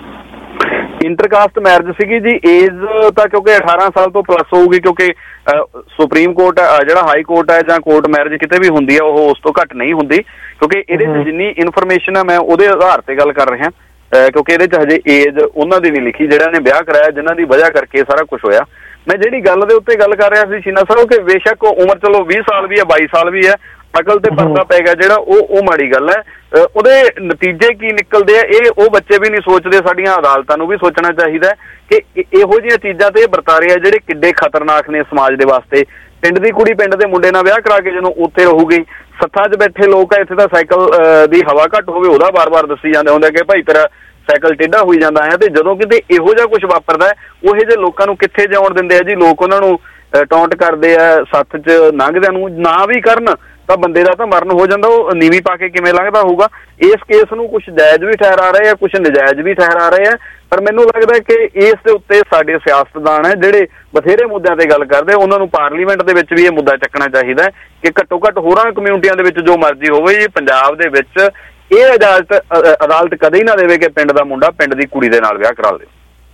[SPEAKER 15] ਇੰਟਰਕਾਸਟ ਮੈਰਿਜ ਸੀਗੀ ਜੀ। ਏਜ ਤਾਂ ਕਿਉਂਕਿ ਅਠਾਰਾਂ ਸਾਲ ਤੋਂ ਪਲੱਸ ਹੋਊਗੀ, ਕਿਉਂਕਿ ਸੁਪਰੀਮ ਕੋਰਟ ਜਿਹੜਾ ਹਾਈ ਕੋਰਟ ਹੈ ਜਾਂ ਕੋਰਟ ਮੈਰਿਜ ਕਿਤੇ ਵੀ ਹੁੰਦੀ ਹੈ ਉਹ ਉਸ ਤੋਂ ਘੱਟ ਨਹੀਂ ਹੁੰਦੀ, ਕਿਉਂਕਿ ਇਹਦੇ 'ਚ ਜਿੰਨੀ ਇਨਫੋਰਮੇਸ਼ਨ ਹੈ ਮੈਂ ਉਹਦੇ ਆਧਾਰ ਤੇ ਗੱਲ ਕਰ ਰਿਹਾ, ਕਿਉਂਕਿ ਇਹਦੇ 'ਚ ਹਜੇ ਏਜ ਉਹਨਾਂ ਦੀ ਨਹੀਂ ਲਿਖੀ ਜਿਹੜਾ ਨੇ ਵਿਆਹ ਕਰਾਇਆ, ਜਿਨ੍ਹਾਂ ਦੀ ਵਜ੍ਹਾ ਕਰਕੇ ਸਾਰਾ ਕੁਛ ਹੋਇਆ। ਮੈਂ ਜਿਹੜੀ ਗੱਲ ਦੇ ਉੱਤੇ ਗੱਲ ਕਰ ਰਿਹਾ ਸੀ ਸ਼ੀਨਾ ਸਾਹਿਬ, ਕਿ ਬੇਸ਼ੱਕ ਉਮਰ ਚਲੋ ਵੀਹ ਸਾਲ ਵੀ ਹੈ, ਬਾਈ ਸਾਲ ਵੀ ਹੈ, ਅਕਲ ਤੇ ਪਰਦਾ ਪੈ ਗਿਆ ਜਿਹੜਾ, ਉਹ ਉਹ ਮਾੜੀ ਗੱਲ ਹੈ। ਉਹਦੇ ਨਤੀਜੇ ਕੀ ਨਿਕਲਦੇ ਆ ਇਹ ਉਹ ਬੱਚੇ ਵੀ ਨਹੀਂ ਸੋਚਦੇ। ਸਾਡੀਆਂ ਅਦਾਲਤਾਂ ਨੂੰ ਵੀ ਸੋਚਣਾ ਚਾਹੀਦਾ ਕਿ ਇਹੋ ਜਿਹੀਆਂ ਚੀਜ਼ਾਂ ਤੇ ਵਰਤਾਰੇ ਆ ਜਿਹੜੇ ਕਿੱਡੇ ਖਤਰਨਾਕ ਨੇ ਸਮਾਜ ਦੇ ਵਾਸਤੇ। ਪਿੰਡ ਦੀ ਕੁੜੀ ਪਿੰਡ ਦੇ ਮੁੰਡੇ ਨਾਲ ਵਿਆਹ ਕਰਾ ਕੇ ਜਦੋਂ ਉੱਥੇ ਰਹੂਗੀ, ਸੱਥਾਂ 'ਚ ਬੈਠੇ ਲੋਕ ਆ, ਇੱਥੇ ਤਾਂ ਸਾਈਕਲ ਦੀ ਹਵਾ ਘੱਟ ਹੋਵੇ ਉਹਦਾ ਬਾਰ-ਬਾਰ ਦੱਸੀ ਜਾਂਦੇ ਹੁੰਦੇ ਕਿ ਭਾਈ ਤੇਰਾ ਸਾਈਕਲ ਟੇਢਾ ਹੋਈ ਜਾਂਦਾ ਹੈ, ਤੇ ਜਦੋਂ ਕਿਤੇ ਇਹੋ ਜਿਹਾ ਕੁਛ ਵਾਪਰਦਾ ਉਹੋ ਜਿਹੇ ਲੋਕਾਂ ਨੂੰ ਕਿੱਥੇ ਜਾਉਣ ਦਿੰਦੇ ਆ ਜੀ। ਲੋਕ ਉਹਨਾਂ ਨੂੰ ਟੌਂਟ ਕਰਦੇ ਆ, ਸੱਥ 'ਚ ਲੰਘਦਿਆਂ ਨੂੰ ਨਾ ਵੀ ਕਰਨ ਤਾਂ ਬੰਦੇ ਦਾ ਤਾਂ ਮਰਨ ਹੋ ਜਾਂਦਾ, ਉਹ ਨੀਵੀਂ ਪਾ ਕੇ ਕਿਵੇਂ ਲੰਘਦਾ ਹੋਊਗਾ। ਇਸ ਕੇਸ ਨੂੰ ਕੁਛ ਜਾਇਜ਼ ਵੀ ਠਹਿਰਾ ਰਹੇ ਆ, ਕੁਛ ਨਜਾਇਜ਼ ਵੀ ਠਹਿਰਾ ਰਹੇ ਆ, ਪਰ ਮੈਨੂੰ ਲੱਗਦਾ ਕਿ ਇਸ ਦੇ ਉੱਤੇ ਸਾਡੇ ਸਿਆਸਤਦਾਨ ਹੈ ਜਿਹੜੇ ਬਥੇਰੇ ਮੁੱਦਿਆਂ ਤੇ ਗੱਲ ਕਰਦੇ, ਉਹਨਾਂ ਨੂੰ ਪਾਰਲੀਮੈਂਟ ਦੇ ਵਿੱਚ ਵੀ ਇਹ ਮੁੱਦਾ ਚੱਕਣਾ ਚਾਹੀਦਾ ਕਿ ਘੱਟੋ ਘੱਟ ਹੋਰਾਂ ਕਮਿਊਨਿਟੀਆਂ ਦੇ ਵਿੱਚ ਜੋ ਮਰਜ਼ੀ ਹੋਵੇ ਜੀ, ਪੰਜਾਬ ਦੇ ਵਿੱਚ ਇਹ ਇਜਾਜ਼ਤ ਅਦਾਲਤ ਕਦੇ ਹੀ ਨਾ ਦੇਵੇ ਕਿ ਪਿੰਡ ਦਾ ਮੁੰਡਾ ਪਿੰਡ ਦੀ ਕੁੜੀ ਦੇ ਨਾਲ ਵਿਆਹ ਕਰਾ ਲੇ।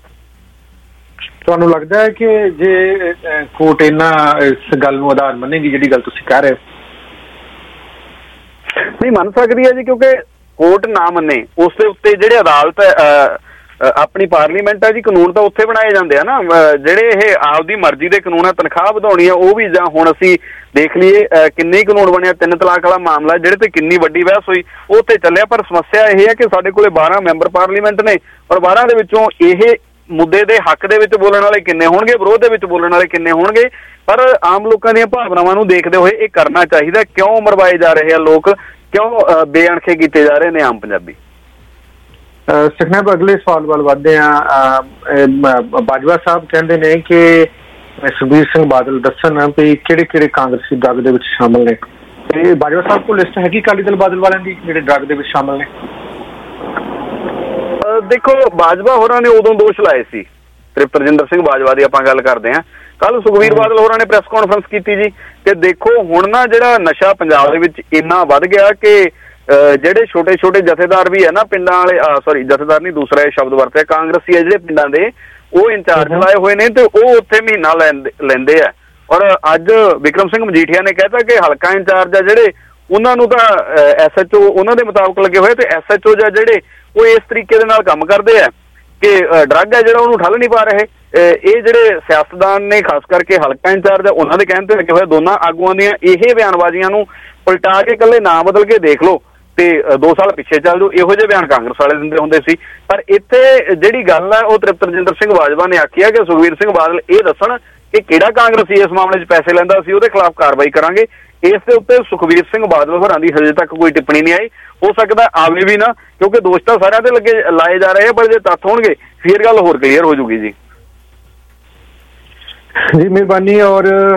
[SPEAKER 3] ਤੁਹਾਨੂੰ ਲੱਗਦਾ ਹੈ ਕਿ ਜੇ ਕੋਰਟ ਇਹਨਾਂ ਇਸ ਗੱਲ ਨੂੰ ਆਧਾਰ ਮੰਨੇਗੀ ਜਿਹੜੀ ਗੱਲ ਤੁਸੀਂ ਕਹਿ ਰਹੇ ਹੋ?
[SPEAKER 15] ਨਹੀਂ ਮੰਨ ਸਕਦੀ ਹੈ ਜੀ, ਕਿਉਂਕਿ ਕੋਰਟ ਨਾ ਮੰਨੇ ਉਸ ਦੇ ਉੱਤੇ ਜਿਹੜੇ ਅਦਾਲਤ ਆਪਣੀ ਪਾਰਲੀਮੈਂਟ ਹੈ ਜੀ, ਕਾਨੂੰਨ ਤਾਂ ਉੱਥੇ ਬਣਾਏ ਜਾਂਦੇ ਆ ਨਾ, ਜਿਹੜੇ ਇਹ ਆਪਦੀ ਮਰਜ਼ੀ ਦੇ ਕਾਨੂੰਨ ਆ। ਤਨਖਾਹ ਵਧਾਉਣੀ ਆ ਉਹ ਵੀ, ਜਾਂ ਹੁਣ ਅਸੀਂ ਦੇਖ ਲਈਏ ਕਿੰਨੇ ਹੀ ਕਾਨੂੰਨ ਬਣਿਆ, ਤਿੰਨ ਤਲਾਕ ਵਾਲਾ ਮਾਮਲਾ ਜਿਹੜੇ ਤੇ ਕਿੰਨੀ ਵੱਡੀ ਬਹਿਸ ਹੋਈ ਉਹ ਉੱਥੇ ਚੱਲਿਆ। ਪਰ ਸਮੱਸਿਆ ਇਹ ਹੈ ਕਿ ਸਾਡੇ ਕੋਲੇ ਬਾਰਾਂ ਮੈਂਬਰ ਪਾਰਲੀਮੈਂਟ ਨੇ, ਔਰ ਬਾਰਾਂ ਦੇ ਵਿੱਚੋਂ ਇਹ ਮੁੱਦੇ ਦੇ ਹੱਕ ਦੇ ਵਿੱਚ ਬੋਲਣ ਵਾਲੇ ਕਿੰਨੇ ਹੋਣਗੇ, ਵਿਰੋਧ ਦੇ ਵਿੱਚ ਬੋਲਣ ਵਾਲੇ ਕਿੰਨੇ ਹੋਣਗੇ। ਪਰ ਆਮ ਲੋਕਾਂ ਦੀਆਂ ਭਾਵਨਾਵਾਂ ਨੂੰ ਦੇਖਦੇ ਹੋਏ ਇਹ ਕਰਨਾ ਚਾਹੀਦਾ। ਕਿਉਂ ਮਰਵਾਏ ਜਾ ਰਹੇ ਆ ਲੋਕ, ਕਿਉਂ ਬੇਅਣਖੇ ਕੀਤੇ ਜਾ ਰਹੇ ਨੇ ਆਮ ਪੰਜਾਬੀ।
[SPEAKER 3] ਸੁਖਨੇਬ, ਅਗਲੇ ਸਵਾਲ ਵੱਲ ਵੱਧਦੇ ਹਾਂ। ਬਾਜਵਾ ਸਾਹਿਬ ਕਹਿੰਦੇ ਨੇ ਕਿ ਸੁਖਬੀਰ ਸਿੰਘ ਬਾਦਲ ਦੱਸਣ ਵੀ ਕਿਹੜੇ ਕਿਹੜੇ ਕਾਂਗਰਸੀ ਡਰੱਗ ਦੇ ਵਿੱਚ ਸ਼ਾਮਲ ਨੇ, ਤੇ ਬਾਜਵਾ ਸਾਹਿਬ ਕੋਲ ਲਿਸਟ ਹੈਗੀ ਅਕਾਲੀ ਦਲ ਬਾਦਲ ਵਾਲਿਆਂ ਦੀ ਜਿਹੜੇ ਡਰੱਗ ਦੇ ਵਿੱਚ ਸ਼ਾਮਲ ਨੇ?
[SPEAKER 15] ਦੇਖੋ, ਬਾਜਵਾ ਹੋਰਾਂ ਨੇ ਉਦੋਂ ਦੋਸ਼ ਲਾਏ ਸੀ, ਤ੍ਰਿਪਤ ਰਜਿੰਦਰ ਸਿੰਘ ਬਾਜਵਾ ਦੀ ਆਪਾਂ ਗੱਲ ਕਰਦੇ ਹਾਂ। ਕੱਲ ਸੁਖਬੀਰ ਬਾਦਲ ਹੋਰਾਂ ਨੇ ਪ੍ਰੈਸ ਕਾਨਫਰੰਸ ਕੀਤੀ ਜੀ ਕਿ ਦੇਖੋ ਹੁਣ ਨਾ ਜਿਹੜਾ ਨਸ਼ਾ ਪੰਜਾਬ ਦੇ ਵਿੱਚ ਇੰਨਾ ਵੱਧ ਗਿਆ ਕਿ ਜਿਹੜੇ ਛੋਟੇ ਛੋਟੇ ਜਥੇਦਾਰ ਵੀ ਹੈ ਨਾ ਪਿੰਡਾਂ ਵਾਲੇ, ਸੌਰੀ ਜਥੇਦਾਰ ਨਹੀਂ, ਦੂਸਰਾ ਇਹ ਸ਼ਬਦ ਵਰਤਿਆ, ਕਾਂਗਰਸੀ ਹੈ ਜਿਹੜੇ ਪਿੰਡਾਂ ਦੇ, ਉਹ ਇੰਚਾਰਜ ਲਾਏ ਹੋਏ ਨੇ ਤੇ ਉਹ ਉੱਥੇ ਮਹੀਨਾ ਲੈਂਦੇ ਆ। ਔਰ ਅੱਜ ਵਿਕਰਮ ਸਿੰਘ ਮਜੀਠੀਆ ਨੇ ਕਹਿਤਾ ਕਿ ਹਲਕਾ ਇੰਚਾਰਜ ਆ ਜਿਹੜੇ, ਉਹਨਾਂ ਨੂੰ ਤਾਂ ਐਸ ਐਚ ਓ ਉਹਨਾਂ ਦੇ ਮੁਤਾਬਕ ਲੱਗੇ ਹੋਏ, ਤੇ ਐਸ ਐਚ ਓ ਜਾਂ ਜਿਹੜੇ ਉਹ ਇਸ ਤਰੀਕੇ ਦੇ ਨਾਲ ਕੰਮ ਕਰਦੇ ਆ ਕਿ ਡਰੱਗ ਹੈ ਜਿਹੜਾ ਉਹਨੂੰ ਠੱਲ ਨਹੀਂ ਪਾ ਰਹੇ। ਇਹ ਜਿਹੜੇ ਸਿਆਸਤਦਾਨ ਨੇ, ਖਾਸ ਕਰਕੇ ਹਲਕਾ ਇੰਚਾਰਜ ਆ, ਉਹਨਾਂ ਦੇ ਕਹਿਣ ਤੇ ਲੱਗੇ ਹੋਏ ਦੋਨਾਂ ਆਗੂਆਂ ਦੀਆਂ ਇਹ ਬਿਆਨਬਾਜ਼ੀਆਂ ਨੂੰ ਪਲਟਾ ਕੇ ਇਕੱਲੇ ਨਾ ਬਦਲ ਕੇ ਦੇਖ ਲਓ ਤੇ ਦੋ ਸਾਲ ਪਿੱਛੇ ਚੱਲ ਜਾਓ, ਇਹੋ ਜਿਹੇ ਬਿਆਨ ਕਾਂਗਰਸ ਵਾਲੇ ਦਿੰਦੇ ਹੁੰਦੇ ਸੀ। ਪਰ ਇੱਥੇ ਜਿਹੜੀ ਗੱਲ ਹੈ ਉਹ ਤ੍ਰਿਪਤ ਰਜਿੰਦਰ ਸਿੰਘ ਬਾਜਵਾ ਨੇ ਆਖੀ ਹੈ ਕਿ ਸੁਖਬੀਰ ਸਿੰਘ ਬਾਦਲ ਇਹ ਦੱਸਣ ਕਿ ਕਿਹੜਾ ਕਾਂਗਰਸੀ ਇਸ ਮਾਮਲੇ 'ਚ ਪੈਸੇ ਲੈਂਦਾ ਸੀ, ਉਹਦੇ ਖਿਲਾਫ ਕਾਰਵਾਈ ਕਰਾਂਗੇ। ਇਸ ਦੇ ਉੱਤੇ ਸੁਖਬੀਰ ਸਿੰਘ ਬਾਦਲ ਹੋਰਾਂ ਦੀ ਹਜੇ ਤੱਕ ਕੋਈ ਟਿੱਪਣੀ ਨਹੀਂ ਆਈ। ਹੋ ਸਕਦਾ ਆਵੇ ਵੀ ਨਾ, ਕਿਉਂਕਿ ਦੋਸ਼ ਤਾਂ ਸਾਰਿਆਂ ਤੇ ਲੱਗੇ ਲਾਏ ਜਾ ਰਹੇ ਆ, ਪਰ ਜੇ ਤੱਥ ਹੋਣਗੇ ਫਿਰ ਗੱਲ ਹੋਰ ਕਲੀਅਰ ਹੋ ਜੂਗੀ ਜੀ।
[SPEAKER 3] ਜੀ ਮਿਹਰਬਾਨੀ। ਔਰ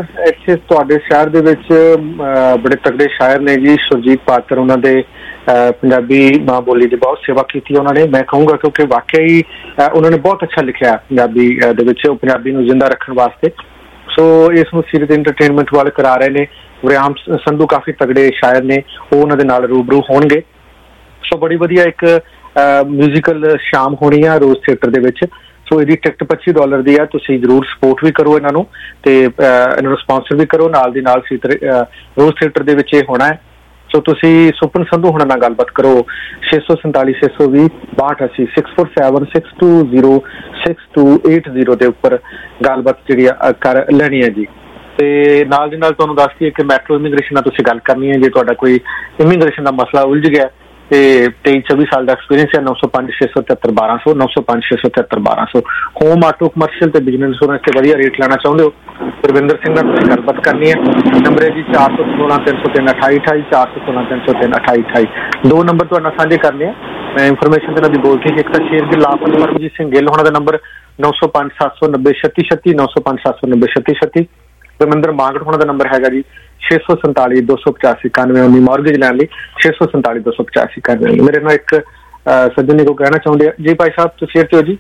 [SPEAKER 3] ਇੱਥੇ ਤੁਹਾਡੇ ਸ਼ਹਿਰ ਦੇ ਵਿੱਚ ਬੜੇ ਤਗੜੇ ਸ਼ਾਇਰ ਨੇ ਜੀ ਸੁਰਜੀਤ ਪਾਤਰ। ਉਹਨਾਂ ਦੇ ਪੰਜਾਬੀ ਮਾਂ ਬੋਲੀ ਦੀ ਬਹੁਤ ਸੇਵਾ ਕੀਤੀ ਉਹਨਾਂ ਨੇ, ਮੈਂ ਕਹੂੰਗਾ, ਕਿਉਂਕਿ ਵਾਕਿਆ ਹੀ ਉਹਨਾਂ ਨੇ ਬਹੁਤ ਅੱਛਾ ਲਿਖਿਆ ਪੰਜਾਬੀ ਦੇ ਵਿੱਚ, ਉਹ ਪੰਜਾਬੀ ਨੂੰ ਜ਼ਿੰਦਾ ਰੱਖਣ ਵਾਸਤੇ। ਸੋ ਇਸ ਨੂੰ ਸੀਰਤ ਇੰਟਰਟੇਨਮੈਂਟ ਵਾਲੇ ਕਰਾ ਰਹੇ ਨੇ। ਵਰਿਆਮ ਸੰਧੂ ਕਾਫੀ ਤਗੜੇ ਸ਼ਾਇਰ ਨੇ, ਉਹ ਉਹਨਾਂ ਦੇ ਨਾਲ ਰੂਬਰੂ ਹੋਣਗੇ। ਸੋ ਬੜੀ ਵਧੀਆ ਇੱਕ ਮਿਊਜ਼ੀਕਲ ਸ਼ਾਮ ਹੋਣੀ ਆ ਰੋਜ਼ ਥੀਏਟਰ ਦੇ ਵਿੱਚ। ਸੋ ਇਹਦੀ ਟਿਕਟ ਪੱਚੀ ਡਾਲਰ ਦੀ ਆ। ਤੁਸੀਂ ਜ਼ਰੂਰ ਸਪੋਰਟ ਵੀ ਕਰੋ ਇਹਨਾਂ ਨੂੰ ਤੇ ਇਹਨਾਂ ਨੂੰ ਸਪਾਂਸਰ ਵੀ ਕਰੋ। ਨਾਲ ਦੀ ਨਾਲ ਰੋਜ਼ ਥੀਏਟਰ ਦੇ ਵਿੱਚ ਇਹ ਹੋਣਾ ਹੈ। ਸੋ ਤੁਸੀਂ ਸੁਪਨ ਸੰਧੂ ਹੋਣਾ ਨਾਲ ਗੱਲਬਾਤ ਕਰੋ ਛੇ ਸੌ ਸੰਤਾਲੀ ਛੇ ਸੌ ਵੀਹ ਬਾਹਠ ਅੱਸੀ six four seven six two zero six two eight zero ਦੇ ਉੱਪਰ ਗੱਲਬਾਤ ਜਿਹੜੀ ਆ ਕਰ ਲੈਣੀ ਹੈ ਜੀ। ਤੇ ਨਾਲ ਦੀ ਨਾਲ ਤੁਹਾਨੂੰ ਦੱਸ ਦਈਏ ਕਿ ਮੈਟਰੋ ਇਮੀਗ੍ਰੇਸ਼ਨ ਨਾਲ ਤੁਸੀਂ ਗੱਲ ਕਰਨੀ ਹੈ। ਜੇ ਤੁਹਾਡਾ ਕੋਈ ਇਮੀਗ੍ਰੇਸ਼ਨ ਦਾ ਮਸਲਾ ਉਲਝ ਗਿਆ ਤੇ ਤੇਈ ਚੌਵੀ ਸਾਲ ਦਾ ਐਕਸਪੀਰੀਅੰਸ ਹੈ, ਨੌ ਸੌ ਪੰਜ ਛੇ ਸੌ ਤਿਹੱਤਰ ਬਾਰਾਂ ਸੌ ਨੌ ਸੌ ਪੰਜ ਛੇ ਸੌ ਤਿਹੱਤਰ ਬਾਰਾਂ ਸੌ ਹੋਮ ਆਟੋ ਕਮਰਸ਼ੀਅਲ ਤੇ ਬਿਜ਼ਨਸ ਇੰਸ਼ੋਰੈਂਸ ਤੇ ਵਧੀਆ ਰੇਟ ਲੈਣਾ ਚਾਹੁੰਦੇ ਹੋ, ਰਵਿੰਦਰ ਸਿੰਘ ਨਾਲ ਤੁਸੀਂ ਗੱਲਬਾਤ ਕਰਨੀ ਹੈ। ਨੰਬਰ ਹੈ ਜੀ ਚਾਰ ਸੌ ਸੋਲਾਂ ਤਿੰਨ ਸੌ ਤਿੰਨ ਅਠਾਈ ਅਠਾਈ ਚਾਰ ਸੌ ਸੋਲਾਂ ਤਿੰਨ ਸੌ ਤਿੰਨ ਅਠਾਈ ਅਠਾਈ। ਦੋ ਨੰਬਰ ਤੁਹਾਡੇ ਨਾਲ ਸਾਂਝੇ ਕਰਨੇ ਆ। ਮੈਂ ਇਨਫੋਰਮੇਸ਼ਨ ਤੇ ਨਾਲ ਦੀ ਬੋਲਤੀ। ਇੱਕ ਤਾਂ ਸ਼ੇਰ ਗਿੱਲ ਆਪ ਪਰਮਜੀਤ ਸਿੰਘ ਗਿੱਲ ਹੋਣਾ ਦਾ ਨੰਬਰ ਨੌ ਸੌ ਪੰਜ ਸੱਤ ਸੌ ਨੱਬੇ ਛੱਤੀ ਛੱਤੀ ਨੌ ਸੌ ਪੰਜ ਸੱਤ ਸੌ ਨੱਬੇ ਛੱਤੀ ਛੱਤੀ। ਰਮਿੰਦਰ ਮਾਂਗਟ ਹੋਣਾ ਦਾ ਨੰਬਰ ਹੈਗਾ ਜੀ ਛੇ ਸੌ ਸੰਤਾਲੀ ਦੋ ਸੌ ਪਚਾਸੀ ਇਕਾਨਵੇਂ ਉੱਨੀ ਮੌਰਗੇਜ ਲੈਣ ਲਈ ਛੇ ਸੌ ਸੰਤਾਲੀ ਦੋ ਸੌ ਪਚਾਸੀ ਇਕਾਨਵੇਂ। ਮੇਰੇ ਨਾਲ ਇੱਕ ਸੱਜਣ ਨੇ ਕੋ ਕਹਿਣਾ ਚਾਹੁੰਦੇ ਆ ਜੀ। ਭਾਈ ਸਾਹਿਬ ਤੁਸੀਂ ਇੱਥੇ ਹੋ ਜੀ?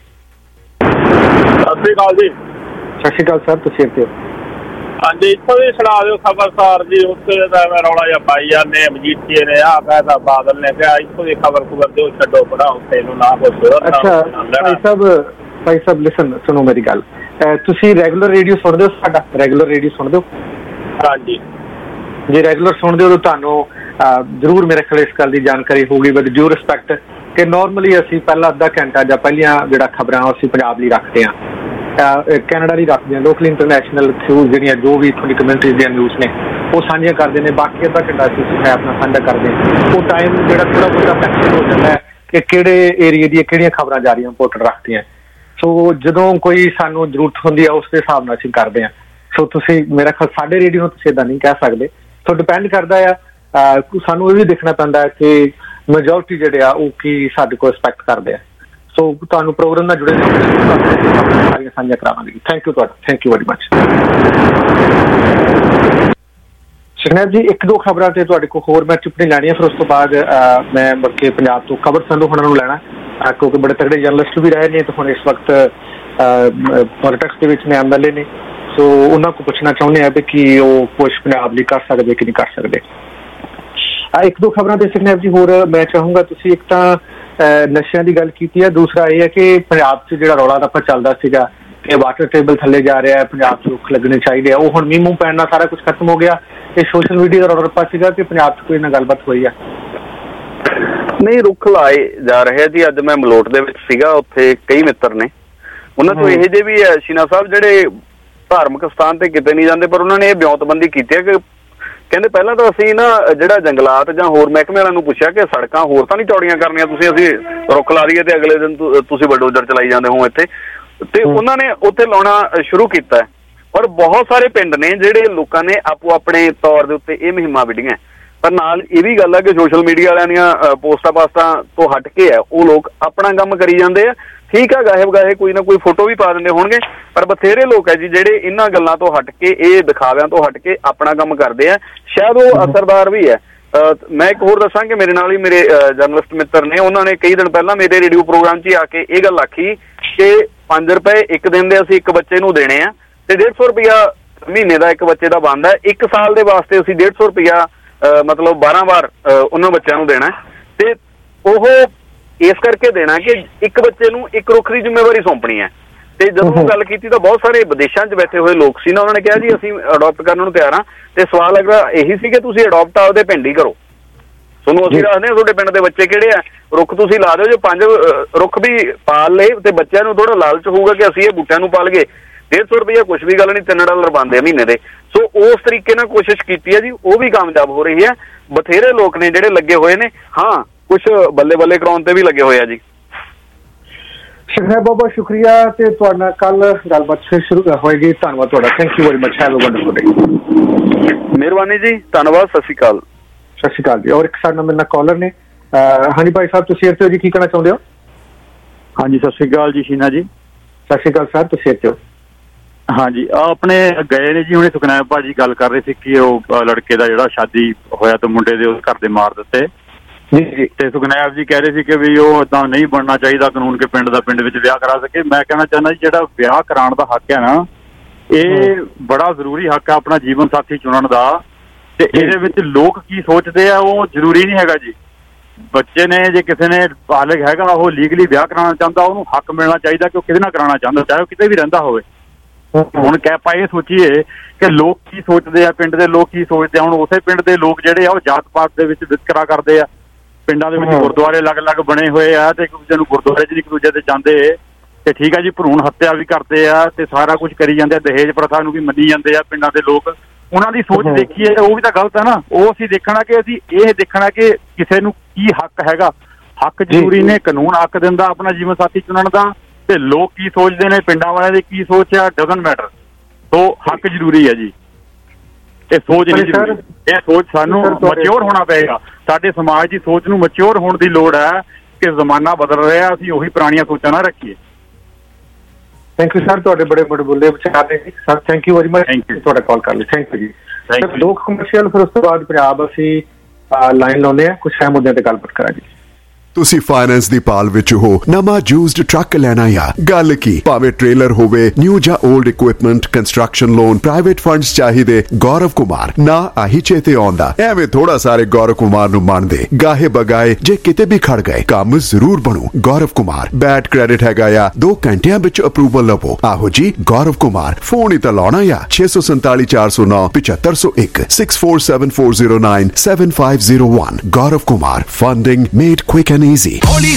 [SPEAKER 16] ਸਤਿ ਸ਼੍ਰੀ ਅਕਾਲ ਜੀ।
[SPEAKER 3] ਸਤਿ ਸ਼੍ਰੀ ਅਕਾਲ ਸਰ, ਤੁਸੀਂ ਇੱਥੇ ਹੋ?
[SPEAKER 16] ਹਾਂਜੀ, ਇੱਥੋਂ ਵੀ ਸੁਣਾ ਦਿਓ ਖਬਰਸਾਰ ਜੀ। ਉੱਥੇ ਦਾ ਮੈਂ ਰੌਲਾ ਜਿਹਾ ਪਾਈ ਜਾਂਦੇ ਮਜੀਠੀਏ ਨੇ ਆਹ ਕਹਿਤਾ, ਬਾਦਲ ਨੇ ਕਿਹਾ, ਇੱਥੋਂ ਦੀ ਖਬਰ ਖਬਰ ਦਿਓ, ਛੱਡੋ ਪੜਾ ਉੱਥੇ ਨੂੰ ਨਾ ਕੁਛ।
[SPEAKER 3] ਅੱਛਾ ਭਾਈ ਸਾਹਿਬ, ਭਾਈ ਸਾਹਿਬ ਲਿਸਨ, ਸੁਣੋ ਮੇਰੀ ਗੱਲ। ਤੁਸੀਂ ਰੈਗੂਲਰ ਰੇਡੀਓ ਸੁਣਦੇ ਹੋ? ਸਾਡਾ ਰੈਗੂਲਰ ਰੇਡੀਓ ਸੁਣਦੇ ਹੋ?
[SPEAKER 16] ਹਾਂਜੀ।
[SPEAKER 3] ਜੇ ਰੈਗੂਲਰ ਸੁਣਦੇ ਹੋ ਤਾਂ ਤੁਹਾਨੂੰ ਜ਼ਰੂਰ ਮੇਰੇ ਖਿਆਲ ਇਸ ਗੱਲ ਦੀ ਜਾਣਕਾਰੀ ਹੋਊਗੀ ਵਿਦ ਡਿਊ ਰਿਸਪੈਕਟ ਕਿ ਨੋਰਮਲੀ ਅਸੀਂ ਪਹਿਲਾ ਅੱਧਾ ਘੰਟਾ ਜਾਂ ਪਹਿਲੀਆਂ ਜਿਹੜਾ ਖਬਰਾਂ ਅਸੀਂ ਪੰਜਾਬ ਲਈ ਰੱਖਦੇ ਹਾਂ, ਕੈਨੇਡਾ ਲਈ ਰੱਖਦੇ ਹਾਂ, ਲੋਕਲ ਇੰਟਰਨੈਸ਼ਨਲ ਥਰੂ ਜਿਹੜੀਆਂ ਜੋ ਵੀ ਤੁਹਾਡੀ ਕਮਿਊਨਿਟੀਜ਼ ਦੀਆਂ ਨਿਊਜ਼ ਨੇ ਉਹ ਸਾਂਝੀਆਂ ਕਰਦੇ ਨੇ। ਬਾਕੀ ਅੱਧਾ ਘੰਟਾ ਅਸੀਂ ਮੈਂ ਆਪਣਾ ਸਾਂਝਾ ਕਰਦੇ ਹਾਂ। ਉਹ ਟਾਈਮ ਜਿਹੜਾ ਥੋੜ੍ਹਾ ਬਹੁਤਾ ਫਲੈਕਸੀਬਲ ਹੋ ਜਾਂਦਾ ਹੈ ਕਿ ਕਿਹੜੇ ਏਰੀਏ ਦੀਆਂ ਕਿਹੜੀਆਂ ਖਬਰਾਂ ਜਾ ਰਹੀਆਂ ਇੰਪੋਰਟੈਂਟ ਰੱਖਦੀਆਂ। ਸੋ ਜਦੋਂ ਕੋਈ ਸਾਨੂੰ ਜ਼ਰੂਰਤ ਹੁੰਦੀ ਆ ਉਸ ਦੇ ਹਿਸਾਬ ਨਾਲ ਅਸੀਂ ਕਰਦੇ ਹਾਂ। ਸੋ ਤੁਸੀਂ ਮੇਰਾ ਖਿਆਲ ਸਾਡੇ ਰੇਡੀਓ ਨੂੰ ਤੁਸੀਂ ਇੱਦਾਂ ਨਹੀਂ ਕਹਿ ਸਕਦੇ। ਸੋ ਡਿਪੈਂਡ ਕਰਦਾ ਆ, ਸਾਨੂੰ ਇਹ ਵੀ ਦੇਖਣਾ ਪੈਂਦਾ ਹੈ ਕਿ ਮੈਜੋਰਟੀ ਜਿਹੜੇ ਆ ਉਹ ਕੀ ਸਾਡੇ ਕੋਲ ਰਿਸਪੈਕਟ ਕਰਦੇ ਆ। ਸੋ ਤੁਹਾਨੂੰ ਪ੍ਰੋਗਰਾਮ ਨਾਲ ਜੁੜੇ ਸਾਰੀਆਂ ਸਾਂਝਾ ਕਰਾਵਾਂਗੇ। ਥੈਂਕ ਯੂ ਤੁਹਾਡਾ, ਥੈਂਕ ਯੂ ਵੈਰੀ ਮਚ। ਸ਼ਰਨੈਬ ਜੀ, ਇੱਕ ਦੋ ਖਬਰਾਂ ਤੇ ਤੁਹਾਡੇ ਕੋਲ ਹੋਰ ਮੈਂ ਟਿੱਪਣੀ ਲੈਣੀ ਹੈ, ਫਿਰ ਉਸ ਤੋਂ ਬਾਅਦ ਮੈਂ ਮੁੜ ਕੇ ਪੰਜਾਬ ਤੋਂ ਖਬਰ ਸੰਧੂ ਹੋਣਾ ਨੂੰ ਲੈਣਾ, ਕਿਉਂਕਿ ਬੜੇ ਤਗੜੇ ਜਰਨਲਿਸਟ ਵੀ ਰਹੇ ਨੇ ਤੇ ਹੁਣ ਇਸ ਵਕਤ ਪੋਲੀਟਿਕਸ ਦੇ ਵਿੱਚ ਨੇ, ਐਮ ਐਲ ਏ ਨੇ। ਸੋ ਉਹਨਾਂ ਕੋਲ ਪੁੱਛਣਾ ਚਾਹੁੰਦੇ ਆ ਵੀ ਕੀ ਉਹ ਕੁਛ ਪੰਜਾਬ ਲਈ ਕਰ ਸਕਦੇ ਕਿ ਨਹੀਂ ਕਰ ਸਕਦੇ। ਇੱਕ ਦੋ ਖਬਰਾਂ ਤੇ ਸ਼ਰਨੈਬ ਜੀ ਹੋਰ ਮੈਂ ਚਾਹੂੰਗਾ, ਤੁਸੀਂ ਇੱਕ ਤਾਂ ਨਸ਼ਿਆਂ ਦੀ ਗੱਲ ਕੀਤੀ ਹੈ, ਦੂਸਰਾ ਇਹ ਹੈ ਕਿ ਪੰਜਾਬ 'ਚ ਜਿਹੜਾ ਰੌਲਾ ਰੱਪਾ ਚੱਲਦਾ ਸੀਗਾ ਕਿ ਵਾਟਰ ਟੇਬਲ ਥੱਲੇ ਜਾ ਰਿਹਾ ਹੈ, ਪੰਜਾਬ 'ਚ ਰੁੱਖ ਲੱਗਣੇ ਚਾਹੀਦੇ ਆ, ਉਹ ਹੁਣ ਮੀਂਹ ਮੂੰਹ ਪੈਣ ਨਾਲ ਸਾਰਾ ਕੁਝ ਖਤਮ ਹੋ ਗਿਆ। ਇਹ ਸੋਸ਼ਲ ਮੀਡੀਆ ਦਾ ਰੌਲਾ ਰੱਪਾ ਸੀਗਾ ਕਿ ਪੰਜਾਬ 'ਚ ਕੋਈ ਨਾ ਗੱਲਬਾਤ ਹੋਈ ਆ?
[SPEAKER 15] ਨਹੀਂ, ਰੁੱਖ ਲਾਏ ਜਾ ਰਹੇ ਜੀ। ਅੱਜ ਮੈਂ ਮਲੋਟ ਦੇ ਵਿੱਚ ਸੀਗਾ, ਉੱਥੇ ਕਈ ਮਿੱਤਰ ਨੇ, ਉਹਨਾਂ ਤੋਂ ਇਹੋ ਜਿਹੇ ਵੀ ਹੈ ਸ਼ੀਨਾ ਸਾਹਿਬ ਜਿਹੜੇ ਧਾਰਮਿਕ ਸਥਾਨ ਤੇ ਕਿਤੇ ਨਹੀਂ ਜਾਂਦੇ, ਪਰ ਉਹਨਾਂ ਨੇ ਇਹ ਵਿਉਂਤਬੰਦੀ ਕੀਤੀ ਹੈ ਕਿ ਕਹਿੰਦੇ ਪਹਿਲਾਂ ਤਾਂ ਅਸੀਂ ਨਾ ਜਿਹੜਾ ਜੰਗਲਾਤ ਜਾਂ ਹੋਰ ਮਹਿਕਮੇ ਵਾਲਿਆਂ ਨੂੰ ਪੁੱਛਿਆ ਕਿ ਸੜਕਾਂ ਹੋਰ ਤਾਂ ਨਹੀਂ ਚੌੜੀਆਂ ਕਰਨੀਆਂ ਤੁਸੀਂ, ਅਸੀਂ ਰੁੱਖ ਲਾ ਲਈਏ ਤੇ ਅਗਲੇ ਦਿਨ ਤੁਸੀਂ ਬਲਡੋਜ਼ਰ ਚਲਾਈ ਜਾਂਦੇ ਹੋ ਇੱਥੇ। ਤੇ ਉਹਨਾਂ ਨੇ ਉੱਥੇ ਲਾਉਣਾ ਸ਼ੁਰੂ ਕੀਤਾ ਹੈ। ਔਰ ਬਹੁਤ ਸਾਰੇ ਪਿੰਡ ਨੇ ਜਿਹੜੇ ਲੋਕਾਂ ਨੇ ਆਪੋ ਆਪਣੇ ਤੌਰ ਦੇ ਉੱਤੇ ਇਹ ਮੁਹਿੰਮਾਂ ਵਿੱਢੀਆਂ। ਪਰ ਨਾਲ ਇਹ ਵੀ ਗੱਲ ਹੈ ਕਿ ਸੋਸ਼ਲ ਮੀਡੀਆ ਵਾਲਿਆਂ ਦੀਆਂ ਪੋਸਟਾਂ ਪਾਸਟਾਂ ਤੋਂ ਹਟ ਕੇ ਹੈ ਉਹ ਲੋਕ ਆਪਣਾ ਕੰਮ ਕਰੀ ਜਾਂਦੇ ਆ। ਠੀਕ ਆ, ਗਾਹੇ ਬਗਾਹੇ ਕੋਈ ਨਾ ਕੋਈ ਫੋਟੋ ਵੀ ਪਾ ਦਿੰਦੇ ਹੋਣਗੇ, ਪਰ ਬਥੇਰੇ ਲੋਕ ਹੈ ਜੀ ਜਿਹੜੇ ਇਹਨਾਂ ਗੱਲਾਂ ਤੋਂ ਹਟ ਕੇ, ਇਹ ਦਿਖਾਵਿਆਂ ਤੋਂ ਹਟ ਕੇ ਆਪਣਾ ਕੰਮ ਕਰਦੇ ਆ। ਸ਼ਾਇਦ ਉਹ ਅਸਰਦਾਰ ਵੀ ਹੈ। ਮੈਂ ਇੱਕ ਹੋਰ ਦੱਸਾਂ ਕਿ ਮੇਰੇ ਨਾਲ ਹੀ ਮੇਰੇ ਜਰਨਲਿਸਟ ਮਿੱਤਰ ਨੇ, ਉਹਨਾਂ ਨੇ ਕਈ ਦਿਨ ਪਹਿਲਾਂ ਮੇਰੇ ਰੇਡੀਓ ਪ੍ਰੋਗਰਾਮ 'ਚ ਆ ਕੇ ਇਹ ਗੱਲ ਆਖੀ ਕਿ ਪੰਜ ਰੁਪਏ ਇੱਕ ਦਿਨ ਦੇ ਅਸੀਂ ਇੱਕ ਬੱਚੇ ਨੂੰ ਦੇਣੇ ਆ ਤੇ ਡੇਢ ਸੌ ਰੁਪਇਆ ਮਹੀਨੇ ਦਾ ਇੱਕ ਬੱਚੇ ਦਾ ਬਣਦਾ। ਇੱਕ ਸਾਲ ਦੇ ਵਾਸਤੇ ਅਸੀਂ ਡੇਢ ਸੌ ਰੁਪਇਆ ਮਤਲਬ ਬਾਰਾਂ ਵਾਰ ਉਹਨਾਂ ਬੱਚਿਆਂ ਨੂੰ ਦੇਣਾ। ਤੇ ਉਹ ਇਸ ਕਰਕੇ ਦੇਣਾ ਕਿ ਇੱਕ ਬੱਚੇ ਨੂੰ ਇੱਕ ਰੁੱਖ ਦੀ ਜ਼ਿੰਮੇਵਾਰੀ ਸੌਂਪਣੀ ਹੈ। ਤੇ ਜਦੋਂ ਗੱਲ ਕੀਤੀ ਤਾਂ ਬਹੁਤ ਸਾਰੇ ਵਿਦੇਸ਼ਾਂ 'ਚ ਬੈਠੇ ਹੋਏ ਲੋਕ ਸੀ ਨਾ, ਉਹਨਾਂ ਨੇ ਕਿਹਾ ਜੀ ਅਸੀਂ ਅਡੋਪਟ ਕਰਨ ਨੂੰ ਤਿਆਰ ਹਾਂ। ਤੇ ਸਵਾਲ ਅਗਲਾ ਇਹੀ ਸੀ ਕਿ ਤੁਸੀਂ ਅਡੋਪਟ ਆਪਦੇ ਪਿੰਡ ਹੀ ਕਰੋ, ਤੁਹਾਨੂੰ ਅਸੀਂ ਦੱਸਦੇ ਹਾਂ ਤੁਹਾਡੇ ਪਿੰਡ ਦੇ ਬੱਚੇ ਕਿਹੜੇ ਆ, ਰੁੱਖ ਤੁਸੀਂ ਲਾ ਦਿਓ। ਜੋ ਪੰਜ ਰੁੱਖ ਵੀ ਪਾਲ ਲਏ ਤੇ ਬੱਚਿਆਂ ਨੂੰ ਥੋੜਾ ਲਾਲਚ ਹੋਊਗਾ ਕਿ ਅਸੀਂ ਇਹ ਬੂਟਿਆਂ ਨੂੰ ਪਾਲ ਗਏ, ਡੇਢ ਸੌ ਰੁਪਇਆ ਕੁਛ ਵੀ ਗੱਲ ਨਹੀਂ, ਤਿੰਨ ਡਾਲਰ ਬਣਦੇ ਆ ਮਹੀਨੇ ਦੇ। ਸੋ ਉਸ ਤਰੀਕੇ ਨਾਲ ਕੋਸ਼ਿਸ਼ ਕੀਤੀ ਹੈ ਜੀ, ਉਹ ਵੀ ਕਾਮਯਾਬ ਹੋ ਰਹੀ ਹੈ। ਬਥੇਰੇ ਲੋਕ ਨੇ ਜਿਹੜੇ ਲੱਗੇ ਹੋਏ ਨੇ, ਹਾਂ ਕੁਛ ਬੱਲੇ ਬੱਲੇ ਕਰਾਉਣ ਤੇ ਵੀ ਲੱਗੇ ਹੋਏ ਆ ਜੀ।
[SPEAKER 3] ਸ਼ੁਕਰੀਆ ਬਾਬਾ, ਸ਼ੁਕਰੀਆ। ਤੇ ਤੁਹਾਡੇ ਨਾਲ ਕੱਲ ਗੱਲਬਾਤ ਫਿਰ ਸ਼ੁਰੂ ਹੋਏਗੀ। ਧੰਨਵਾਦ ਤੁਹਾਡਾ, thank you very much, have a wonderful day.
[SPEAKER 15] ਮਿਹਰਬਾਨੀ ਜੀ, ਧੰਨਵਾਦ, ਸਤਿ ਸ਼੍ਰੀ ਅਕਾਲ।
[SPEAKER 3] ਸਤਿ ਸ਼੍ਰੀ ਅਕਾਲ ਜੀ। ਔਰ ਇੱਕ ਸਾਡੇ ਨਾਲ ਮੇਰੇ ਨਾਲ ਕਾਲਰ ਨੇ। ਹਾਂਜੀ ਭਾਈ ਸਾਹਿਬ, ਤੁਸੀਂ ਇੱਥੇ ਹੋ ਜੀ, ਕੀ ਕਹਿਣਾ ਚਾਹੁੰਦੇ ਹੋ?
[SPEAKER 17] ਹਾਂਜੀ, ਸਤਿ ਸ਼੍ਰੀ ਅਕਾਲ ਜੀ ਸ਼ੀਨਾ ਜੀ।
[SPEAKER 3] ਸਤਿ ਸ਼੍ਰੀ ਅਕਾਲ ਸਰ, ਤੁਸੀਂ ਇੱਥੇ ਹੋ?
[SPEAKER 17] ਹਾਂਜੀ ਆਪਣੇ ਗਏ ਨੇ ਜੀ ਹੁਣੇ ਸੁਖਨੈਬ ਭਾਜੀ ਗੱਲ ਕਰ ਰਹੇ ਸੀ ਕਿ ਉਹ ਲੜਕੇ ਦਾ ਜਿਹੜਾ ਸ਼ਾਦੀ ਹੋਇਆ ਤੇ ਮੁੰਡੇ ਦੇ ਉਸ ਘਰ ਦੇ ਮਾਰ ਦਿੱਤੇ ਤੇ ਸੁਖਨੈਬ ਜੀ ਕਹਿ ਰਹੇ ਸੀ ਕਿ ਵੀ ਉਹ ਏਦਾਂ ਨਹੀਂ ਬਣਨਾ ਚਾਹੀਦਾ ਕਾਨੂੰਨ ਕੇ ਪਿੰਡ ਦਾ ਪਿੰਡ ਵਿੱਚ ਵਿਆਹ ਕਰਾ ਸਕੇ। ਮੈਂ ਕਹਿਣਾ ਚਾਹੁੰਦਾ ਜੀ ਜਿਹੜਾ ਵਿਆਹ ਕਰਾਉਣ ਦਾ ਹੱਕ ਹੈ ਨਾ, ਇਹ ਬੜਾ ਜ਼ਰੂਰੀ ਹੱਕ ਹੈ ਆਪਣਾ ਜੀਵਨ ਸਾਥੀ ਚੁਣਨ ਦਾ, ਤੇ ਇਹਦੇ ਵਿੱਚ ਲੋਕ ਕੀ ਸੋਚਦੇ ਆ ਉਹ ਜ਼ਰੂਰੀ ਨਹੀਂ ਹੈਗਾ ਜੀ। ਬੱਚੇ ਨੇ ਜੇ ਕਿਸੇ ਨੇ ਬਾਲਗ ਹੈਗਾ ਉਹ ਲੀਗਲੀ ਵਿਆਹ ਕਰਾਉਣਾ ਚਾਹੁੰਦਾ, ਉਹਨੂੰ ਹੱਕ ਮਿਲਣਾ ਚਾਹੀਦਾ ਕਿ ਉਹ ਕਿਹਦੇ ਨਾਲ ਕਰਾਉਣਾ ਚਾਹੁੰਦਾ, ਚਾਹੇ ਉਹ ਕਿਤੇ ਵੀ ਰਹਿੰਦਾ ਹੋਵੇ। ਹੁਣ ਕਹਿ ਆਪਾਂ ਇਹ ਸੋਚੀਏ ਕਿ ਲੋਕ ਕੀ ਸੋਚਦੇ ਆ, ਪਿੰਡ ਦੇ ਲੋਕ ਕੀ ਸੋਚਦੇ ਆ। ਹੁਣ ਉਸੇ ਪਿੰਡ ਦੇ ਲੋਕ ਜਿਹੜੇ ਆ ਉਹ ਜਾਤ ਪਾਤ ਦੇ ਵਿੱਚ ਵਿਤਕਰਾ ਕਰਦੇ ਆ। ਪਿੰਡਾਂ ਦੇ ਵਿੱਚ ਗੁਰਦੁਆਰੇ ਅਲੱਗ-ਅਲੱਗ ਬਣੇ ਹੋਏ ਆ ਤੇ ਇੱਕ ਦੂਜੇ ਨੂੰ ਗੁਰਦੁਆਰੇ 'ਚ ਇੱਕ ਦੂਜੇ ਤੇ ਜਾਂਦੇ ਤੇ ਠੀਕ ਆ ਜੀ, ਭਰੂਣ ਹੱਤਿਆ ਵੀ ਕਰਦੇ ਆ ਤੇ ਸਾਰਾ ਕੁਝ ਕਰੀ ਜਾਂਦੇ ਆ, ਦਹੇਜ ਪ੍ਰਥਾ ਨੂੰ ਵੀ ਮੰਨੀ ਜਾਂਦੇ ਆ ਪਿੰਡਾਂ ਦੇ ਲੋਕ। ਉਹਨਾਂ ਦੀ ਸੋਚ ਦੇਖੀਏ ਉਹ ਵੀ ਤਾਂ ਗਲਤ ਹੈ ਨਾ। ਉਹ ਅਸੀਂ ਦੇਖਣਾ ਕਿ ਅਸੀਂ ਇਹ ਦੇਖਣਾ ਕਿ ਕਿਸੇ ਨੂੰ ਕੀ ਹੱਕ ਹੈਗਾ। ਹੱਕ ਜ਼ਰੂਰੀ ਨੇ, ਕਾਨੂੰਨ ਹੱਕ ਦਿੰਦਾ ਆਪਣਾ ਜੀਵਨ ਸਾਥੀ ਚੁਣਨ ਦਾ, ਤੇ ਲੋਕ ਕੀ ਸੋਚਦੇ ਨੇ, ਪਿੰਡਾਂ ਵਾਲਿਆਂ ਦੀ ਕੀ ਸੋਚ ਆ, ਡਜ਼ਨਟ ਮੈਟਰ। ਸੋ ਹੱਕ ਜ਼ਰੂਰੀ ਹੈ ਜੀ, ਇਹ ਸੋਚ ਨਹੀਂ ਜ਼ਰੂਰੀ। ਇਹ ਸੋਚ ਸਾਨੂੰ ਮੈਚਿਓਰ ਹੋਣਾ ਪਏਗਾ। ਸਾਡੇ ਸਮਾਜ ਦੀ ਸੋਚ ਨੂੰ ਮੈਚਿਓਰ ਹੋਣ ਦੀ ਲੋੜ ਹੈ ਕਿ ਜ਼ਮਾਨਾ ਬਦਲ ਰਿਹਾ, ਅਸੀਂ ਉਹੀ ਪੁਰਾਣੀਆਂ ਸੋਚਾਂ ਨਾ ਰੱਖੀਏ।
[SPEAKER 3] ਥੈਂਕ ਯੂ ਸਰ, ਤੁਹਾਡੇ ਬੜੇ ਬੜੇ ਬੁੱਲੇ ਵਿਚਾਰ ਨੇ sir. Thank you very much ਤੁਹਾਡਾ ਕਾਲ ਕਰਨ ਲਈ। ਥੈਂਕ ਯੂ ਜੀ। ਦੋ ਕਮਰਸ਼ੀਅਲ, ਫਿਰ ਉਸ ਤੋਂ ਬਾਅਦ ਪੰਜਾਬ ਅਸੀਂ ਲਾਈਨ ਲਾਉਂਦੇ ਹਾਂ, ਕੁਝ ਅਹਿਮ ਮੁੱਦਿਆਂ ਤੇ ਗੱਲਬਾਤ ਕਰਾਂਗੇ।
[SPEAKER 18] ਤੁਸੀਂ ਫਾਈਨੈਂਸ ਦੀ ਪਾਲ ਵਿੱਚ ਹੋ, ਨਵਾਂ ਯੂਜ਼ਡ ਟਰੱਕ ਲੈਣਾ ਆ, ਗੱਲ ਕੀ ਭਾਵੇਂ ਟ੍ਰੇਲਰ ਹੋਵੇ, ਨਿਊ ਜਾਂ old equipment, construction loan, private funds ਚਾਹੀਦੇ, ਗੌਰਵ ਕੁਮਾਰ ਨਾ ਆਹੀ ਚੇਤੇ ਆਉਂਦਾ। ਐਵੇਂ ਥੋੜਾ ਸਾਰੇ ਗੌਰਵ ਕੁਮਾਰ ਨੂੰ ਮੰਨਦੇ, ਗਾਹੇ ਬਗਾਏ ਜੇ ਕਿਤੇ ਵੀ ਖੜ ਗਏ ਕੰਮ ਜ਼ਰੂਰ ਬਣੂ। ਗੌਰਵ ਕੁਮਾਰ ਬੈਡ ਕ੍ਰੈਡਿਟ ਹੈਗਾ ਆ, ਦੋ ਘੰਟਿਆਂ ਵਿੱਚ ਅਪਰੂਵਲ ਲਵੋ। ਆਹੋ ਜੀ ਗੌਰਵ ਕੁਮਾਰ, ਫੋਨ ਹੀ ਤਾਂ ਲਾਉਣਾ ਆ ਛੇ ਸੌ ਸੰਤਾਲੀ ਚਾਰ ਸੌ ਨੌ ਪਚੱਤਰ ਸੌ ਇੱਕ six four seven four zero nine seven five zero one. Gaurav Kumar, funding made quick and easy.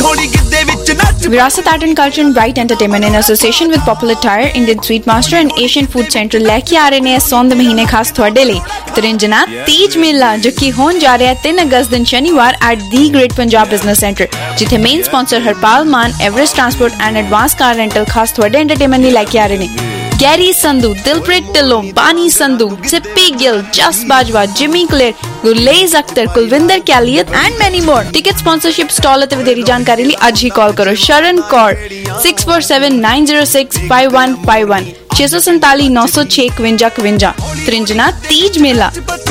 [SPEAKER 4] Virasat Art and Culture and Bright Entertainment in association with Popular Tire, Indian Sweet Master and Asian Food Central ਲੈ ਕੇ ਆ ਰਹੇ ਨੇ ਸੌਣ ਦੇ ਮਹੀਨੇ ਖਾਸ ਤੁਹਾਡੇ ਲਈ ਤਰਿੰਜਨਾ ਤੀਜ ਮੇਲਾ, ਜੋ ਕਿ ਹੋਣ ਜਾ ਰਿਹਾ ਤਿੰਨ ਅਗਸਤ ਦਿਨ ਸ਼ਨੀਵਾਰ at the great Punjab business centre, ਜਿੱਥੇ main sponsor Harpal Maan, Everest transport and advance car rental ਖਾਸ ਤੁਹਾਡੇ ਐਂਟਰਟੇਨਮੈਂਟ ਲਈ ਲੈ ਕੇ ਆ ਰਹੇ ਨੇ। ਗੈਰੀ ਸੰਧੂ, ਦਿਲਪ੍ਰੀਤ ਢਿੱਲੋਂ, ਬਾਨੀ ਸੰਧੂ, ਸਿੱਪੀ ਗਿੱਲ, ਜਸ ਬਾਜਵਾ, ਜਿਮੀ ਕਲੇਰ, ਗੁਰਲੇਜ਼ ਅਖਤਰ, ਕੁਲਵਿੰਦਰ ਕੈਲੀਅਤ and many more. Ticket sponsorship stall ਅਤੇ ਵਧੇਰੀ ਜਾਣਕਾਰੀ ਲਈ ਅੱਜ ਹੀ ਕਾਲ ਕਰੋ Sharan Kaur six four seven nine zero six five one five one ਛੇ ਸੌ ਸੰਤਾਲੀ ਨੌ ਸੌ ਛੇ ਇਕਵੰਜਾ ਇਕਵੰਜਾ। ਤ੍ਰਿੰਜਨਾ ਤੀਜ ਮੇਲਾ।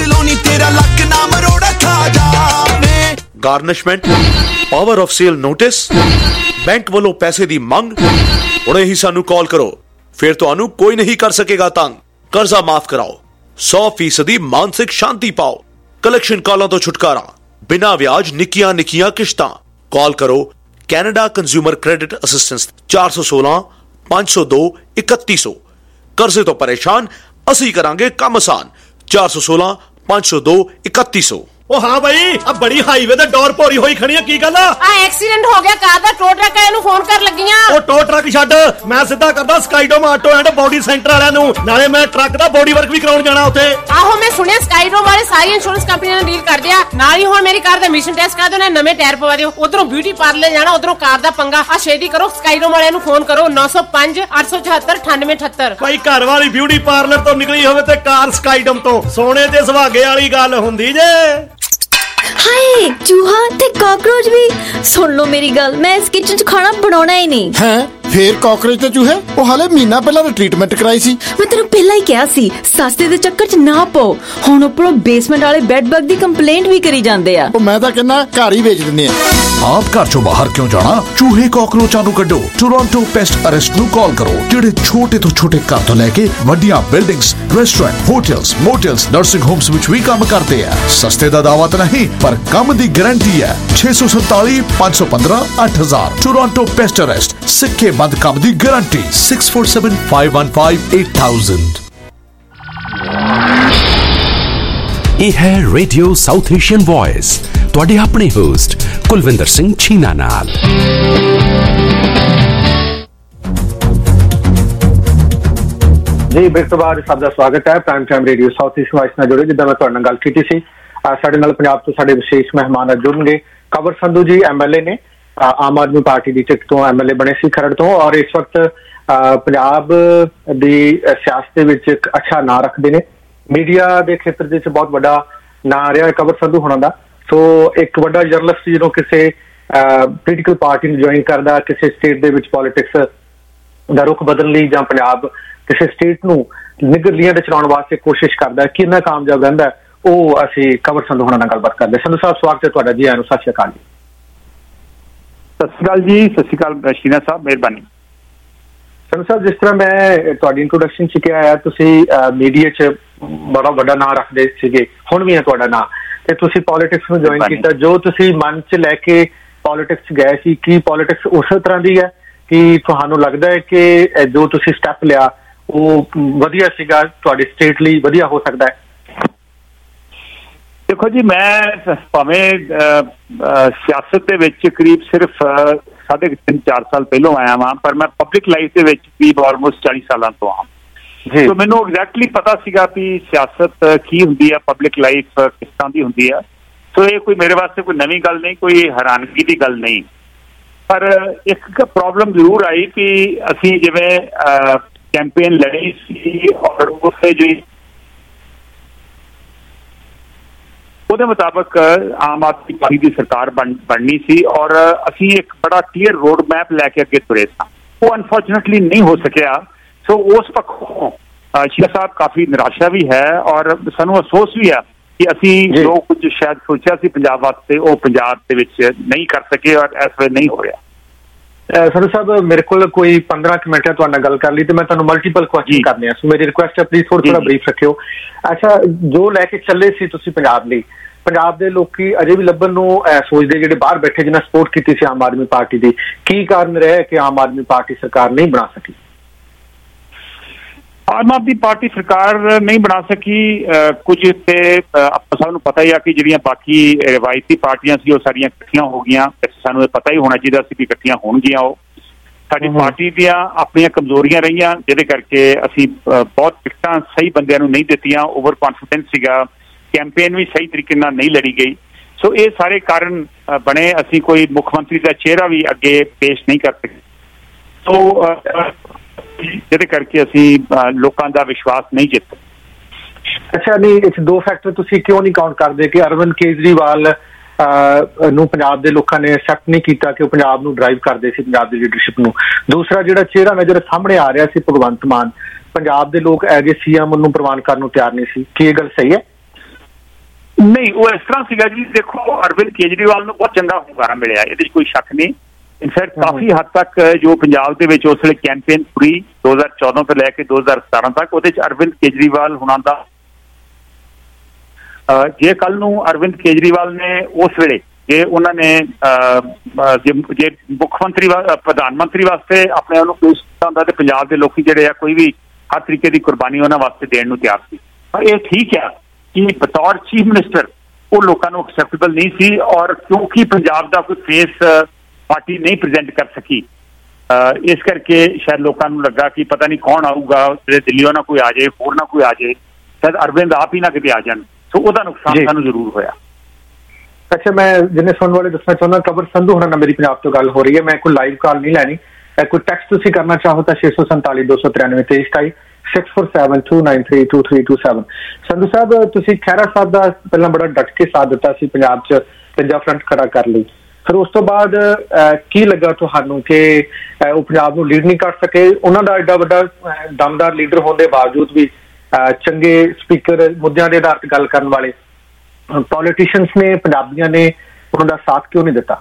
[SPEAKER 7] Garnishment, power of sale notice, bank ਵੱਲੋਂ ਪੈਸੇ ਦੀ ਮੰਗ, ਹੁਣੇ ਹੀ ਸਾਨੂੰ ਕਾਲ ਕਰੋ, ਫਿਰ ਤੁਹਾਨੂੰ ਕੋਈ ਨਹੀਂ ਕਰ ਸਕੇਗਾ ਤੰਗ। ਕਰਜ਼ਾ ਮਾਫ ਕਰਾਓ, ਸੌ ਫੀਸਦੀ ਮਾਨਸਿਕ ਸ਼ਾਂਤੀ ਪਾਓ, ਕਲੈਕਸ਼ਨ ਕਾਲਾਂ ਤੋਂ ਛੁਟਕਾਰਾ, ਬਿਨਾ ਵਿਆਜ ਨਿੱਕੀਆਂ ਨਿੱਕੀਆਂ ਕਿਸ਼ਤਾਂ। ਕਾਲ ਕਰੋ ਕੈਨੇਡਾ ਕੰਜ਼ਿਊਮਰ ਕ੍ਰੈਡਿਟ ਅਸਿਸਟੈਂਸ ਚਾਰ ਸੌ ਸੋਲਾਂ ਪੰਜ ਸੌ ਦੋ ਇਕੱਤੀ ਸੌ। ਕਰਜ਼ੇ ਤੋਂ ਪਰੇਸ਼ਾਨ, ਅਸੀਂ ਕਰਾਂਗੇ ਕੰਮ ਆਸਾਨ। ਚਾਰ ਸੌ ਸੋਲਾਂ ਪੰਜ ਸੌ ਦੋ ਇਕੱਤੀ ਸੌ।
[SPEAKER 19] ਉਹ ਹਾਂ ਬਈ, ਆ ਬੜੀ ਹਾਈਵੇ ਤੇ ਡੋਰ ਭੋਰੀ ਹੋਈ ਖੜੀ ਆ, ਕੀ ਗੱਲ ਆ?
[SPEAKER 20] ਆ ਐਕਸੀਡੈਂਟ ਹੋ ਗਿਆ ਕਾਰ ਦਾ, ਟੋ ਟਰੱਕ ਵਾਲਿਆਂ ਨੂੰ ਫੋਨ ਕਰ ਲੱਗੀਆਂ।
[SPEAKER 19] ਉਹ ਟੋ ਟਰੱਕ ਛੱਡ, ਮੈਂ ਸਿੱਧਾ ਕਰਦਾ Skydome auto and body centre ਵਾਲਿਆਂ ਨੂੰ, ਨਾਲੇ ਮੈਂ ਟਰੱਕ ਦਾ ਬੋਡੀ ਵਰਕ ਵੀ ਕਰਾਉਣ ਜਾਣਾ ਉੱਥੇ।
[SPEAKER 20] ਆਹੋ ਮੈਂ ਸੁਣਿਆ ਸਕਾਈਡੋਮ ਵਾਲੇ ਸਾਰੀ ਇੰਸ਼ੋਰੈਂਸ ਕੰਪਨੀਆਂ ਨਾਲ ਡੀਲ ਕਰਦੇ ਆ, ਨਾਲ ਹੀ ਹੁਣ ਮੇਰੀ ਕਾਰ ਦਾ ਐਮਿਸ਼ਨ ਟੈਸਟ ਕਰਾ ਦਿਓ, ਨਵੇਂ ਟਾਇਰ ਪਵਾ ਦਿਓ। ਉਧਰੋਂ ਬਿਊਟੀ ਪਾਰਲਰ ਜਾਣਾ, ਉਧਰੋਂ ਕਾਰ ਦਾ ਪੰਗਾ। ਆ ਛੇਤੀ ਕਰੋ, ਸਕਾਈਡੋਮ ਵਾਲਿਆਂ ਨੂੰ ਫੋਨ ਕਰੋ ਨੌ ਸੌ ਪੰਜ ਅੱਠ ਸੌ ਚੁਹੱਤਰ ਅਠਾਨਵੇਂ ਅਠੱਤਰ।
[SPEAKER 19] ਭਾਈ ਘਰ ਵਾਲੀ ਬਿਊਟੀ ਪਾਰਲਰ ਤੋਂ ਨਿਕਲੀ ਹੋਵੇ ਤੇ ਕਾਰ ਸਕਾਈਡੋਮ ਤੋਂ, ਸੋਨੇ ਤੇ ਸੁਹਾਗੇ ਵਾਲੀ ਗੱਲ ਹੁੰਦੀ ਜੇ।
[SPEAKER 21] ਹਾਏ ਚੂਹਾ ਤੇ ਕਾਕਰੋਚ ਵੀ। ਸੁਣ ਲਓ ਮੇਰੀ ਗੱਲ, ਮੈਂ ਇਸ ਕਿਚਨ 'ਚ ਖਾਣਾ ਬਣਾਉਣਾ ਹੀ ਨਹੀਂ ਹੈ।
[SPEAKER 22] ਫੇਰ ਕਾਕਰੋਚ ਤੇ ਚੂਹੇ, ਉਹ ਹਾਲੇ ਮਹੀਨਾ ਪਹਿਲਾਂ ਤਾਂ ਟ੍ਰੀਟਮੈਂਟ ਕਰਾਈ ਸੀ।
[SPEAKER 21] ਮੈਂ ਤੈਨੂੰ ਪਹਿਲਾਂ ਹੀ ਕਿਹਾ ਸੀ ਸਸਤੇ ਦੇ ਚੱਕਰ 'ਚ ਨਾ ਪਾਓ। ਹੁਣ ਉੱਪਰੋਂ ਬੇਸਮੈਂਟ ਵਾਲੇ ਬੈੱਡ ਬਗ ਦੀ ਕੰਪਲੇਂਟ ਵੀ ਕਰੀ ਜਾਂਦੇ ਆ।
[SPEAKER 22] ਉਹ ਮੈਂ ਤਾਂ ਕਹਿੰਦਾ ਘਰ ਹੀ ਵੇਚ ਦਿੰਦੇ ਆ।
[SPEAKER 23] ਆਪ ਘਰ ਚੋਂ ਬਾਹਰ ਕਿਉਂ ਜਾਣਾ, ਚੂਹੇ ਕਾਕਰੋਚਾਂ ਨੂੰ ਕੱਢੋ। ਟੋਰਾਂਟੋ ਪੈਸਟ ਅਰੈਸਟ ਨੂੰ ਕਾਲ ਕਰੋ, ਜਿਹੜੇ ਛੋਟੇ ਤੋਂ ਛੋਟੇ ਘਰ ਤੋਂ ਲੈ ਕੇ ਵੱਡੀਆਂ buildings, restaurant, hotels, motels, nursing homes ਵਿੱਚ ਵੀ ਕੰਮ ਕਰਦੇ ਆ। ਸਸਤੇ ਦਾ ਦਾਅਵਾ ਤਾਂ ਨਹੀਂ, ਪਰ ਕੰਮ ਦੀ ਗਾਰੰਟੀ ਹੈ। ਛੇ ਸੌ ਸੰਤਾਲੀ ਪੰਜ ਸੌ ਪੰਦਰਾਂ ਅੱਠ ਹਜ਼ਾਰ। ਟੋਰਾਂਟੋ ਪੈਸਟ ਅਰੈਸਟ, ਸਿੱਖੇ ਬੰਦ ਕੰਮ ਦੀ guarantee. Six four seven five one five eight thousand.
[SPEAKER 1] ਇਹ ਹੈ ਰੇਡੀਓ ਸਾਊਥ ਏਸ਼ੀਅਨ ਵੌਇਸ, ਤੁਹਾਡੇ ਆਪਣੇ ਹੋਸਟ ਕੁਲਵਿੰਦਰ ਸਿੰਘ ਛੀਨਾ ਨਾਲ।
[SPEAKER 3] ਜੀ ਬ੍ਰੇਕ ਤੋਂ ਬਾਅਦ ਸਭ ਦਾ ਸਵਾਗਤ ਹੈ prime time radio south east voice ਨਾਲ ਜੁੜੇ। ਜਿੱਦਾਂ ਮੈਂ ਤੁਹਾਡੇ ਨਾਲ ਗੱਲ ਕੀਤੀ ਸੀ, ਸਾਡੇ ਨਾਲ ਪੰਜਾਬ ਤੋਂ ਸਾਡੇ ਵਿਸ਼ੇਸ਼ ਮਹਿਮਾਨ ਜੁੜਨਗੇ। Kanwar Sandhu ji M L A ਨੇ, ਆਮ ਆਦਮੀ ਪਾਰਟੀ ਦੀ ਟਿਕਟ ਤੋਂ ਐਮ ਐਲ ਏ ਬਣੇ ਸੀ ਖਰੜ ਤੋਂ, ਔਰ ਇਸ ਵਕਤ ਪੰਜਾਬ ਦੀ ਸਿਆਸਤ ਦੇ ਵਿੱਚ ਇੱਕ ਅੱਛਾ ਨਾਂ ਰੱਖਦੇ ਨੇ। ਮੀਡੀਆ ਦੇ ਖੇਤਰ ਦੇ ਵਿੱਚ ਬਹੁਤ ਵੱਡਾ ਨਾਂ ਆ ਰਿਹਾ ਕੰਵਰ ਸੰਧੂ ਹੋਣਾ ਦਾ। ਸੋ ਇੱਕ ਵੱਡਾ ਜਰਨਲਿਸਟ ਜਦੋਂ ਕਿਸੇ ਪੋਲੀਟੀਕਲ ਪਾਰਟੀ ਨੂੰ ਜੁਆਇਨ ਕਰਦਾ, ਕਿਸੇ ਸਟੇਟ ਦੇ ਵਿੱਚ ਪੋਲੀਟਿਕਸ ਦਾ ਰੁਖ ਬਦਲਣ ਲਈ ਜਾਂ ਪੰਜਾਬ ਕਿਸੇ ਸਟੇਟ ਨੂੰ ਨਿਗਰਲੀਆਂ ਤੇ ਚਲਾਉਣ ਵਾਸਤੇ ਕੋਸ਼ਿਸ਼ ਕਰਦਾ ਹੈ, ਕਿੰਨਾ ਕਾਮਯਾਬ ਰਹਿੰਦਾ, ਉਹ ਅਸੀਂ ਕੰਵਰ ਸੰਧੂ ਹੋਣਾ ਨਾਲ ਗੱਲਬਾਤ ਕਰਦੇ। ਸੰਧੂ ਸਾਹਿਬ ਸਵਾਗਤ ਹੈ ਤੁਹਾਡਾ ਜੀ, ਆਇਆਂ ਨੂੰ ਸਤਿ ਸ਼੍ਰੀ ਅਕਾਲ ਜੀ।
[SPEAKER 6] ਸਤਿ ਸ਼੍ਰੀ ਅਕਾਲ ਜੀ। ਸਤਿ ਸ਼੍ਰੀ ਅਕਾਲ ਸ਼ੀਨਾ ਸਾਹਿਬ, ਮਿਹਰਬਾਨੀ।
[SPEAKER 3] ਸੰਧੂ ਸਾਹਿਬ, ਜਿਸ ਤਰ੍ਹਾਂ ਮੈਂ ਤੁਹਾਡੀ ਇੰਟਰੋਡਕਸ਼ਨ 'ਚ ਕਿਹਾ ਹੈ, ਤੁਸੀਂ ਮੀਡੀਆ 'ਚ ਬੜਾ ਵੱਡਾ ਨਾਂ ਰੱਖਦੇ ਸੀਗੇ, ਹੁਣ ਵੀ ਹੈ ਤੁਹਾਡਾ ਨਾਂ, ਤੇ ਤੁਸੀਂ ਪੋਲੀਟਿਕਸ ਨੂੰ ਜੁਆਇਨ ਕੀਤਾ। ਜੋ ਤੁਸੀਂ ਮਨ 'ਚ ਲੈ ਕੇ ਪੋਲੀਟਿਕਸ ਗਏ ਸੀ, ਕੀ ਪੋਲੀਟਿਕਸ ਉਸੇ ਤਰ੍ਹਾਂ ਦੀ ਹੈ ਕਿ ਤੁਹਾਨੂੰ ਲੱਗਦਾ ਹੈ ਕਿ ਜੋ ਤੁਸੀਂ ਸਟੈਪ ਲਿਆ ਉਹ ਵਧੀਆ ਸੀਗਾ, ਤੁਹਾਡੀ ਸਟੇਟ ਲਈ ਵਧੀਆ ਹੋ ਸਕਦਾ ਹੈ?
[SPEAKER 6] ਦੇਖੋ ਜੀ, ਮੈਂ ਭਾਵੇਂ ਸਿਆਸਤ ਦੇ ਵਿੱਚ ਕਰੀਬ ਸਿਰਫ ਸਾਢੇ ਤਿੰਨ ਚਾਰ ਸਾਲ ਪਹਿਲੋਂ ਆਇਆ ਵਾਂ, ਪਰ ਮੈਂ ਪਬਲਿਕ ਲਾਈਫ ਦੇ ਵਿੱਚ ਵੀ ਆਲਮੋਸਟ ਚਾਲੀ ਸਾਲਾਂ ਤੋਂ ਹਾਂ। ਸੋ ਮੈਨੂੰ ਐਗਜ਼ੈਕਟਲੀ ਪਤਾ ਸੀਗਾ ਵੀ ਸਿਆਸਤ ਕੀ ਹੁੰਦੀ ਆ, ਪਬਲਿਕ ਲਾਈਫ ਕਿਸ ਤਰ੍ਹਾਂ ਦੀ ਹੁੰਦੀ ਆ। ਸੋ ਇਹ ਕੋਈ ਮੇਰੇ ਵਾਸਤੇ ਕੋਈ ਨਵੀਂ ਗੱਲ ਨਹੀਂ, ਕੋਈ ਹੈਰਾਨਗੀ ਦੀ ਗੱਲ ਨਹੀਂ। ਪਰ ਇੱਕ ਪ੍ਰੋਬਲਮ ਜ਼ਰੂਰ ਆਈ ਕਿ ਅਸੀਂ ਜਿਵੇਂ ਕੈਂਪੇਨ ਲੜੀ ਸੀ ਔਰ ਉਸੇ ਜੀ ਉਹਦੇ ਮੁਤਾਬਕ ਆਮ ਆਦਮੀ ਪਾਰਟੀ ਦੀ ਸਰਕਾਰ ਬਣ ਬਣਨੀ ਸੀ ਔਰ ਅਸੀਂ ਇੱਕ ਬੜਾ ਕਲੀਅਰ ਰੋਡ ਮੈਪ ਲੈ ਕੇ ਅੱਗੇ ਤੁਰੇ ਸਾਂ। ਉਹ ਅਨਫੋਰਚੂਨੇਟਲੀ ਨਹੀਂ ਹੋ ਸਕਿਆ। ਸੋ ਉਸ ਪੱਖੋਂ ਸ਼ੀਲਾ ਸਾਹਿਬ ਕਾਫੀ ਨਿਰਾਸ਼ਾ ਵੀ ਹੈ ਔਰ ਸਾਨੂੰ ਅਫਸੋਸ ਵੀ ਆ ਕਿ ਅਸੀਂ ਜੋ ਕੁਝ ਸ਼ਾਇਦ ਸੋਚਿਆ ਸੀ ਪੰਜਾਬ ਵਾਸਤੇ, ਉਹ ਪੰਜਾਬ ਦੇ ਵਿੱਚ ਨਹੀਂ ਕਰ ਸਕੇ ਔਰ ਇਸ ਵੇਲੇ ਨਹੀਂ ਹੋ ਰਿਹਾ।
[SPEAKER 3] ਸੰਧੂ ਸਾਹਿਬ, ਮੇਰੇ ਕੋਲ ਕੋਈ ਪੰਦਰਾਂ ਕੁ ਮਿੰਟ ਹੈ ਤੁਹਾਡੇ ਨਾਲ ਗੱਲ ਕਰ ਲਈ, ਤੇ ਮੈਂ ਤੁਹਾਨੂੰ ਮਲਟੀਪਲ ਕੁਐਸਚਨ ਕਰਨੇ ਆ। ਸੋ ਮੇਰੀ ਰਿਕੁਐਸਟ ਹੈ ਪਲੀਜ਼ ਥੋੜਾ ਥੋੜਾ ਬਰੀਫ ਰੱਖਿਓ। ਅੱਛਾ, ਜੋ ਲੈ ਕੇ ਚੱਲੇ ਸੀ ਤੁਸੀਂ ਪੰਜਾਬ ਲਈ, ਪੰਜਾਬ ਦੇ ਲੋਕੀ ਅਜੇ ਵੀ ਲੱਭਣ ਨੂੰ ਸੋਚਦੇ, ਜਿਹੜੇ ਬਾਹਰ ਬੈਠੇ ਜਿਹਨਾਂ ਸਪੋਰਟ ਕੀਤੀ ਸੀ ਆਮ ਆਦਮੀ ਪਾਰਟੀ ਦੀ, ਕੀ ਕਾਰਨ ਰਿਹਾ ਕਿ ਆਮ ਆਦਮੀ ਪਾਰਟੀ ਸਰਕਾਰ ਨਹੀਂ ਬਣਾ ਸਕੀ?
[SPEAKER 6] ਆਮ ਆਦਮੀ ਪਾਰਟੀ ਸਰਕਾਰ ਨਹੀਂ ਬਣਾ ਸਕੀ ਕੁਝ ਤੇ ਆਪਾਂ ਸਭ ਨੂੰ ਪਤਾ ਹੀ ਆ ਕਿ ਜਿਹੜੀਆਂ ਬਾਕੀ ਰਵਾਇਤੀ ਪਾਰਟੀਆਂ ਸੀ ਉਹ ਸਾਰੀਆਂ ਇਕੱਠੀਆਂ ਹੋ ਗਈਆਂ। ਸਾਨੂੰ ਇਹ ਪਤਾ ਹੀ ਹੋਣਾ ਚਾਹੀਦਾ ਸੀ ਕਿ ਇਕੱਠੀਆਂ ਹੋਣਗੀਆਂ। ਉਹ ਸਾਡੀ ਪਾਰਟੀ ਦੀਆਂ ਆਪਣੀਆਂ ਕਮਜ਼ੋਰੀਆਂ ਰਹੀਆਂ, ਜਿਹਦੇ ਕਰਕੇ ਅਸੀਂ ਬਹੁਤ ਟਿਕਟਾਂ ਸਹੀ ਬੰਦਿਆਂ ਨੂੰ ਨਹੀਂ ਦਿੱਤੀਆਂ। ਓਵਰ ਕੌਨਫੀਡੈਂਸ ਸੀਗਾ, ਕੈਂਪੇਨ ਵੀ ਸਹੀ ਤਰੀਕੇ ਨਾਲ ਨਹੀਂ ਲੜੀ ਗਈ। ਸੋ ਇਹ ਸਾਰੇ ਕਾਰਨ ਬਣੇ। ਅਸੀਂ ਕੋਈ ਮੁੱਖ ਮੰਤਰੀ ਦਾ ਚਿਹਰਾ ਵੀ ਅੱਗੇ ਪੇਸ਼ ਨਹੀਂ ਕਰ ਸਕੇ, ਸੋ ਜਿਹਦੇ ਕਰਕੇ ਅਸੀਂ ਲੋਕਾਂ ਦਾ ਵਿਸ਼ਵਾਸ ਨਹੀਂ ਜਿੱਤ।
[SPEAKER 3] ਅੱਛਾ, ਨਹੀਂ, ਇਸ ਦੋ ਫੈਕਟਰ ਤੁਸੀਂ ਕਿਉਂ ਨਹੀਂ ਕਾਊਂਟ ਕਰਦੇ ਕਿ ਅਰਵਿੰਦ ਕੇਜਰੀਵਾਲ ਨੂੰ ਪੰਜਾਬ ਦੇ ਲੋਕਾਂ ਨੇ ਐਕਸੈਪਟ ਨਹੀਂ ਕੀਤਾ ਕਿ ਉਹ ਪੰਜਾਬ ਨੂੰ ਡਰਾਈਵ ਕਰਦੇ ਸੀ, ਪੰਜਾਬ ਦੀ ਲੀਡਰਸ਼ਿਪ ਨੂੰ? ਦੂਸਰਾ ਜਿਹੜਾ ਚਿਹਰਾ ਨਜ਼ਰ ਸਾਹਮਣੇ ਆ ਰਿਹਾ ਸੀ ਭਗਵੰਤ ਮਾਨ, ਪੰਜਾਬ ਦੇ ਲੋਕ ਐਜ ਏ ਸੀਐਮ ਉਹਨੂੰ ਪ੍ਰਵਾਨ ਕਰਨ ਨੂੰ ਤਿਆਰ ਨਹੀਂ ਸੀ। ਕੀ ਇਹ ਗੱਲ ਸਹੀ ਹੈ?
[SPEAKER 6] ਨਹੀਂ, ਉਹ ਇਸ ਤਰ੍ਹਾਂ ਸੀਗਾ ਜੀ। ਦੇਖੋ, ਅਰਵਿੰਦ ਕੇਜਰੀਵਾਲ ਨੂੰ ਬਹੁਤ ਚੰਗਾ ਹੁੰਗਾਰਾ ਮਿਲਿਆ, ਇਹਦੇ 'ਚ ਕੋਈ ਸ਼ੱਕ ਨਹੀਂ। ਇਨਫੈਕਟ ਕਾਫੀ ਹੱਦ ਤੱਕ ਜੋ ਪੰਜਾਬ ਦੇ ਵਿੱਚ ਉਸ ਵੇਲੇ ਕੈਂਪੇਨ ਪੂਰੀ ਦੋ ਹਜ਼ਾਰ ਚੌਦਾਂ ਤੋਂ ਲੈ ਕੇ ਦੋ ਹਜ਼ਾਰ ਸਤਾਰਾਂ ਤੱਕ, ਉਹਦੇ 'ਚ ਅਰਵਿੰਦ ਕੇਜਰੀਵਾਲ ਹੁਣਾਂ ਦਾ ਜੇ ਕੱਲ ਨੂੰ ਅਰਵਿੰਦ ਕੇਜਰੀਵਾਲ ਨੇ ਉਸ ਵੇਲੇ ਜੇ ਉਹਨਾਂ ਨੇ ਜੇ ਮੁੱਖ ਮੰਤਰੀ ਪ੍ਰਧਾਨ ਮੰਤਰੀ ਵਾਸਤੇ ਆਪਣੇ ਉਹਨੂੰ ਪੇਸ਼ ਕੀਤਾ ਹੁੰਦਾ ਤੇ ਪੰਜਾਬ ਦੇ ਲੋਕੀ ਜਿਹੜੇ ਆ ਕੋਈ ਵੀ ਹਰ ਤਰੀਕੇ ਦੀ ਕੁਰਬਾਨੀ ਉਹਨਾਂ ਵਾਸਤੇ ਦੇਣ ਨੂੰ ਤਿਆਰ ਸੀ। ਪਰ ਇਹ ਠੀਕ ਆ ਕਿ ਬਤੌਰ ਚੀਫ ਮਿਨਿਸਟਰ ਉਹ ਲੋਕਾਂ ਨੂੰ ਐਕਸੈਪਟੇਬਲ ਨਹੀਂ ਸੀ ਔਰ ਕਿਉਂਕਿ ਪੰਜਾਬ ਦਾ ਕੋਈ ਫੇਸ ਪਾਰਟੀ ਨਹੀਂ ਪ੍ਰੈਜ਼ੈਂਟ ਕਰ ਸਕੀ, ਇਸ ਕਰਕੇ ਸ਼ਾਇਦ ਲੋਕਾਂ ਨੂੰ ਲੱਗਾ ਕਿ ਪਤਾ ਨਹੀਂ ਕੌਣ ਆਊਗਾ, ਜਿਹੜੇ ਦਿੱਲੀੋਂ ਨਾ ਕੋਈ ਆ ਜਾਏ, ਹੋਰ ਨਾ ਕੋਈ ਆ ਜਾਏ, ਸ਼ਾਇਦ ਅਰਵਿੰਦ ਆਪ ਹੀ ਨਾ ਕਿਤੇ ਆ ਜਾਣ। ਸੋ ਉਹਦਾ ਨੁਕਸਾਨ ਸਾਨੂੰ ਜ਼ਰੂਰ ਹੋਇਆ।
[SPEAKER 3] ਅੱਛਾ, ਮੈਂ ਜਿੰਨੇ ਸੁਣਨ ਵਾਲੇ ਦੱਸਣਾ ਚਾਹੁੰਦਾ, ਕੰਵਰ ਸੰਧੂ ਹੋਣਾ ਨਾਲ ਮੇਰੀ ਪੰਜਾਬ ਤੋਂ ਗੱਲ ਹੋ ਰਹੀ ਹੈ। ਮੈਂ ਕੋਈ ਲਾਈਵ ਕਾਲ ਨਹੀਂ ਲੈਣੀ, ਕੋਈ ਟੈਕਸਟ ਤੁਸੀਂ ਕਰਨਾ ਚਾਹੋ ਤਾਂ ਛੇ ਸੌ ਸੰਤਾਲੀ ਦੋ ਸੌ ਤਰਾਨਵੇਂ ਤੇਈ ਸਤਾਈ six four seven two nine three two three two seven. Sandhu sahib, ਤੁਸੀਂ ਖਹਿਰਾ ਸਾਹਿਬ ਦਾ ਪਹਿਲਾਂ ਬੜਾ ਡਟ ਕੇ ਸਾਥ ਦਿੱਤਾ ਸੀ, ਪੰਜਾਬ 'ਚ ਪੰਜਾ ਫਰੰਟ ਖੜਾ ਕਰ ਲਈ, ਫਿਰ ਉਸ ਤੋਂ ਬਾਅਦ ਕੀ ਲੱਗਾ ਤੁਹਾਨੂੰ ਕਿ ਉਹ ਪੰਜਾਬ ਨੂੰ ਲੀਡ ਨਹੀਂ ਕਰ ਸਕੇ? ਉਹਨਾਂ ਦਾ ਐਡਾ ਵੱਡਾ ਦਮਦਾਰ ਲੀਡਰ ਹੋਣ ਦੇ ਬਾਵਜੂਦ ਵੀ ਚੰਗੇ ਸਪੀਕਰ, ਮੁੱਦਿਆਂ ਦੇ ਆਧਾਰ ਤੇ ਗੱਲ ਕਰਨ ਵਾਲੇ ਪੋਲੀਟੀਸ਼ੀਅਨਸ ਨੇ, ਪੰਜਾਬੀਆਂ ਨੇ ਉਹਨਾਂ ਦਾ ਸਾਥ ਕਿਉਂ ਨਹੀਂ ਦਿੱਤਾ?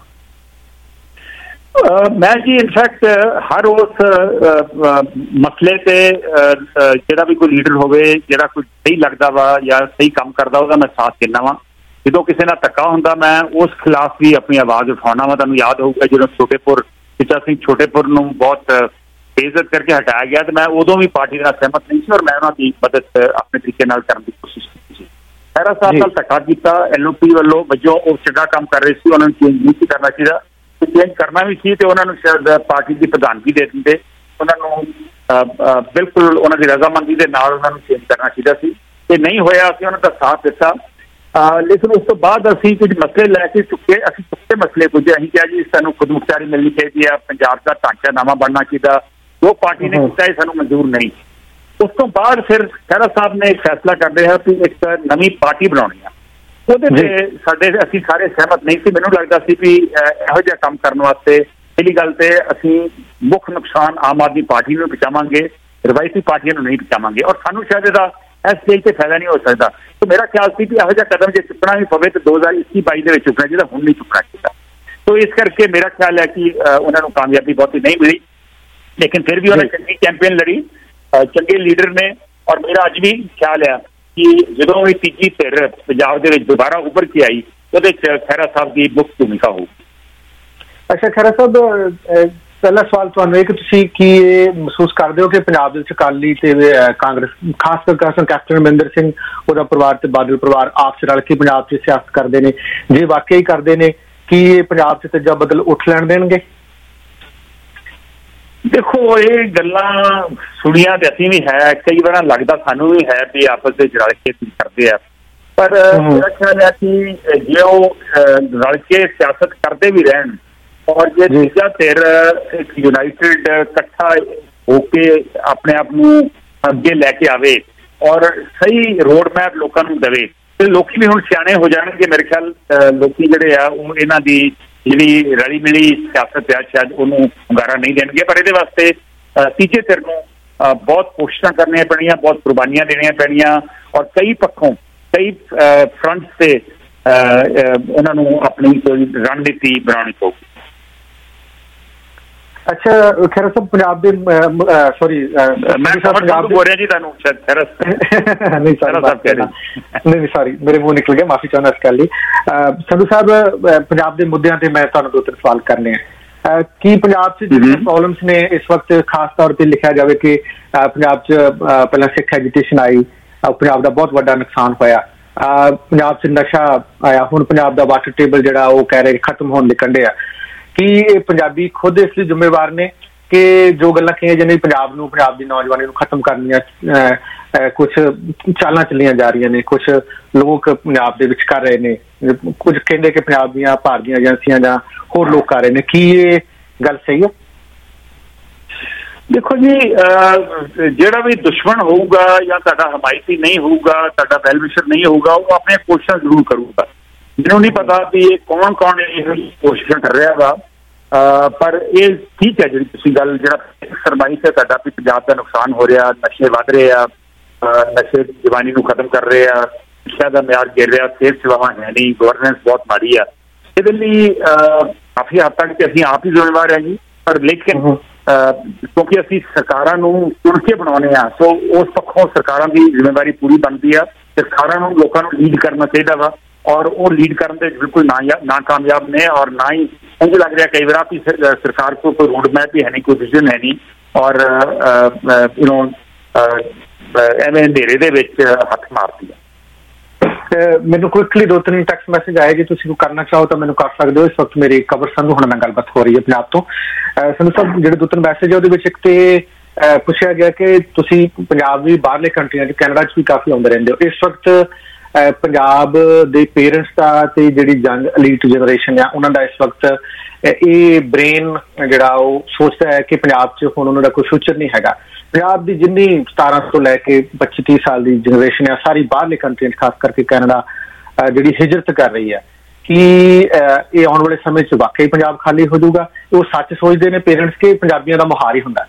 [SPEAKER 6] ਮੈਂ ਜੀ ਇਨਫੈਕਟ ਹਰ ਉਸ ਮਸਲੇ ਤੇ ਜਿਹੜਾ ਵੀ ਕੋਈ ਲੀਡਰ ਹੋਵੇ, ਜਿਹੜਾ ਕੋਈ ਸਹੀ ਲੱਗਦਾ ਵਾ ਜਾਂ ਸਹੀ ਕੰਮ ਕਰਦਾ, ਉਹਦਾ ਮੈਂ ਸਾਥ ਦਿੰਦਾ ਵਾ। ਜਦੋਂ ਕਿਸੇ ਨਾਲ ਧੱਕਾ ਹੁੰਦਾ ਮੈਂ ਉਸ ਖਿਲਾਫ ਵੀ ਆਪਣੀ ਆਵਾਜ਼ ਉਠਾਉਣਾ ਵਾ। ਤੁਹਾਨੂੰ ਯਾਦ ਹੋਊਗਾ ਜਦੋਂ ਛੋਟੇਪੁਰ ਪਿਤਾ ਸਿੰਘ ਛੋਟੇਪੁਰ ਨੂੰ ਬਹੁਤ ਬੇਇੱਜ਼ਤ ਕਰਕੇ ਹਟਾਇਆ ਗਿਆ ਤੇ ਮੈਂ ਉਦੋਂ ਵੀ ਪਾਰਟੀ ਨਾਲ ਸਹਿਮਤ ਨਹੀਂ ਸੀ ਔਰ ਮੈਂ ਉਹਨਾਂ ਦੀ ਮਦਦ ਆਪਣੇ ਤਰੀਕੇ ਨਾਲ ਕਰਨ ਦੀ ਕੋਸ਼ਿਸ਼ ਕੀਤੀ ਸੀ। ਖਹਿਰਾ ਸਾਹਿਬ ਨਾਲ ਧੱਕਾ ਕੀਤਾ ਐਲ ਓ ਪੀ ਵੱਲੋਂ, ਵਜੋਂ ਉਹ ਚੰਗਾ ਕੰਮ ਕਰ ਰਹੇ ਸੀ, ਉਹਨਾਂ ਨੂੰ ਚੇਂਜ ਨਹੀਂ ਸੀ ਕਰਨਾ ਚਾਹੀਦਾ। ਚੇਂਜ ਕਰਨਾ ਵੀ ਸੀ ਤੇ ਉਹਨਾਂ ਨੂੰ ਸ਼ਾਇਦ ਪਾਰਟੀ ਦੀ ਪ੍ਰਧਾਨਗੀ ਦੇ ਦਿੰਦੇ, ਉਹਨਾਂ ਨੂੰ ਬਿਲਕੁਲ ਉਹਨਾਂ ਦੀ ਰਜ਼ਾਮੰਦੀ ਦੇ ਨਾਲ ਉਹਨਾਂ ਨੂੰ ਚੇਂਜ ਕਰਨਾ ਚਾਹੀਦਾ ਸੀ, ਤੇ ਨਹੀਂ ਹੋਇਆ। ਅਸੀਂ ਉਹਨਾਂ ਦਾ ਸਾਥ ਦਿੱਤਾ, ਲੇਕਿਨ ਉਸ ਤੋਂ ਬਾਅਦ ਅਸੀਂ ਕੁਝ ਮਸਲੇ ਲੈ ਕੇ ਚੁੱਕੇ। ਅਸੀਂ ਚੁੱਕੇ ਮਸਲੇ ਕੁਝ ਅਸੀਂ ਕਿਹਾ ਜੀ ਸਾਨੂੰ ਖੁਦਮੁਖਤਾਰੀ ਮਿਲਣੀ ਚਾਹੀਦੀ ਆ, ਪੰਜਾਬ ਦਾ ਢਾਂਚਾ ਨਵਾਂ ਬਣਨਾ ਚਾਹੀਦਾ। ਜੋ ਪਾਰਟੀ ਨੇ ਕੀਤਾ ਸਾਨੂੰ ਮਨਜ਼ੂਰ ਨਹੀਂ। ਉਸ ਤੋਂ ਬਾਅਦ ਫਿਰ ਖਹਿਰਾ ਸਾਹਿਬ ਨੇ ਇੱਕ ਫੈਸਲਾ ਕਰਦੇ ਹੈ ਕਿ ਇੱਕ ਨਵੀਂ ਪਾਰਟੀ ਬਣਾਉਣੀ ਆ। ਉਹਦੇ ਤੇ ਸਾਡੇ ਅਸੀਂ ਸਾਰੇ ਸਹਿਮਤ ਨਹੀਂ ਸੀ। ਮੈਨੂੰ ਲੱਗਦਾ ਸੀ ਵੀ ਇਹੋ ਜਿਹਾ ਕੰਮ ਕਰਨ ਵਾਸਤੇ ਪਹਿਲੀ ਗੱਲ ਤੇ ਅਸੀਂ ਮੁੱਖ ਨੁਕਸਾਨ ਆਮ ਆਦਮੀ ਪਾਰਟੀ ਨੂੰ ਪਹੁੰਚਾਵਾਂਗੇ ਰਵਾਇਤੀ ਪਾਰਟੀਆਂ ਨੂੰ ਨਹੀਂ ਪਹੁੰਚਾਵਾਂਗੇ। ਔਰ ਸਾਨੂੰ ਸ਼ਾਇਦ ਇਹਦਾ ਇਸ ਸਟੇਜ ਤੇ ਫਾਇਦਾ ਨਹੀਂ ਹੋ ਸਕਦਾ। ਸੋ ਮੇਰਾ ਖਿਆਲ ਸੀ ਕਿ ਇਹੋ ਜਿਹਾ ਕਦਮ ਜੇ ਚੁੱਕਣਾ ਵੀ ਪਵੇ ਤਾਂ ਦੋ ਹਜ਼ਾਰ ਇੱਕੀ ਬਾਈ ਦੇ ਵਿੱਚ ਚੁੱਕਣਾ ਚਾਹੀਦਾ, ਹੁਣ ਨਹੀਂ ਚੁੱਕਣਾ ਚਾਹੀਦਾ। ਸੋ ਇਸ ਕਰਕੇ ਮੇਰਾ ਖਿਆਲ ਹੈ ਕਿ ਉਹਨਾਂ ਨੂੰ ਕਾਮਯਾਬੀ ਬਹੁਤੀ ਨਹੀਂ ਮਿਲੀ, ਲੇਕਿਨ ਫਿਰ ਵੀ ਉਹਨੇ ਚੰਗੀ ਕੈਂਪੇਨ ਲੜੀ, ਚੰਗੇ ਲੀਡਰ ਨੇ। ਔਰ ਮੇਰਾ ਅੱਜ ਵੀ ਖਿਆਲ ਹੈ ਕਿ ਜਦੋਂ ਵੀ ਤੀਜੀ ਧਿਰ ਪੰਜਾਬ ਦੇ ਵਿੱਚ ਦੁਬਾਰਾ ਉੱਭਰ ਕੇ ਆਈ ਉਹਦੇ 'ਚ ਖਹਿਰਾ ਸਾਹਿਬ ਦੀ ਮੁੱਖ ਭੂਮਿਕਾ ਹੋਊ।
[SPEAKER 3] ਅੱਛਾ ਖਹਿਰਾ ਸਾਹਿਬ, ਪਹਿਲਾ ਸਵਾਲ ਤੁਹਾਨੂੰ ਇਹ ਕਿ ਤੁਸੀਂ ਕੀ ਇਹ ਮਹਿਸੂਸ ਕਰਦੇ ਹੋ ਕਿ ਪੰਜਾਬ ਦੇ ਵਿੱਚ ਅਕਾਲੀ ਤੇ ਕਾਂਗਰਸ, ਖਾਸ ਕਰਕੇ ਕੈਪਟਨ ਅਮਰਿੰਦਰ ਸਿੰਘ, ਉਹਦਾ ਪਰਿਵਾਰ ਤੇ ਬਾਦਲ ਪਰਿਵਾਰ ਆਪਸ ਰਲ ਕੇ ਪੰਜਾਬ 'ਚ ਸਿਆਸਤ ਕਰਦੇ ਨੇ? ਜੇ ਵਾਕਈ ਕਰਦੇ ਨੇ, ਕੀ ਇਹ ਪੰਜਾਬ 'ਚ ਤੀਜਾ ਬਦਲ ਉੱਠ ਲੈਣ ਦੇਣਗੇ?
[SPEAKER 6] ਦੇਖੋ, ਇਹ ਗੱਲਾਂ ਸੁਣੀਆਂ ਤੇ ਅਸੀਂ ਵੀ ਹੈ, ਕਈ ਵਾਰ ਲੱਗਦਾ ਸਾਨੂੰ ਵੀ ਹੈ ਵੀ ਆਪਸ ਵਿੱਚ ਰਲ ਕੇ ਕਰਦੇ ਆ, ਪਰ ਮੇਰਾ ਖਿਆਲ ਹੈ ਕਿ ਜੇ ਉਹ ਰਲ ਕੇ ਸਿਆਸਤ ਕਰਦੇ ਵੀ ਰਹਿਣ ਔਰ ਜੇ ਤੀਜਾ ਧਿਰ ਇੱਕ ਯੂਨਾਈਟਿਡ ਇਕੱਠਾ ਹੋ ਕੇ ਆਪਣੇ ਆਪ ਨੂੰ ਅੱਗੇ ਲੈ ਕੇ ਆਵੇ ਔਰ ਸਹੀ ਰੋਡ ਮੈਪ ਲੋਕਾਂ ਨੂੰ ਦੇਵੇ ਤੇ ਲੋਕੀ ਵੀ ਹੁਣ ਸਿਆਣੇ ਹੋ ਜਾਣਗੇ। ਮੇਰੇ ਖਿਆਲ ਲੋਕੀ ਜਿਹੜੇ ਆ ਉਹ ਇਹਨਾਂ ਦੀ ਜਿਹੜੀ ਰਲੀ ਮਿਲੀ ਸਿਆਸਤ ਆ ਸ਼ਾਇਦ ਉਹਨੂੰ ਹੁੰਗਾਰਾ ਨਹੀਂ ਦੇਣਗੇ, ਪਰ ਇਹਦੇ ਵਾਸਤੇ ਤੀਜੇ ਧਿਰ ਨੂੰ ਬਹੁਤ ਕੋਸ਼ਿਸ਼ਾਂ ਕਰਨੀਆਂ ਪੈਣੀਆਂ, ਬਹੁਤ ਕੁਰਬਾਨੀਆਂ ਦੇਣੀਆਂ ਪੈਣੀਆਂ ਔਰ ਕਈ ਪੱਖੋਂ ਕਈ ਫਰੰਟ ਤੇ ਉਹਨਾਂ ਨੂੰ ਆਪਣੀ ਕੋਈ ਰਣਨੀਤੀ ਬਣਾਉਣੀ ਪਊਗੀ।
[SPEAKER 3] ਅੱਛਾ ਖੈਰਾ ਸਾਹਿਬ, ਪੰਜਾਬ ਦੇ ਸੋਰੀ
[SPEAKER 6] ਮੈਂ ਪੰਜਾਬ ਬੋਲ ਰਿਹਾ ਜੀ ਤੁਹਾਨੂੰ
[SPEAKER 3] ਨਹੀਂ ਨਹੀਂ ਸੌਰੀ ਮੇਰੇ ਮੂੰਹ ਨਿਕਲ ਗਿਆ, ਮਾਫੀ ਚਾਹੁੰਦਾ ਇਸ ਗੱਲ ਲਈ। ਸੰਧੂ ਸਾਹਿਬ, ਪੰਜਾਬ ਦੇ ਮੁੱਦਿਆਂ ਤੇ ਮੈਂ ਤੁਹਾਨੂੰ ਦੋ ਤਿੰਨ ਸਵਾਲ ਕਰਨੇ ਆ। ਕੀ ਪੰਜਾਬ 'ਚ ਜਿਹੜੀਆਂ ਪ੍ਰੋਬਲਮਸ ਨੇ ਇਸ ਵਕਤ ਖਾਸ ਤੌਰ ਤੇ ਲਿਖਿਆ ਜਾਵੇ ਕਿ ਪੰਜਾਬ 'ਚ ਪਹਿਲਾਂ ਸਿੱਖ ਐਜੂਕੇਸ਼ਨ ਆਈ, ਪੰਜਾਬ ਦਾ ਬਹੁਤ ਵੱਡਾ ਨੁਕਸਾਨ ਹੋਇਆ, ਪੰਜਾਬ 'ਚ ਨਸ਼ਾ ਆਇਆ, ਹੁਣ ਪੰਜਾਬ ਦਾ ਵਾਟਰ ਟੇਬਲ ਜਿਹੜਾ ਉਹ ਕਹਿ ਰਹੇ ਖਤਮ ਹੋਣ ਦੇ ਕੰਢੇ ਆ। ਕੀ ਇਹ ਪੰਜਾਬੀ ਖੁਦ ਇਸ ਲਈ ਜ਼ਿੰਮੇਵਾਰ ਨੇ ਕਿ ਜੋ ਗੱਲਾਂ ਕਹੀਆਂ ਜਾਂਦੀਆਂ ਪੰਜਾਬ ਨੂੰ, ਪੰਜਾਬ ਦੀ ਨੌਜਵਾਨੀ ਨੂੰ ਖਤਮ ਕਰਨੀਆਂ ਕੁਛ ਚਾਲਾਂ ਚੱਲੀਆਂ ਜਾ ਰਹੀਆਂ ਨੇ, ਕੁਛ ਲੋਕ ਪੰਜਾਬ ਦੇ ਵਿੱਚ ਕਰ ਰਹੇ ਨੇ, ਕੁਝ ਕਹਿੰਦੇ ਕਿ ਪੰਜਾਬ ਦੀਆਂ ਭਾਰਤੀਆਂ ਏਜੰਸੀਆਂ ਜਾਂ ਹੋਰ ਲੋਕ ਕਰ ਰਹੇ ਨੇ, ਕੀ ਇਹ ਗੱਲ ਸਹੀ ਹੈ?
[SPEAKER 6] ਦੇਖੋ ਜੀ, ਜਿਹੜਾ ਵੀ ਦੁਸ਼ਮਣ ਹੋਊਗਾ ਜਾਂ ਤੁਹਾਡਾ ਹਮਾਇਤੀ ਨਹੀਂ ਹੋਊਗਾ, ਤੁਹਾਡਾ ਵੈਲ ਵਿਸ਼ਰ ਨਹੀਂ ਹੋਊਗਾ, ਉਹ ਆਪਣੀਆਂ ਕੋਸ਼ਿਸ਼ਾਂ ਜ਼ਰੂਰ ਕਰੂਗਾ। ਮੈਨੂੰ ਨਹੀਂ ਪਤਾ ਵੀ ਇਹ ਕੌਣ ਕੌਣ ਇਹ ਕੋਸ਼ਿਸ਼ਾਂ ਕਰ ਰਿਹਾ ਵਾ, ਪਰ ਇਹ ਠੀਕ ਹੈ ਜਿਹੜੀ ਤੁਸੀਂ ਗੱਲ, ਜਿਹੜਾ ਸਰਮਾਈ ਹੈ ਤੁਹਾਡਾ ਵੀ ਪੰਜਾਬ ਦਾ ਨੁਕਸਾਨ ਹੋ ਰਿਹਾ, ਨਸ਼ੇ ਵੱਧ ਰਹੇ ਆ, ਨਸ਼ੇ ਜਵਾਨੀ ਨੂੰ ਖਤਮ ਕਰ ਰਹੇ ਆ, ਸਿੱਖਿਆ ਦਾ ਮਿਆਰ ਗਿਰ ਰਿਹਾ, ਸਿਹਤ ਸੇਵਾਵਾਂ ਹੈ ਨਹੀਂ, ਗਵਰਨੈਂਸ ਬਹੁਤ ਮਾੜੀ ਆ। ਇਹਦੇ ਲਈ ਕਾਫੀ ਹੱਦ ਤੱਕ ਤੇ ਅਸੀਂ ਆਪ ਹੀ ਜ਼ਿੰਮੇਵਾਰ ਹੈ ਜੀ, ਪਰ ਲੇਕਿਨ ਕਿਉਂਕਿ ਅਸੀਂ ਸਰਕਾਰਾਂ ਨੂੰ ਚੁਣ ਕੇ ਬਣਾਉਂਦੇ ਹਾਂ, ਸੋ ਉਸ ਪੱਖੋਂ ਸਰਕਾਰਾਂ ਦੀ ਜ਼ਿੰਮੇਵਾਰੀ ਪੂਰੀ ਬਣਦੀ ਆ। ਸਰਕਾਰਾਂ ਨੂੰ ਲੋਕਾਂ ਨੂੰ ਲੀਡ ਕਰਨਾ ਚਾਹੀਦਾ ਵਾ ਔਰ ਉਹ ਲੀਡ ਕਰਨ ਦੇ ਬਿਲਕੁਲ ਨਾ ਨਾਕਾਮਯਾਬ ਨੇ ਔਰ ਨਾ ਹੀ ਇੰਝ ਲੱਗ ਰਿਹਾ ਕਈ ਵਾਰ ਵੀ ਸਰਕਾਰ ਕੋਲ ਕੋਈ ਰੋਡ ਮੈਪ ਹੀ ਹੈ ਨਹੀਂ, ਕੋਈ ਵਿਜ਼ਨ ਹੈ ਨਹੀਂ ਔਰ ਯੂ ਨੋ ਐਵੇਂ ਅੰਧੇਰੇ ਦੇ ਵਿੱਚ ਹੱਥ ਮਾਰਦੀ ਹੈ।
[SPEAKER 3] ਮੈਨੂੰ ਕੁਇਕਲੀ ਦੋ ਤਿੰਨ ਟੈਕਸਟ ਮੈਸੇਜ ਆਏ, ਜੇ ਤੁਸੀਂ ਕੋਈ ਕਰਨਾ ਚਾਹੋ ਤਾਂ ਮੈਨੂੰ ਕਰ ਸਕਦੇ ਹੋ। ਇਸ ਵਕਤ ਮੇਰੀ ਕਵਰ ਸੰਧੂ ਹੁਣ ਨਾਲ ਗੱਲਬਾਤ ਹੋ ਰਹੀ ਹੈ ਪੰਜਾਬ ਤੋਂ। ਸੰਧੂ ਸਾਹਿਬ, ਜਿਹੜੇ ਦੋ ਤਿੰਨ ਮੈਸੇਜ ਹੈ ਉਹਦੇ ਵਿੱਚ ਇੱਕ ਤੇ ਪੁੱਛਿਆ ਗਿਆ ਕਿ ਤੁਸੀਂ ਪੰਜਾਬ ਵੀ ਬਾਹਰਲੇ ਕੰਟਰੀਆਂ 'ਚ, ਕੈਨੇਡਾ 'ਚ ਵੀ ਕਾਫੀ ਆਉਂਦੇ ਰਹਿੰਦੇ ਹੋ, ਇਸ ਵਕਤ ਪੰਜਾਬ ਦੇ ਪੇਰੈਂਟਸ ਦਾ ਤੇ ਜਿਹੜੀ ਯੰਗ ਐਲੀਟ ਜਨਰੇਸ਼ਨ ਆ ਉਹਨਾਂ ਦਾ ਇਸ ਵਕਤ ਇਹ ਬ੍ਰੇਨ ਜਿਹੜਾ ਉਹ ਸੋਚਦਾ ਹੈ ਕਿ ਪੰਜਾਬ 'ਚ ਹੁਣ ਉਹਨਾਂ ਦਾ ਕੋਈ ਫਿਊਚਰ ਨਹੀਂ ਹੈਗਾ। ਪੰਜਾਬ ਦੀ ਜਿੰਨੀ ਸਤਾਰਾਂ ਤੋਂ ਲੈ ਕੇ ਪੱਚੀ ਤੀਹ ਸਾਲ ਦੀ ਜਨਰੇਸ਼ਨ ਆ, ਸਾਰੀ ਬਾਹਰਲੇ ਕੰਟਰੀਆਂ 'ਚ ਖਾਸ ਕਰਕੇ ਕੈਨੇਡਾ ਜਿਹੜੀ ਹਿਜਰਤ ਕਰ ਰਹੀ ਹੈ, ਕੀ ਇਹ ਆਉਣ ਵਾਲੇ ਸਮੇਂ 'ਚ ਵਾਕਈ ਪੰਜਾਬ ਖਾਲੀ ਹੋ ਜਾਊਗਾ? ਉਹ ਸੱਚ ਸੋਚਦੇ ਨੇ ਪੇਰੈਂਟਸ ਕਿ ਪੰਜਾਬੀਆਂ ਦਾ ਮੁਹਾਰ ਹੀ ਹੁੰਦਾ?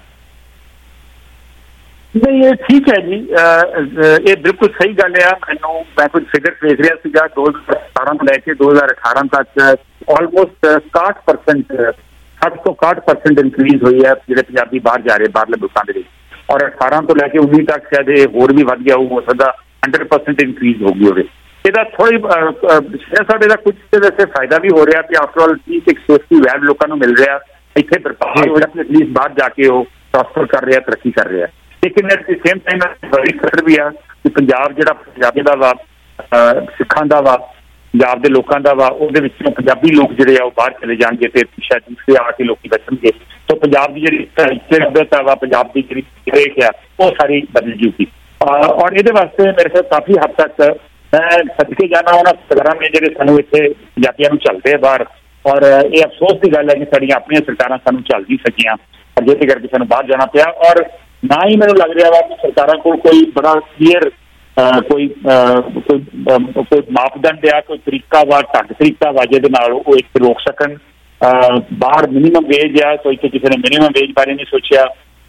[SPEAKER 6] ਨਹੀਂ, ਇਹ ਠੀਕ ਹੈ ਜੀ, ਇਹ ਬਿਲਕੁਲ ਸਹੀ ਗੱਲ ਆ। ਮੈਨੂੰ ਮੈਂ ਕੁਝ ਫਿਗਰ ਦੇਖ ਰਿਹਾ ਸੀਗਾ, ਦੋ ਹਜ਼ਾਰ ਸਤਾਰਾਂ ਤੋਂ ਲੈ ਕੇ ਦੋ ਹਜ਼ਾਰ ਅਠਾਰਾਂ ਤੱਕ ਆਲਮੋਸਟ ਇਕਾਹਠ ਪਰਸੈਂਟ ਸੱਠ ਤੋਂ ਇਕਾਹਠ ਪਰਸੈਂਟ ਇਨਕਰੀਜ਼ ਹੋਈ ਹੈ ਜਿਹੜੇ ਪੰਜਾਬੀ ਬਾਹਰ ਜਾ ਰਹੇ ਬਾਹਰਲੇ ਮੁਲਕਾਂ ਦੇ ਵਿੱਚ, ਔਰ ਅਠਾਰਾਂ ਤੋਂ ਲੈ ਕੇ ਉੱਨੀ ਤੱਕ ਸ਼ਾਇਦ ਇਹ ਹੋਰ ਵੀ ਵੱਧ ਗਿਆ ਹੋ ਸਕਦਾ, ਹੰਡਰਡ ਪਰਸੈਂਟ ਇਨਕਰੀਜ਼ ਹੋ ਗਈ ਹੋਵੇ। ਇਹਦਾ ਥੋੜ੍ਹੀ ਸਾਡੇ ਦਾ ਕੁਝ ਵੈਸੇ ਫਾਇਦਾ ਵੀ ਹੋ ਰਿਹਾ ਕਿ ਆਫਟਰ ਆਲ ਇੱਕ ਸੇਫਟੀ ਵੈਬ ਲੋਕਾਂ ਨੂੰ ਮਿਲ ਰਿਹਾ, ਇੱਥੇ ਬਰਕਰਾਰ ਹੋ ਰਿਹਾ, ਐਟਲੀਸਟ ਬਾਹਰ ਜਾ ਕੇ ਉਹ ਪ੍ਰੋਸਪਰ ਕਰ ਰਿਹਾ, ਤਰੱਕੀ ਕਰ ਰਿਹਾ। ਲੇਕਿਨ ਐਟ ਦੀ ਸੇਮ ਟਾਈਮ ਬੜੀ ਖਤਰ ਵੀ ਆ ਕਿ ਪੰਜਾਬ ਜਿਹੜਾ ਪੰਜਾਬੀ ਦਾ ਵਾ, ਸਿੱਖਾਂ ਦਾ ਵਾ, ਪੰਜਾਬ ਦੇ ਲੋਕਾਂ ਦਾ ਵਾ, ਉਹਦੇ ਵਿੱਚੋਂ ਪੰਜਾਬੀ ਲੋਕ ਜਿਹੜੇ ਆ ਉਹ ਬਾਹਰ ਚਲੇ ਜਾਣਗੇ ਤੇ ਸ਼ਾਇਦ ਦੂਸਰੇ ਆ ਕੇ ਲੋਕੀ ਬਚਣਗੇ। ਸੋ ਪੰਜਾਬ ਦੀ ਜਿਹੜੀ ਸੱਭਿਅਤਾ ਵਾ, ਪੰਜਾਬ ਦੀ ਜਿਹੜੀ ਦੇਖ ਆ, ਉਹ ਸਾਰੀ ਬਦਲ ਜੂਗੀ। ਔਰ ਇਹਦੇ ਵਾਸਤੇ ਮੇਰੇ ਖਿਆਲ ਕਾਫੀ ਹੱਦ ਤੱਕ ਮੈਂ ਸਦਕੇ ਜਾਣਾ ਉਹਨਾਂ ਸਰਕਾਰਾਂ ਨੇ ਜਿਹੜੇ ਸਾਨੂੰ ਇੱਥੇ ਪੰਜਾਬੀਆਂ ਨੂੰ ਚੱਲਦੇ ਆ ਬਾਹਰ, ਔਰ ਇਹ ਅਫਸੋਸ ਦੀ ਗੱਲ ਹੈ ਕਿ ਸਾਡੀਆਂ ਆਪਣੀਆਂ ਸਰਕਾਰਾਂ ਸਾਨੂੰ ਚੱਲ ਨਹੀਂ ਸਕੀਆਂ, ਜਿਹਦੇ ਕਰਕੇ ਸਾਨੂੰ ਬਾਹਰ ਜਾਣਾ ਪਿਆ। ਔਰ ਨਾ ਹੀ ਮੈਨੂੰ ਲੱਗ ਰਿਹਾ ਵਾ ਕਿ ਸਰਕਾਰਾਂ ਕੋਲ ਕੋਈ ਬੜਾ ਕਲੀਅਰ ਕੋਈ ਕੋਈ ਕੋਈ ਮਾਪਦੰਡ ਆ, ਕੋਈ ਤਰੀਕਾ ਵਾ, ਢੰਗ ਤਰੀਕਾ ਵਾ ਜਿਹਦੇ ਨਾਲ ਉਹ ਇੱਕ ਰੋਕ ਸਕਣ। ਬਾਹਰ ਮਿਨੀਮਮ ਵੇਜ ਆ, ਕੋਈ ਕਿਸੇ ਨੇ ਮਿਨੀਮਮ ਵੇਜ ਬਾਰੇ ਨਹੀਂ ਸੋਚਿਆ,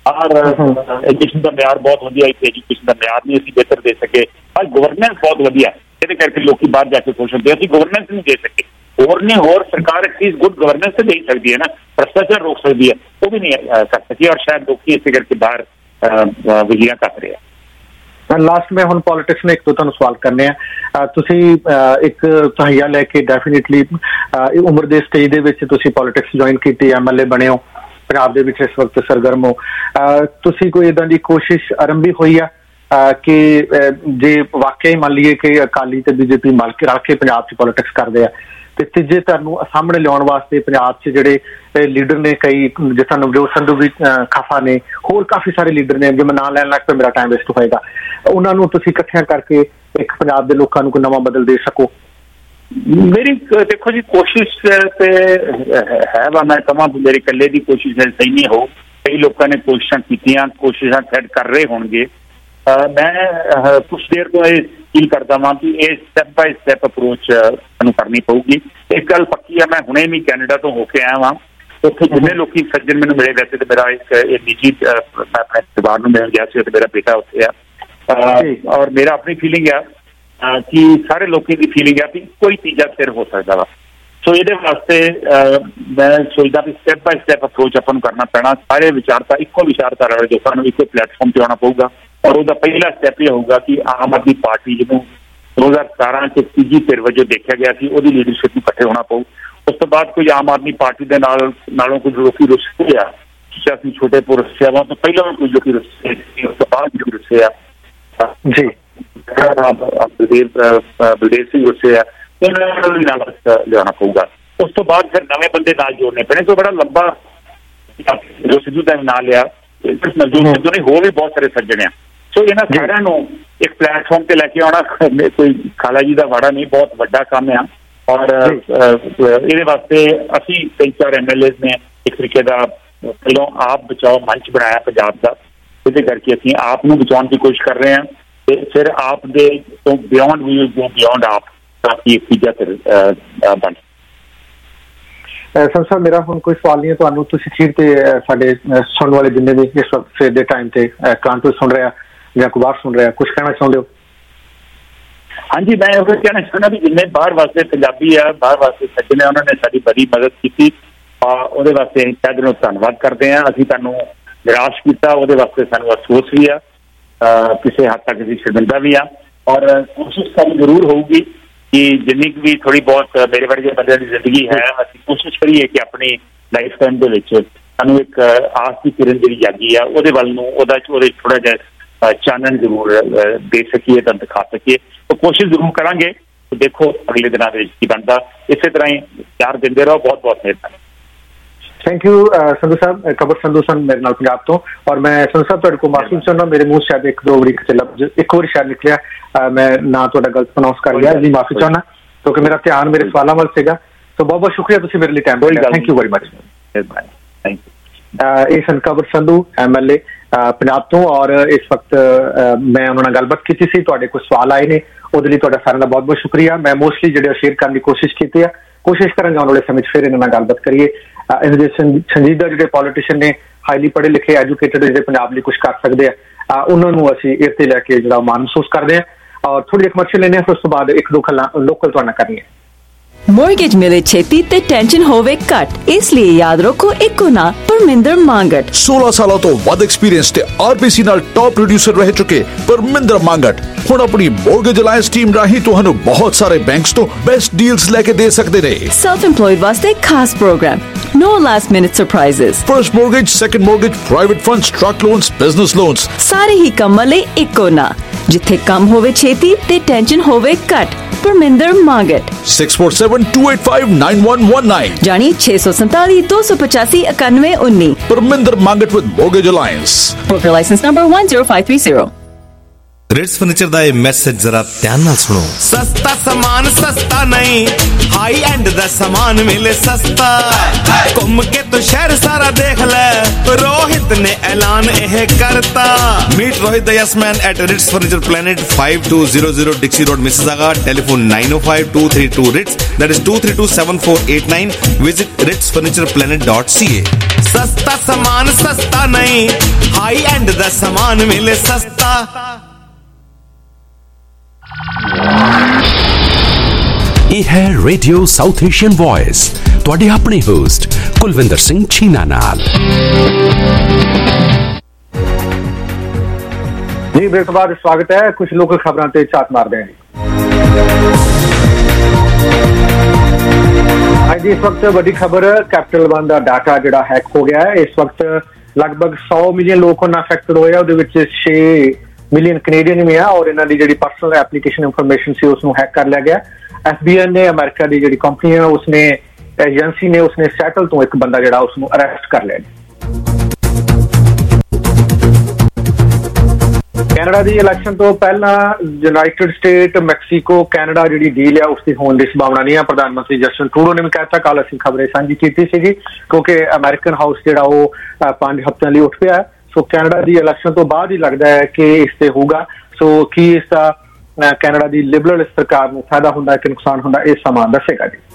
[SPEAKER 6] ਔਰ ਐਜੂਕੇਸ਼ਨ ਦਾ ਮਿਆਰ ਬਹੁਤ ਵਧੀਆ, ਇੱਥੇ ਐਜੂਕੇਸ਼ਨ ਦਾ ਮਿਆਰ ਨਹੀਂ ਅਸੀਂ ਬਿਹਤਰ ਦੇ ਸਕੇ। ਪਰ ਗਵਰਨੈਂਸ ਬਹੁਤ ਵਧੀਆ, ਇਹਦੇ ਕਰਕੇ ਲੋਕੀ ਬਾਹਰ ਜਾ ਕੇ ਖੁਸ਼ ਹੁੰਦੇ। ਅਸੀਂ ਗਵਰਨੈਂਸ ਨਹੀਂ ਦੇ ਸਕੇ, ਹੋਰ ਨਹੀਂ ਹੋਰ ਸਰਕਾਰ ਐਟਲੀਸਟ ਗੁੱਡ ਗਵਰਨੈਂਸ ਤੇ ਦੇ ਸਕਦੀ ਹੈ ਨਾ, ਭ੍ਰਿਸ਼ਟਾਚਾਰ ਰੋਕ ਸਕਦੀ ਹੈ, ਉਹ ਵੀ ਨਹੀਂ ਕਰ ਸਕੀ। ਔਰ ਸ਼ਾਇਦ ਲੋਕੀ ਇਸੇ ਕਰਕੇ ਬਾਹਰ ਵਜੀਆਂ ਕੱਟ ਰਹੇ ਆ।
[SPEAKER 3] ਲਾਸਟ ਮੈਂ ਹੁਣ ਪੋਲੀਟਿਕਸ ਨੇ ਇੱਕ ਦੋ ਤੁਹਾਨੂੰ ਸਵਾਲ ਕਰਨੇ ਆ। ਤੁਸੀਂ ਇੱਕ ਤਹਈਆ ਲੈ ਕੇ ਡੈਫੀਨੇਟਲੀ ਉਮਰ ਦੇ ਸਟੇਜ ਦੇ ਵਿੱਚ ਤੁਸੀਂ ਪੋਲੀਟਿਕਸ ਜੁਆਇਨ ਕੀਤੀ, ਐਮ ਐਲ ਏ ਬਣੇ ਹੋ, ਪੰਜਾਬ ਦੇ ਵਿੱਚ ਇਸ ਵਕਤ ਸਰਗਰਮ ਹੋ। ਤੁਸੀਂ ਕੋਈ ਏਦਾਂ ਦੀ ਕੋਸ਼ਿਸ਼ ਆਰੰਭੀ ਹੋਈ ਆ ਕਿ ਜੇ ਵਾਕਿਆ ਹੀ ਮੰਨ ਲਈਏ ਕਿ ਅਕਾਲੀ ਤੇ ਬੀਜੇਪੀ ਮਿਲ ਕੇ ਰਲ ਕੇ ਪੰਜਾਬ 'ਚ ਪੋਲੀਟਿਕਸ ਕਰਦੇ ਆ ਤੇ ਤੀਜੇ ਧਿਰ ਨੂੰ ਸਾਹਮਣੇ ਲਿਆਉਣ ਵਾਸਤੇ ਪੰਜਾਬ 'ਚ ਜਿਹੜੇ ਲੀਡਰ ਨੇ, ਕਈ ਜਿਸ ਤਰ੍ਹਾਂ ਨਵਜੋਤ ਸੰਧੂ ਵੀ ਖਾਫਾ ਨੇ, ਹੋਰ ਕਾਫੀ ਸਾਰੇ ਲੀਡਰ ਨੇ, ਜੇ ਮੈਂ ਨਾਂ ਲੈਣ ਲੱਗ ਪਿਆ ਮੇਰਾ ਟਾਈਮ ਵੇਸਟ ਹੋਏਗਾ, ਉਹਨਾਂ ਨੂੰ ਤੁਸੀਂ ਇਕੱਠਿਆਂ ਕਰਕੇ ਇੱਕ ਪੰਜਾਬ ਦੇ ਲੋਕਾਂ ਨੂੰ ਕੋਈ ਨਵਾਂ ਬਦਲ ਦੇ ਸਕੋ?
[SPEAKER 6] ਮੇਰੀ ਦੇਖੋ ਜੀ ਕੋਸ਼ਿਸ਼ ਤੇ ਹੈ ਵਾ, ਮੈਂ ਕਹਾਂ ਮੇਰੀ ਇਕੱਲੇ ਦੀ ਕੋਸ਼ਿਸ਼ ਸਹੀ ਨਹੀਂ ਹੋ, ਕਈ ਲੋਕਾਂ ਨੇ ਕੋਸ਼ਿਸ਼ਾਂ ਕੀਤੀਆਂ, ਕੋਸ਼ਿਸ਼ਾਂ ਖੈਰ ਕਰ ਰਹੇ ਹੋਣਗੇ। ਮੈਂ ਕੁਛ ਦੇਰ ਤੋਂ ਇਹ ਫੀਲ ਕਰਦਾ ਵਾਂ ਕਿ ਇਹ ਸਟੈਪ ਬਾਈ ਸਟੈਪ ਅਪਰੋਚ ਸਾਨੂੰ ਕਰਨੀ ਪਊਗੀ। ਇੱਕ ਗੱਲ ਪੱਕੀ ਆ, ਮੈਂ ਹੁਣੇ ਵੀ ਕੈਨੇਡਾ ਤੋਂ ਹੋ ਕੇ ਆਇਆ ਵਾਂ, ਉੱਥੇ ਜਿੰਨੇ ਲੋਕੀ ਸੱਜਣ ਮੈਨੂੰ ਮਿਲੇ, ਵੈਸੇ ਤੇ ਮੇਰਾ ਇੱਕ ਨਿੱਜੀ ਮੈਂ ਆਪਣੇ ਪਰਿਵਾਰ ਨੂੰ ਮਿਲਣ ਗਿਆ ਸੀ ਤੇ ਮੇਰਾ ਬੇਟਾ ਉੱਥੇ ਆ, ਔਰ ਮੇਰਾ ਆਪਣੀ ਫੀਲਿੰਗ ਆ ਕਿ ਸਾਰੇ ਲੋਕਾਂ ਦੀ ਫੀਲਿੰਗ ਆ ਕਿ ਕੋਈ ਤੀਜਾ ਸਿਰ ਹੋ ਸਕਦਾ ਵਾ। ਸੋ ਇਹਦੇ ਵਾਸਤੇ ਮੈਂ ਸੋਚਦਾ ਵੀ ਸਟੈਪ ਬਾਈ ਸਟੈਪ ਅਪਰੋਚ ਆਪਾਂ ਨੂੰ ਕਰਨਾ ਪੈਣਾ। ਸਾਰੇ ਵਿਚਾਰਤਾ ਇੱਕੋ ਵਿਚਾਰਧਾਰਾ ਵਾਲੇ ਲੋਕਾਂ ਨੂੰ ਇੱਕੋ ਪਲੇਟਫਾਰਮ ਤੇ ਆਉਣਾ ਪਊਗਾ, ਔਰ ਉਹਦਾ ਪਹਿਲਾ ਸਟੈਪ ਇਹ ਹੋਊਗਾ ਕਿ ਆਮ ਆਦਮੀ ਪਾਰਟੀ ਜਿਹਨੂੰ ਦੋ ਹਜ਼ਾਰ ਸਤਾਰਾਂ ਚ ਤੀਜੀ ਧਿਰ ਵਜੋਂ ਦੇਖਿਆ ਗਿਆ ਸੀ, ਉਹਦੀ ਲੀਡਰਸ਼ਿਪ ਨੂੰ ਇਕੱਠੇ ਹੋਣਾ ਪਊ। ਉਸ ਤੋਂ ਬਾਅਦ ਕੋਈ ਆਮ ਆਦਮੀ ਪਾਰਟੀ ਦੇ ਨਾਲ ਨਾਲੋਂ ਕੁਝ ਲੋਕੀ ਰੁੱਸੇ ਆ, ਅਸੀਂ ਛੋਟੇ ਪੁਰ ਰੁੱਸਿਆ ਵਾ, ਤੋਂ ਪਹਿਲਾਂ ਕੁਝ ਲੋਕੀ ਰੁੱਸੇ ਸੀ, ਉਸ ਤੋਂ ਬਾਅਦ ਵੀ ਰੁੱਸੇ ਆ ਜੀ, ਬਲਦੇਵ ਬਲਦੇਵ ਸਿੰਘ ਰੁੱਸੇ ਆ, ਇਹਨਾਂ ਨੂੰ ਨਾਲ ਲਿਆਉਣਾ ਪਊਗਾ। ਉਸ ਤੋਂ ਬਾਅਦ ਫਿਰ ਨਵੇਂ ਬੰਦੇ ਨਾਲ ਜੋੜਨੇ ਪੈਣੇ। ਕੋਈ ਬੜਾ ਲੰਬਾ ਜੋ ਸਿੱਧੂ ਦਾ ਨਾਂ ਲਿਆ, ਨਵਜੋਤ ਸਿੱਧੂ ਨੇ, ਹੋਰ ਵੀ ਬਹੁਤ ਸਾਰੇ ਸੱਜਣ ਆ। ਸੋ ਇਹਨਾਂ ਸਾਰਿਆਂ ਨੂੰ ਇੱਕ ਪਲੇਟਫਾਰਮ ਤੇ ਲੈ ਕੇ ਆਉਣਾ ਕੋਈ ਖਾਲਾ ਜੀ ਦਾ ਵਾੜਾ ਨਹੀਂ, ਬਹੁਤ ਵੱਡਾ ਕੰਮ ਆ। ਔਰ ਇਹਦੇ ਵਾਸਤੇ ਅਸੀਂ ਤਿੰਨ ਚਾਰ ਐਮ ਐਲ ਏ ਨੇ ਇੱਕ ਤਰੀਕੇ ਦਾ ਪਹਿਲੋਂ ਆਪ ਬਚਾਓ ਮੰਚ ਬਣਾਇਆ ਪੰਜਾਬ ਦਾ, ਇਹਦੇ ਕਰਕੇ ਅਸੀਂ ਆਪ ਨੂੰ ਬਚਾਉਣ ਦੀ ਕੋਸ਼ਿਸ਼ ਕਰ ਰਹੇ ਹਾਂ ਤੇ ਫਿਰ ਆਪ ਦੇ ਤੋਂ ਬਿਯੋਂਡ ਵੀ ਗੋ ਬਿਯੋਂਡ ਆਪ ਤਾਂ ਕਿ ਇੱਕ ਤੀਜਾ ਫਿਰ ਬਣ।
[SPEAKER 3] ਸਰ ਸਾਹਿਬ ਮੇਰਾ ਹੁਣ ਕੋਈ ਸਵਾਲ ਨਹੀਂ ਹੈ ਤੁਹਾਨੂੰ, ਤੁਸੀਂ ਠੀਕ ਤੇ ਸਾਡੇ ਸੁਣਨ ਵਾਲੇ ਜਿੰਨੇ ਵੀ ਇਸ ਵਕਤ ਸਵੇਰ ਦੇ ਟਾਈਮ ਤੇ ਕਾਨਪੁਰ ਸੁਣ ਰਿਹਾ ਜਾਂ ਕੋਈ ਬਾਹਰ ਸੁਣ ਰਿਹਾ, ਕੁਛ ਕਹਿਣਾ ਚਾਹੁੰਦੇ ਹੋ?
[SPEAKER 6] ਹਾਂਜੀ, ਮੈਂ ਇਹ ਕਹਿਣਾ ਚਾਹੁੰਦਾ ਵੀ ਜਿੰਨੇ ਬਾਹਰ ਵਾਸਤੇ ਪੰਜਾਬੀ ਆ, ਬਾਹਰ ਵਾਸਤੇ ਸੱਜਣ ਆ, ਉਹਨਾਂ ਨੇ ਸਾਡੀ ਬੜੀ ਮਦਦ ਕੀਤੀ, ਉਹਦੇ ਵਾਸਤੇ ਅਸੀਂ ਤਹਿ ਦਿਲੋਂ ਧੰਨਵਾਦ ਕਰਦੇ ਹਾਂ। ਅਸੀਂ ਤੁਹਾਨੂੰ ਨਿਰਾਸ਼ ਕੀਤਾ, ਉਹਦੇ ਵਾਸਤੇ ਸਾਨੂੰ ਅਫਸੋਸ ਵੀ ਆ, ਕਿਸੇ ਹੱਦ ਤੱਕ ਅਸੀਂ ਸ਼ਰਮਿੰਦਾ ਵੀ ਆ, ਔਰ ਕੋਸ਼ਿਸ਼ ਸਾਡੀ ਜ਼ਰੂਰ ਹੋਊਗੀ ਕਿ ਜਿੰਨੀ ਵੀ ਥੋੜੀ ਬਹੁਤ ਮੇਰੇ ਵਰਗੇ ਬੰਦਿਆਂ ਦੀ ਜ਼ਿੰਦਗੀ ਹੈ, ਅਸੀਂ ਕੋਸ਼ਿਸ਼ ਕਰੀਏ ਕਿ ਆਪਣੀ ਲਾਈਫ ਟਾਈਮ ਦੇ ਵਿੱਚ ਸਾਨੂੰ ਇੱਕ ਆਸ ਦੀ ਕਿਰਨ ਜਿਹੜੀ ਜਾਗੀ ਆ, ਉਹਦੇ ਵੱਲ ਨੂੰ ਉਹਦਾ ਉਹਦੇ ਥੋੜਾ ਜਿਹਾ ਚਾਨਣ ਜ਼ਰੂਰ ਦੇ ਸਕੀਏ, ਤਾਂ ਦਿਖਾ ਸਕੀਏ। ਤਾਂ ਕੋਸ਼ਿਸ਼ ਜ਼ਰੂਰ ਕਰਾਂਗੇ। ਦੇਖੋ ਅਗਲੇ ਦਿਨਾਂ ਦੇ ਵਿੱਚ ਕੀ ਬਣਦਾ। ਇਸੇ ਤਰ੍ਹਾਂ ਹੀ ਪਿਆਰ ਦਿੰਦੇ ਰਹੋ। ਬਹੁਤ ਬਹੁਤ ਮਿਹਰਬਾਨੀ।
[SPEAKER 3] Thank you Sandhu sahib. ਕਬਰ ਸੰਧੂ ਸਨ ਮੇਰੇ ਨਾਲ ਪੰਜਾਬ ਤੋਂ। ਔਰ ਮੈਂ ਸੰਧੂ ਸਾਹਿਬ ਤੁਹਾਡੇ ਕੋਲ ਮਾਫੀ ਚਾਹੁੰਦਾ, ਮੇਰੇ ਮੂੰਹ ਸ਼ਾਇਦ ਇੱਕ ਦੋ ਵਾਰੀ ਕਿਤੇ ਲਫ਼ਜ਼ ਇੱਕ ਵਾਰੀ ਸ਼ਾਇਦ ਨਿਕਲਿਆ, ਮੈਂ ਨਾ ਤੁਹਾਡਾ ਗਲਤ ਪ੍ਰੋਨਾਂਸ ਕਰ ਲਿਆ ਜੀ, ਮਾਫੀ ਚਾਹੁੰਦਾ ਕਿਉਂਕਿ ਮੇਰਾ ਧਿਆਨ ਮੇਰੇ ਸਵਾਲਾਂ ਵੱਲ ਸੀਗਾ। ਸੋ ਬਹੁਤ ਬਹੁਤ ਸ਼ੁਕਰੀਆ, ਤੁਸੀਂ ਮੇਰੇ ਲਈ ਟਾਈਮ ਦਿੱਤਾ। Thank you very much.
[SPEAKER 6] Thank you.
[SPEAKER 3] ਇਹ ਸਨ Kabar Sandhu M L A Punjab ਤੋਂ, ਔਰ ਇਸ ਵਕਤ ਮੈਂ ਉਹਨਾਂ ਨਾਲ ਗੱਲਬਾਤ ਕੀਤੀ ਸੀ। ਤੁਹਾਡੇ ਕੁਝ ਸਵਾਲ ਆਏ ਨੇ, ਉਹਦੇ ਲਈ ਤੁਹਾਡਾ ਸਾਰਿਆਂ ਦਾ ਬਹੁਤ ਬਹੁਤ ਸ਼ੁਕਰੀਆ। ਮੈਂ ਮੋਸਟਲੀ ਜਿਹੜੇ ਸ਼ੇਅਰ ਕਰਨ ਦੀ ਕੋਸ਼ਿਸ਼ ਕੀਤੀ ਆ, ਕੋਸ਼ਿਸ਼ ਕਰਾਂਗਾ ਆਉਣ ਵਾਲੇ ਸਮੇਂ 'ਚ ਫਿਰ ਇਹਨਾਂ ਨਾਲ ਗੱਲਬਾਤ ਕਰੀਏ। ਇਹਦੇ ਵਿੱਚ ਸੰਜੀਦਾ ਜਿਹੜੇ ਪੋਲੀਟੀਸ਼ੀਅਨ ਨੇ, ਹਾਈਲੀ ਪੜ੍ਹੇ ਲਿਖੇ ਐਜੂਕੇਟਡ ਜਿਹੜੇ ਪੰਜਾਬ ਲਈ ਕੁਝ ਕਰ ਸਕਦੇ ਆ, ਉਹਨਾਂ ਨੂੰ ਅਸੀਂ ਇਹ ਤੇ ਲੈ ਕੇ ਜਿਹੜਾ ਮਾਣ ਮਹਿਸੂਸ ਕਰਦੇ ਹਾਂ। ਔਰ ਥੋੜੀ ਜਿਹੀ ਕਮਰਸ਼ੀਅਲ ਲੈਣੇ ਆ, ਫਿਰ ਉਸ ਤੋਂ ਬਾਅਦ ਇੱਕ ਦੋ ਗੱਲਾਂ ਲੋਕਲ ਤੁਹਾਡੇ ਨਾਲ ਕਰਨੀਆਂ।
[SPEAKER 5] ਮੋਰਗੇਜ ਮਿਲੇ ਛੇਤੀ ਤੇ ਟੈਨਸ਼ਨ ਹੋਵੇ ਘੱਟ, ਇਸ ਲਈ ਯਾਦ ਰੱਖੋ ਇੱਕੋ ਨਾ ਪਰਮਿੰਦਰ ਮੰਗਟ।
[SPEAKER 23] सोलह ਸਾਲਾਂ ਤੋਂ ਵੱਧ ਐਕਸਪੀਰੀਅੰਸ ਤੇ ਆਰਬੀਸੀ ਨਾਲ ਟੌਪ ਪ੍ਰੋਡਿਊਸਰ ਰਹਿ ਚੁੱਕੇ ਪਰਮਿੰਦਰ ਮੰਗਟ ਹੁਣ ਆਪਣੀ ਮੋਰਗੇਜ ਅਲਾਈਅੰਸ ਟੀਮ ਰਾਹੀਂ ਤੁਹਾਨੂੰ ਬਹੁਤ ਸਾਰੇ ਬੈਂਕਸ ਤੋਂ ਬੈਸਟ ਡੀਲਸ ਲੈ ਕੇ ਦੇ ਸਕਦੇ ਨੇ।
[SPEAKER 5] ਸੈਲਫ ਇੰਪਲੋਇਡ ਵਾਸਤੇ ਖਾਸ program, no last minute surprises,
[SPEAKER 23] first mortgage, second mortgage, private funds, truck loans, business loans,
[SPEAKER 5] ਸਾਰੇ ਹੀ ਕੰਮਾਂ ਲਈ ਇੱਕੋ ਨਾ, ਜਿੱਥੇ ਕੰਮ ਹੋਵੇ ਛੇਤੀ ਤੇ ਟੈਨਸ਼ਨ ਹੋਵੇ ਘੱਟ। Parminder Mangat
[SPEAKER 23] six four seven two eight five nine one one nine
[SPEAKER 5] ਜਾਨੀ छह सौ सैंतालीस दो सौ पचासी इक्यानवे उन्नीस।
[SPEAKER 23] Parminder Mangat with Mortgage Alliance.
[SPEAKER 5] Broker license number one zero five three zero.
[SPEAKER 8] Ritz furniture ਦਾ ਇਹ ਮੈਸੇਜ ਜ਼ਰਾ ਧਿਆਨ ਨਾਲ ਸੁਣੋ।
[SPEAKER 9] ਸਸਤਾ ਸਮਾਨ ਸਸਤਾ ਨਹੀਂ, ਹਾਈ ਐਂਡ ਦਾ ਸਮਾਨ ਮਿਲੇ ਸਸਤਾ। ਘੁੰਮ ਕੇ ਤੂੰ ਸ਼ਹਿਰ ਸਾਰਾ ਦੇਖ ਲੈ, ਰੋਹਿਤ ਨੇ ਐਲਾਨ ਇਹ ਕਰਤਾ।
[SPEAKER 8] Meet Rohit the Yes Man at Ritz Furniture Planet, five two zero zero Dixie Road, Mississauga. Telephone nine oh five two three two Ritz. That is two three two seven four eight nine. Visit ritz furniture planet dot c a.
[SPEAKER 9] ਸਸਤਾ ਸਮਾਨ ਸਸਤਾ ਨਹੀਂ, high end ਦਾ ਸਮਾਨ ਮਿਲੇ ਸਸਤਾ।
[SPEAKER 1] ਇਹ ਹੈ radio south Asian voice, ਤੁਹਾਡੇ ਆਪਣੇ ਹੋਸਟ ਕੁਲਵਿੰਦਰ ਸਿੰਘ ਛੀਨਾ ਨਾਲ।
[SPEAKER 3] ਜੀ ਬ੍ਰੇਕ ਤੋਂ ਬਾਅਦ ਸਵਾਗਤ ਹੈ। ਕੁਝ ਲੋਕਲ ਖਬਰਾਂ ਤੇ ਝਾਤ ਮਾਰਦੇ ਹਾਂ। ਅੱਜ ਇਸ ਵਕਤ ਵੱਡੀ ਖਬਰ, ਕੈਪੀਟਲ ਵਨ ਦਾ ਡਾਟਾ ਜਿਹੜਾ ਹੈਕ ਹੋ ਗਿਆ ਹੈ। ਇਸ ਵਕਤ ਲਗਭਗ ਸੌ ਮਿਲੀਅਨ ਲੋਕ ਉਹਨਾਂ ਅਫੈਕਟਡ ਹੋਏ ਆ, ਉਹਦੇ ਵਿੱਚ ਛੇ ਮਿਲੀਅਨ ਕੈਨੇਡੀਅਨ ਵੀ ਆ, ਔਰ ਇਹਨਾਂ ਦੀ ਜਿਹੜੀ ਪਰਸਨਲ ਐਪਲੀਕੇਸ਼ਨ ਇਨਫੋਰਮੇਸ਼ਨ ਸੀ ਉਸਨੂੰ ਹੈਕ ਕਰ ਲਿਆ ਗਿਆ। ਐਫ ਬੀ ਆਈ ਨੇ, ਅਮਰੀਕਾ ਦੀ ਜਿਹੜੀ ਕੰਪਨੀ ਹੈ ਉਸਨੇ, ਏਜੰਸੀ ਨੇ ਉਸਨੇ ਸੈਟਲ ਤੋਂ ਇੱਕ ਬੰਦਾ ਜਿਹੜਾ ਉਸਨੂੰ ਅਰੈਸਟ ਕਰ ਲਿਆ। ਕੈਨੇਡਾ ਦੀ ਇਲੈਕਸ਼ਨ ਤੋਂ ਪਹਿਲਾਂ ਯੂਨਾਈਟਿਡ ਸਟੇਟ ਮੈਕਸੀਕੋ ਕੈਨੇਡਾ ਜਿਹੜੀ ਡੀਲ ਆ ਉਸਦੀ ਹੋਣ ਦੀ ਸੰਭਾਵਨਾ ਨਹੀਂ ਹੈ। ਪ੍ਰਧਾਨ ਮੰਤਰੀ ਜਸਟਿਨ ਟਰੂਡੋ ਨੇ ਵੀ ਕਹਿਤਾ, ਕੱਲ ਅਸੀਂ ਖਬਰ ਸਾਂਝੀ ਕੀਤੀ ਸੀਗੀ, ਕਿਉਂਕਿ ਅਮਰੀਕਨ ਹਾਊਸ ਜਿਹੜਾ ਉਹ ਪੰਜ ਹਫ਼ਤਿਆਂ ਲਈ ਉੱਠ ਪਿਆ। ਸੋ ਕੈਨੇਡਾ ਦੀ ਇਲੈਕਸ਼ਨ ਤੋਂ ਬਾਅਦ ਹੀ ਲੱਗਦਾ ਹੈ ਕਿ ਇਸ ਤੇ ਹੋਊਗਾ। ਸੋ ਕੀ ਇਸ ਦਾ ਕੈਨੇਡਾ ਦੀ ਲਿਬਰਲ ਸਰਕਾਰ ਨੂੰ ਫਾਇਦਾ ਹੁੰਦਾ ਕਿ ਨੁਕਸਾਨ ਹੁੰਦਾ, ਇਹ ਸਮਾਂ ਦੱਸੇਗਾ ਜੀ।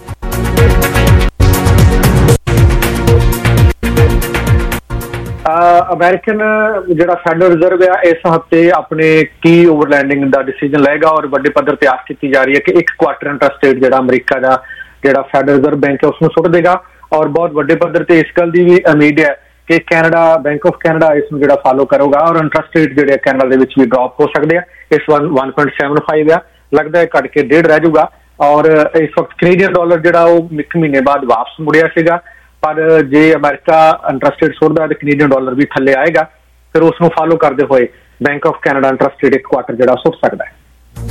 [SPEAKER 3] ਅਮਰੀਕਨ ਜਿਹੜਾ ਫੈਡਰਲ ਰਿਜ਼ਰਵ ਆ ਇਸ ਹਫ਼ਤੇ ਆਪਣੇ ਕੀ ਓਵਰਲੈਂਡਿੰਗ ਦਾ ਡਿਸੀਜਨ ਲਏਗਾ, ਔਰ ਵੱਡੇ ਪੱਧਰ ਤੇ ਆਸ ਕੀਤੀ ਜਾ ਰਹੀ ਹੈ ਕਿ ਇੱਕ ਕੁਆਟਰ ਇੰਟਰਸਟੇਟ ਜਿਹੜਾ ਅਮਰੀਕਾ ਦਾ ਜਿਹੜਾ ਫੈਡਰਲ ਰਿਜ਼ਰਵ ਬੈਂਕ ਹੈ ਉਸਨੂੰ ਸੁੱਟ ਦੇਗਾ। ਔਰ ਬਹੁਤ ਵੱਡੇ ਪੱਧਰ ਤੇ ਇਸ ਗੱਲ ਦੀ ਵੀ ਉਮੀਦ ਹੈ ਕਿ ਕੈਨੇਡਾ, ਬੈਂਕ ਆਫ ਕੈਨੇਡਾ ਇਸ ਨੂੰ ਜਿਹੜਾ ਫਾਲੋ ਕਰੂਗਾ, ਔਰ ਇੰਟਰਸਟ ਰੇਟ ਜਿਹੜੇ ਕੈਨੇਡਾ ਦੇ ਵਿੱਚ ਵੀ ਡ੍ਰੌਪ ਹੋ ਸਕਦੇ ਆ। ਇਸ one one point seven five ਆ, ਲੱਗਦਾ ਹੈ ਘੱਟ ਕੇ ਡੇਢ ਰਹਿ ਜਾਊਗਾ। ਔਰ ਇਸ ਵਕਤ ਕੈਨੇਡੀਅਨ ਡਾਲਰ ਜਿਹੜਾ ਉਹ ਇੱਕ ਮਹੀਨੇ ਬਾਅਦ ਵਾਪਸ ਮੁੜਿਆ ਸੀਗਾ, ਪਰ ਜੇ ਅਮਰੀਕਾ ਇੰਟਰਸਟ ਰੇਟ ਸੁੱਟਦਾ ਤੇ ਕੈਨੇਡੀਅਨ ਡਾਲਰ ਵੀ ਥੱਲੇ ਆਏਗਾ, ਫਿਰ ਉਸ ਨੂੰ ਫਾਲੋ ਕਰਦੇ ਹੋਏ Bank of Canada interest rate ਇੱਕ ਕੁਆਟਰ ਜਿਹੜਾ ਸੁੱਟ ਸਕਦਾ ਹੈ।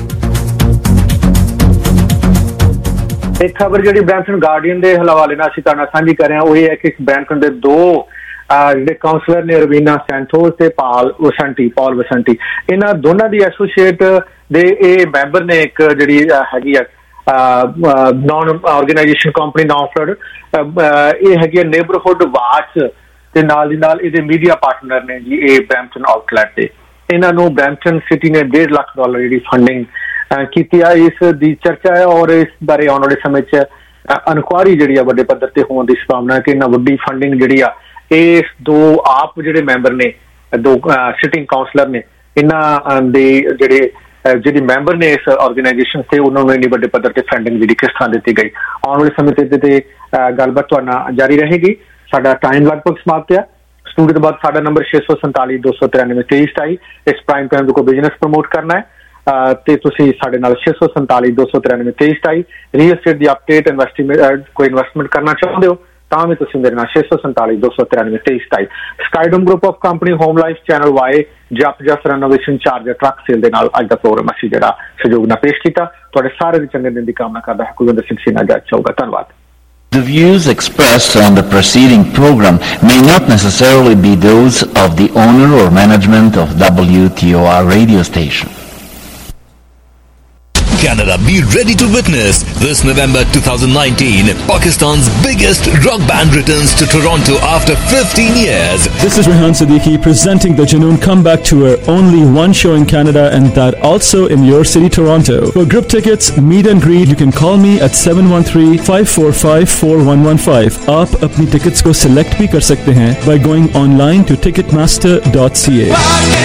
[SPEAKER 3] ਇੱਕ ਖਬਰ ਜਿਹੜੀ ਬ੍ਰੈਂਪਟਨ ਗਾਰਡੀਅਨ ਦੇ ਹਵਾਲੇ ਨਾਲ ਅਸੀਂ ਤੁਹਾਡੇ ਨਾਲ ਸਾਂਝੀ ਕਰ ਰਹੇ ਹਾਂ, ਉਹ ਇਹ ਹੈ ਕਿ ਬ੍ਰੈਂਪਟਨ ਦੇ ਦੋ ਜਿਹੜੇ ਕਾਉਂਸਲਰ ਨੇ, ਰਵੀਨਾ ਸੈਂਟੋਸ ਤੇ ਪਾਲ ਵਸੰਟੀ ਪਾਲ ਵਸੰਟੀ, ਇਹਨਾਂ ਦੋਨਾਂ ਦੀ ਐਸੋਸੀਏਟ ਦੇ ਇਹ ਮੈਂਬਰ ਨੇ ਇੱਕ ਜਿਹੜੀ ਹੈਗੀ ਆ ਨੌਨ ਆਰਗੇਨਾਈਜੇਸ਼ਨ ਕੰਪਨੀ ਨੌਫਲਡ, ਇਹ ਹੈਗੀ ਆ ਨੇਬਰਹੁੱਡ ਵਾਚ, ਤੇ ਨਾਲ ਦੀ ਨਾਲ ਇਹਦੇ ਮੀਡੀਆ ਪਾਰਟਨਰ ਨੇ ਜੀ ਇਹ ਬ੍ਰੈਂਪਟਨ ਆਊਟਲੈਟ ਦੇ। ਇਹਨਾਂ ਨੂੰ ਬ੍ਰੈਂਪਟਨ ਸਿਟੀ ਨੇ ਡੇਢ ਲੱਖ ਡਾਲਰ ਜਿਹੜੀ ਫੰਡਿੰਗ ਕੀਤੀ ਆ, ਇਸ ਦੀ ਚਰਚਾ ਹੈ। ਔਰ ਇਸ ਬਾਰੇ ਆਉਣ ਵਾਲੇ ਸਮੇਂ 'ਚ ਇਨਕੁਆਇਰੀ ਜਿਹੜੀ ਆ ਵੱਡੇ ਪੱਧਰ ਤੇ ਹੋਣ ਦੀ ਸੰਭਾਵਨਾ ਹੈ ਕਿ ਇਹਨਾਂ ਵੱਡੀ ਫੰਡਿੰਗ ਜਿਹੜੀ ਆ ਇਸ ਦੋ ਆਪ ਜਿਹੜੇ ਮੈਂਬਰ ਨੇ, ਦੋ ਸਿਟਿੰਗ ਕਾਉਂਸਲਰ ਨੇ, ਇਹਨਾਂ ਦੇ ਜਿਹੜੇ ਜਿਹੜੇ ਮੈਂਬਰ ਨੇ ਇਸ ਆਰਗੇਨਾਈਜੇਸ਼ਨ ਤੇ, ਉਹਨਾਂ ਨੂੰ ਇੰਨੀ ਵੱਡੇ ਪੱਧਰ ਤੇ ਫੰਡਿੰਗ ਜਿਹੜੀ ਕਿਸ ਤਰ੍ਹਾਂ ਦਿੱਤੀ ਗਈ। ਆਉਣ ਵਾਲੇ ਸਮੇਂ ਤੇ ਤੇ ਗੱਲਬਾਤ ਤੁਹਾਡੇ ਨਾਲ ਜਾਰੀ ਰਹੇਗੀ। ਸਾਡਾ ਟਾਈਮ ਲਗਭਗ ਸਮਾਪਤ ਆ। ਸਟੂਡੀਓ ਤੋਂ ਬਾਅਦ ਸਾਡਾ ਨੰਬਰ ਛੇ ਸੌ ਸੰਤਾਲੀ ਦੋ ਸੌ ਤਰਾਨਵੇਂ ਤੇਈ ਸਤਾਈ। ਇਸ ਪ੍ਰਾਈਮ ਟਾਈਮ ਦੇ ਕੋਈ ਬਿਜ਼ਨਸ ਪ੍ਰਮੋਟ ਕਰਨਾ ਹੈ ਤੇ ਤੁਸੀਂ ਸਾਡੇ ਨਾਲ ਛੇ ਸੌ ਸੰਤਾਲੀ ਦੋ ਸੌ ਤਰਾਨਵੇਂ ਤੇਈ ਸਤਾਈ। ਰੀਅਲ ਸਟੇਟ ਦੀ ਅਪਡੇਟ, ਇਨਵੈਸਟਮੈਂਟ, ਕੋਈ ਇਨਵੈਸਟਮੈਂਟ ਕਰਨਾ ਚਾਹੁੰਦੇ ਹੋ ਤਾਂ ਵੀ ਤੁਸੀਂ ਮੇਰੇ ਨਾਲ ਛੇ ਸੌ ਸੰਤਾਲੀ ਦੋ ਸੌ ਤਰਾਨਵੇਂ ਤੇਈ ਸਤਾਈ। Skydome group of company, home life, channel Y, ਜਪ ਜਸ ਰੈਨੋਵੇਸ਼ਨ, ਚਾਰਜਰ ਟਰੱਕ ਸੇਲ ਦੇ ਨਾਲ ਅੱਜ ਦਾ ਪ੍ਰੋਗਰਾਮ ਅਸੀਂ ਜਿਹੜਾ ਸਹਿਯੋਗ ਨਾਲ ਪੇਸ਼ ਕੀਤਾ। ਤੁਹਾਡੇ ਸਾਰੇ ਦੇ ਚੰਗੇ ਦਿਨ ਦੀ ਕਾਮਨਾ ਕਰਦਾ ਹੈ ਕੁਲਵਿੰਦਰ ਸਿੰਘ ਸੀਨਾ ਜੀ। ਚਾਹੂਗਾ ਧੰਨਵਾਦ।
[SPEAKER 10] The views expressed on the preceding program may not necessarily be those of the owner or management of W T O R radio station.
[SPEAKER 24] Canada, be ready to witness this November twenty nineteen Pakistan's biggest rock band returns to Toronto after fifteen years.
[SPEAKER 25] This is Rehan Siddiqui presenting the Junoon Comeback Tour. Only one show in Canada, and that also in your city, Toronto. For group tickets, meet and greet, you can call me at seven one three, five four five, four one one five. आप अपनी tickets को select भी कर सकते हैं by going online to ticketmaster dot c a.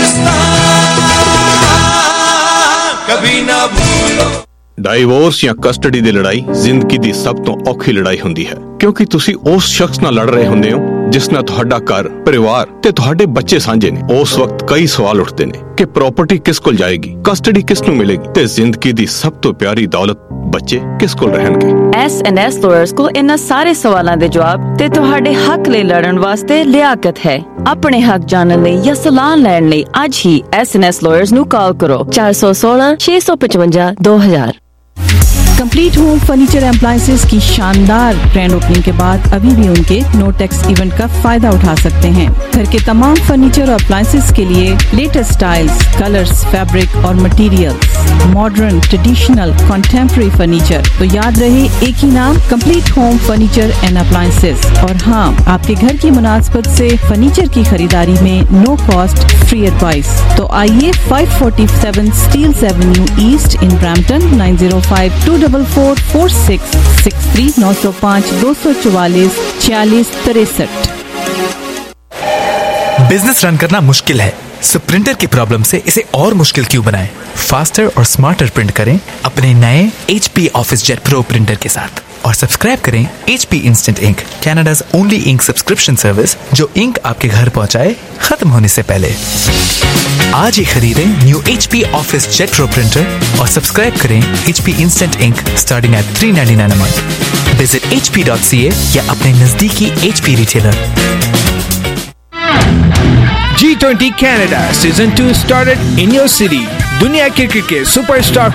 [SPEAKER 26] Divorce ਜਾਂ custody ਦੀ ਲੜਾਈ ਜ਼ਿੰਦਗੀ ਦੀ ਸਭ ਤੋਂ ਔਖੀ ਲੜਾਈ ਹੁੰਦੀ ਹੈ, ਕਿਉਂਕਿ ਤੁਸੀਂ ਉਸ ਸ਼ਖਸ ਨਾਲ ਲੜ ਰਹੇ ਹੁੰਦੇ ਹੋ ਜਿਸ ਨਾਲ ਤੁਹਾਡਾ ਘਰ, ਪਰਿਵਾਰ ਤੇ ਤੁਹਾਡੇ ਬੱਚੇ ਸਾਂਝੇ ਨੇ। ਉਸ ਵਕਤ ਕਈ ਸਵਾਲ ਉੱਠਦੇ ਨੇ ਕਿ ਪ੍ਰਾਪਰਟੀ ਕਿਸ ਕੋਲ ਜਾਏਗੀ, ਕਸਟਡੀ ਕਿਸ ਨੂੰ ਮਿਲੇਗੀ ਤੇ ਜ਼ਿੰਦਗੀ ਦੀ ਸਭ ਤੋਂ ਪਿਆਰੀ ਦੌਲਤ ਬੱਚੇ ਕਿਸ ਕੋਲ ਰਹਿਣਗੇ।
[SPEAKER 27] ਐਸ ਐਂਡ ਐਸ ਲਾਇਰਸ ਕੋਲ ਇਹਨਾਂ ਸਾਰੇ ਸਵਾਲਾਂ ਦੇ ਜਵਾਬ ਤੇ ਤੁਹਾਡੇ ਹੱਕ ਲਈ ਲੜਨ ਵਾਸਤੇ ਲਿਆਕਤ ਹੈ। ਆਪਣੇ ਹੱਕ ਜਾਣਨ ਲਈ ਜਾਂ ਸਲਾਹ ਲੈਣ ਲਈ ਅੱਜ ਹੀ ਐਸ ਐਂਡ ਐਸ ਲਾਇਰਸ ਨੂੰ ਕਾਲ ਕਰੋ ਚਾਰ ਸੌ ਸੋਲਾਂ ਛੇ ਸੌ ਪਚਵੰਜਾ ਦੋ ਹਜ਼ਾਰ। कंप्लीट होम फर्नीचर एप्लायंसेस की शानदार ग्रैंड ओपनिंग के बाद अभी भी उनके नो टैक्स इवेंट का फायदा उठा सकते हैं। घर के तमाम फर्नीचर और अप्लायंसेस के लिए लेटेस्ट स्टाइल्स, कलर्स, फैब्रिक और materials, modern, traditional, contemporary furniture. तो याद रहे एक ही नाम, complete home furniture and appliances. और हाँ, आपके घर की मुनासबत से फर्नीचर की खरीदारी में नो कॉस्ट फ्री एडवाइस। तो आइए five forty seven Steeles Avenue East in Brampton nine zero five two double four four six six three नौ सौ पाँच दो सौ चौवालीस छियालीस तिरसठ।
[SPEAKER 2] बिजनेस रन करना मुश्किल है, सो प्रिंटर की प्रॉब्लम से इसे और मुश्किल क्यों बनाएं? फास्टर और स्मार्टर प्रिंट करें अपने नए H P OfficeJet Pro printer के साथ और सब्सक्राइब करें H P Instant Ink, Canada's only ink subscription service जो इंक आपके घर पहुंचाए खत्म होने से पहले। आज ही खरीदें new H P OfficeJet Pro printer और सब्सक्राइब करें H P Instant Ink starting at three ninety nine a month. Visit H P dot C A या अपने नजदीकी H P retailer.
[SPEAKER 11] G twenty Canada Season two started in your city. दुनिया cricket के superstar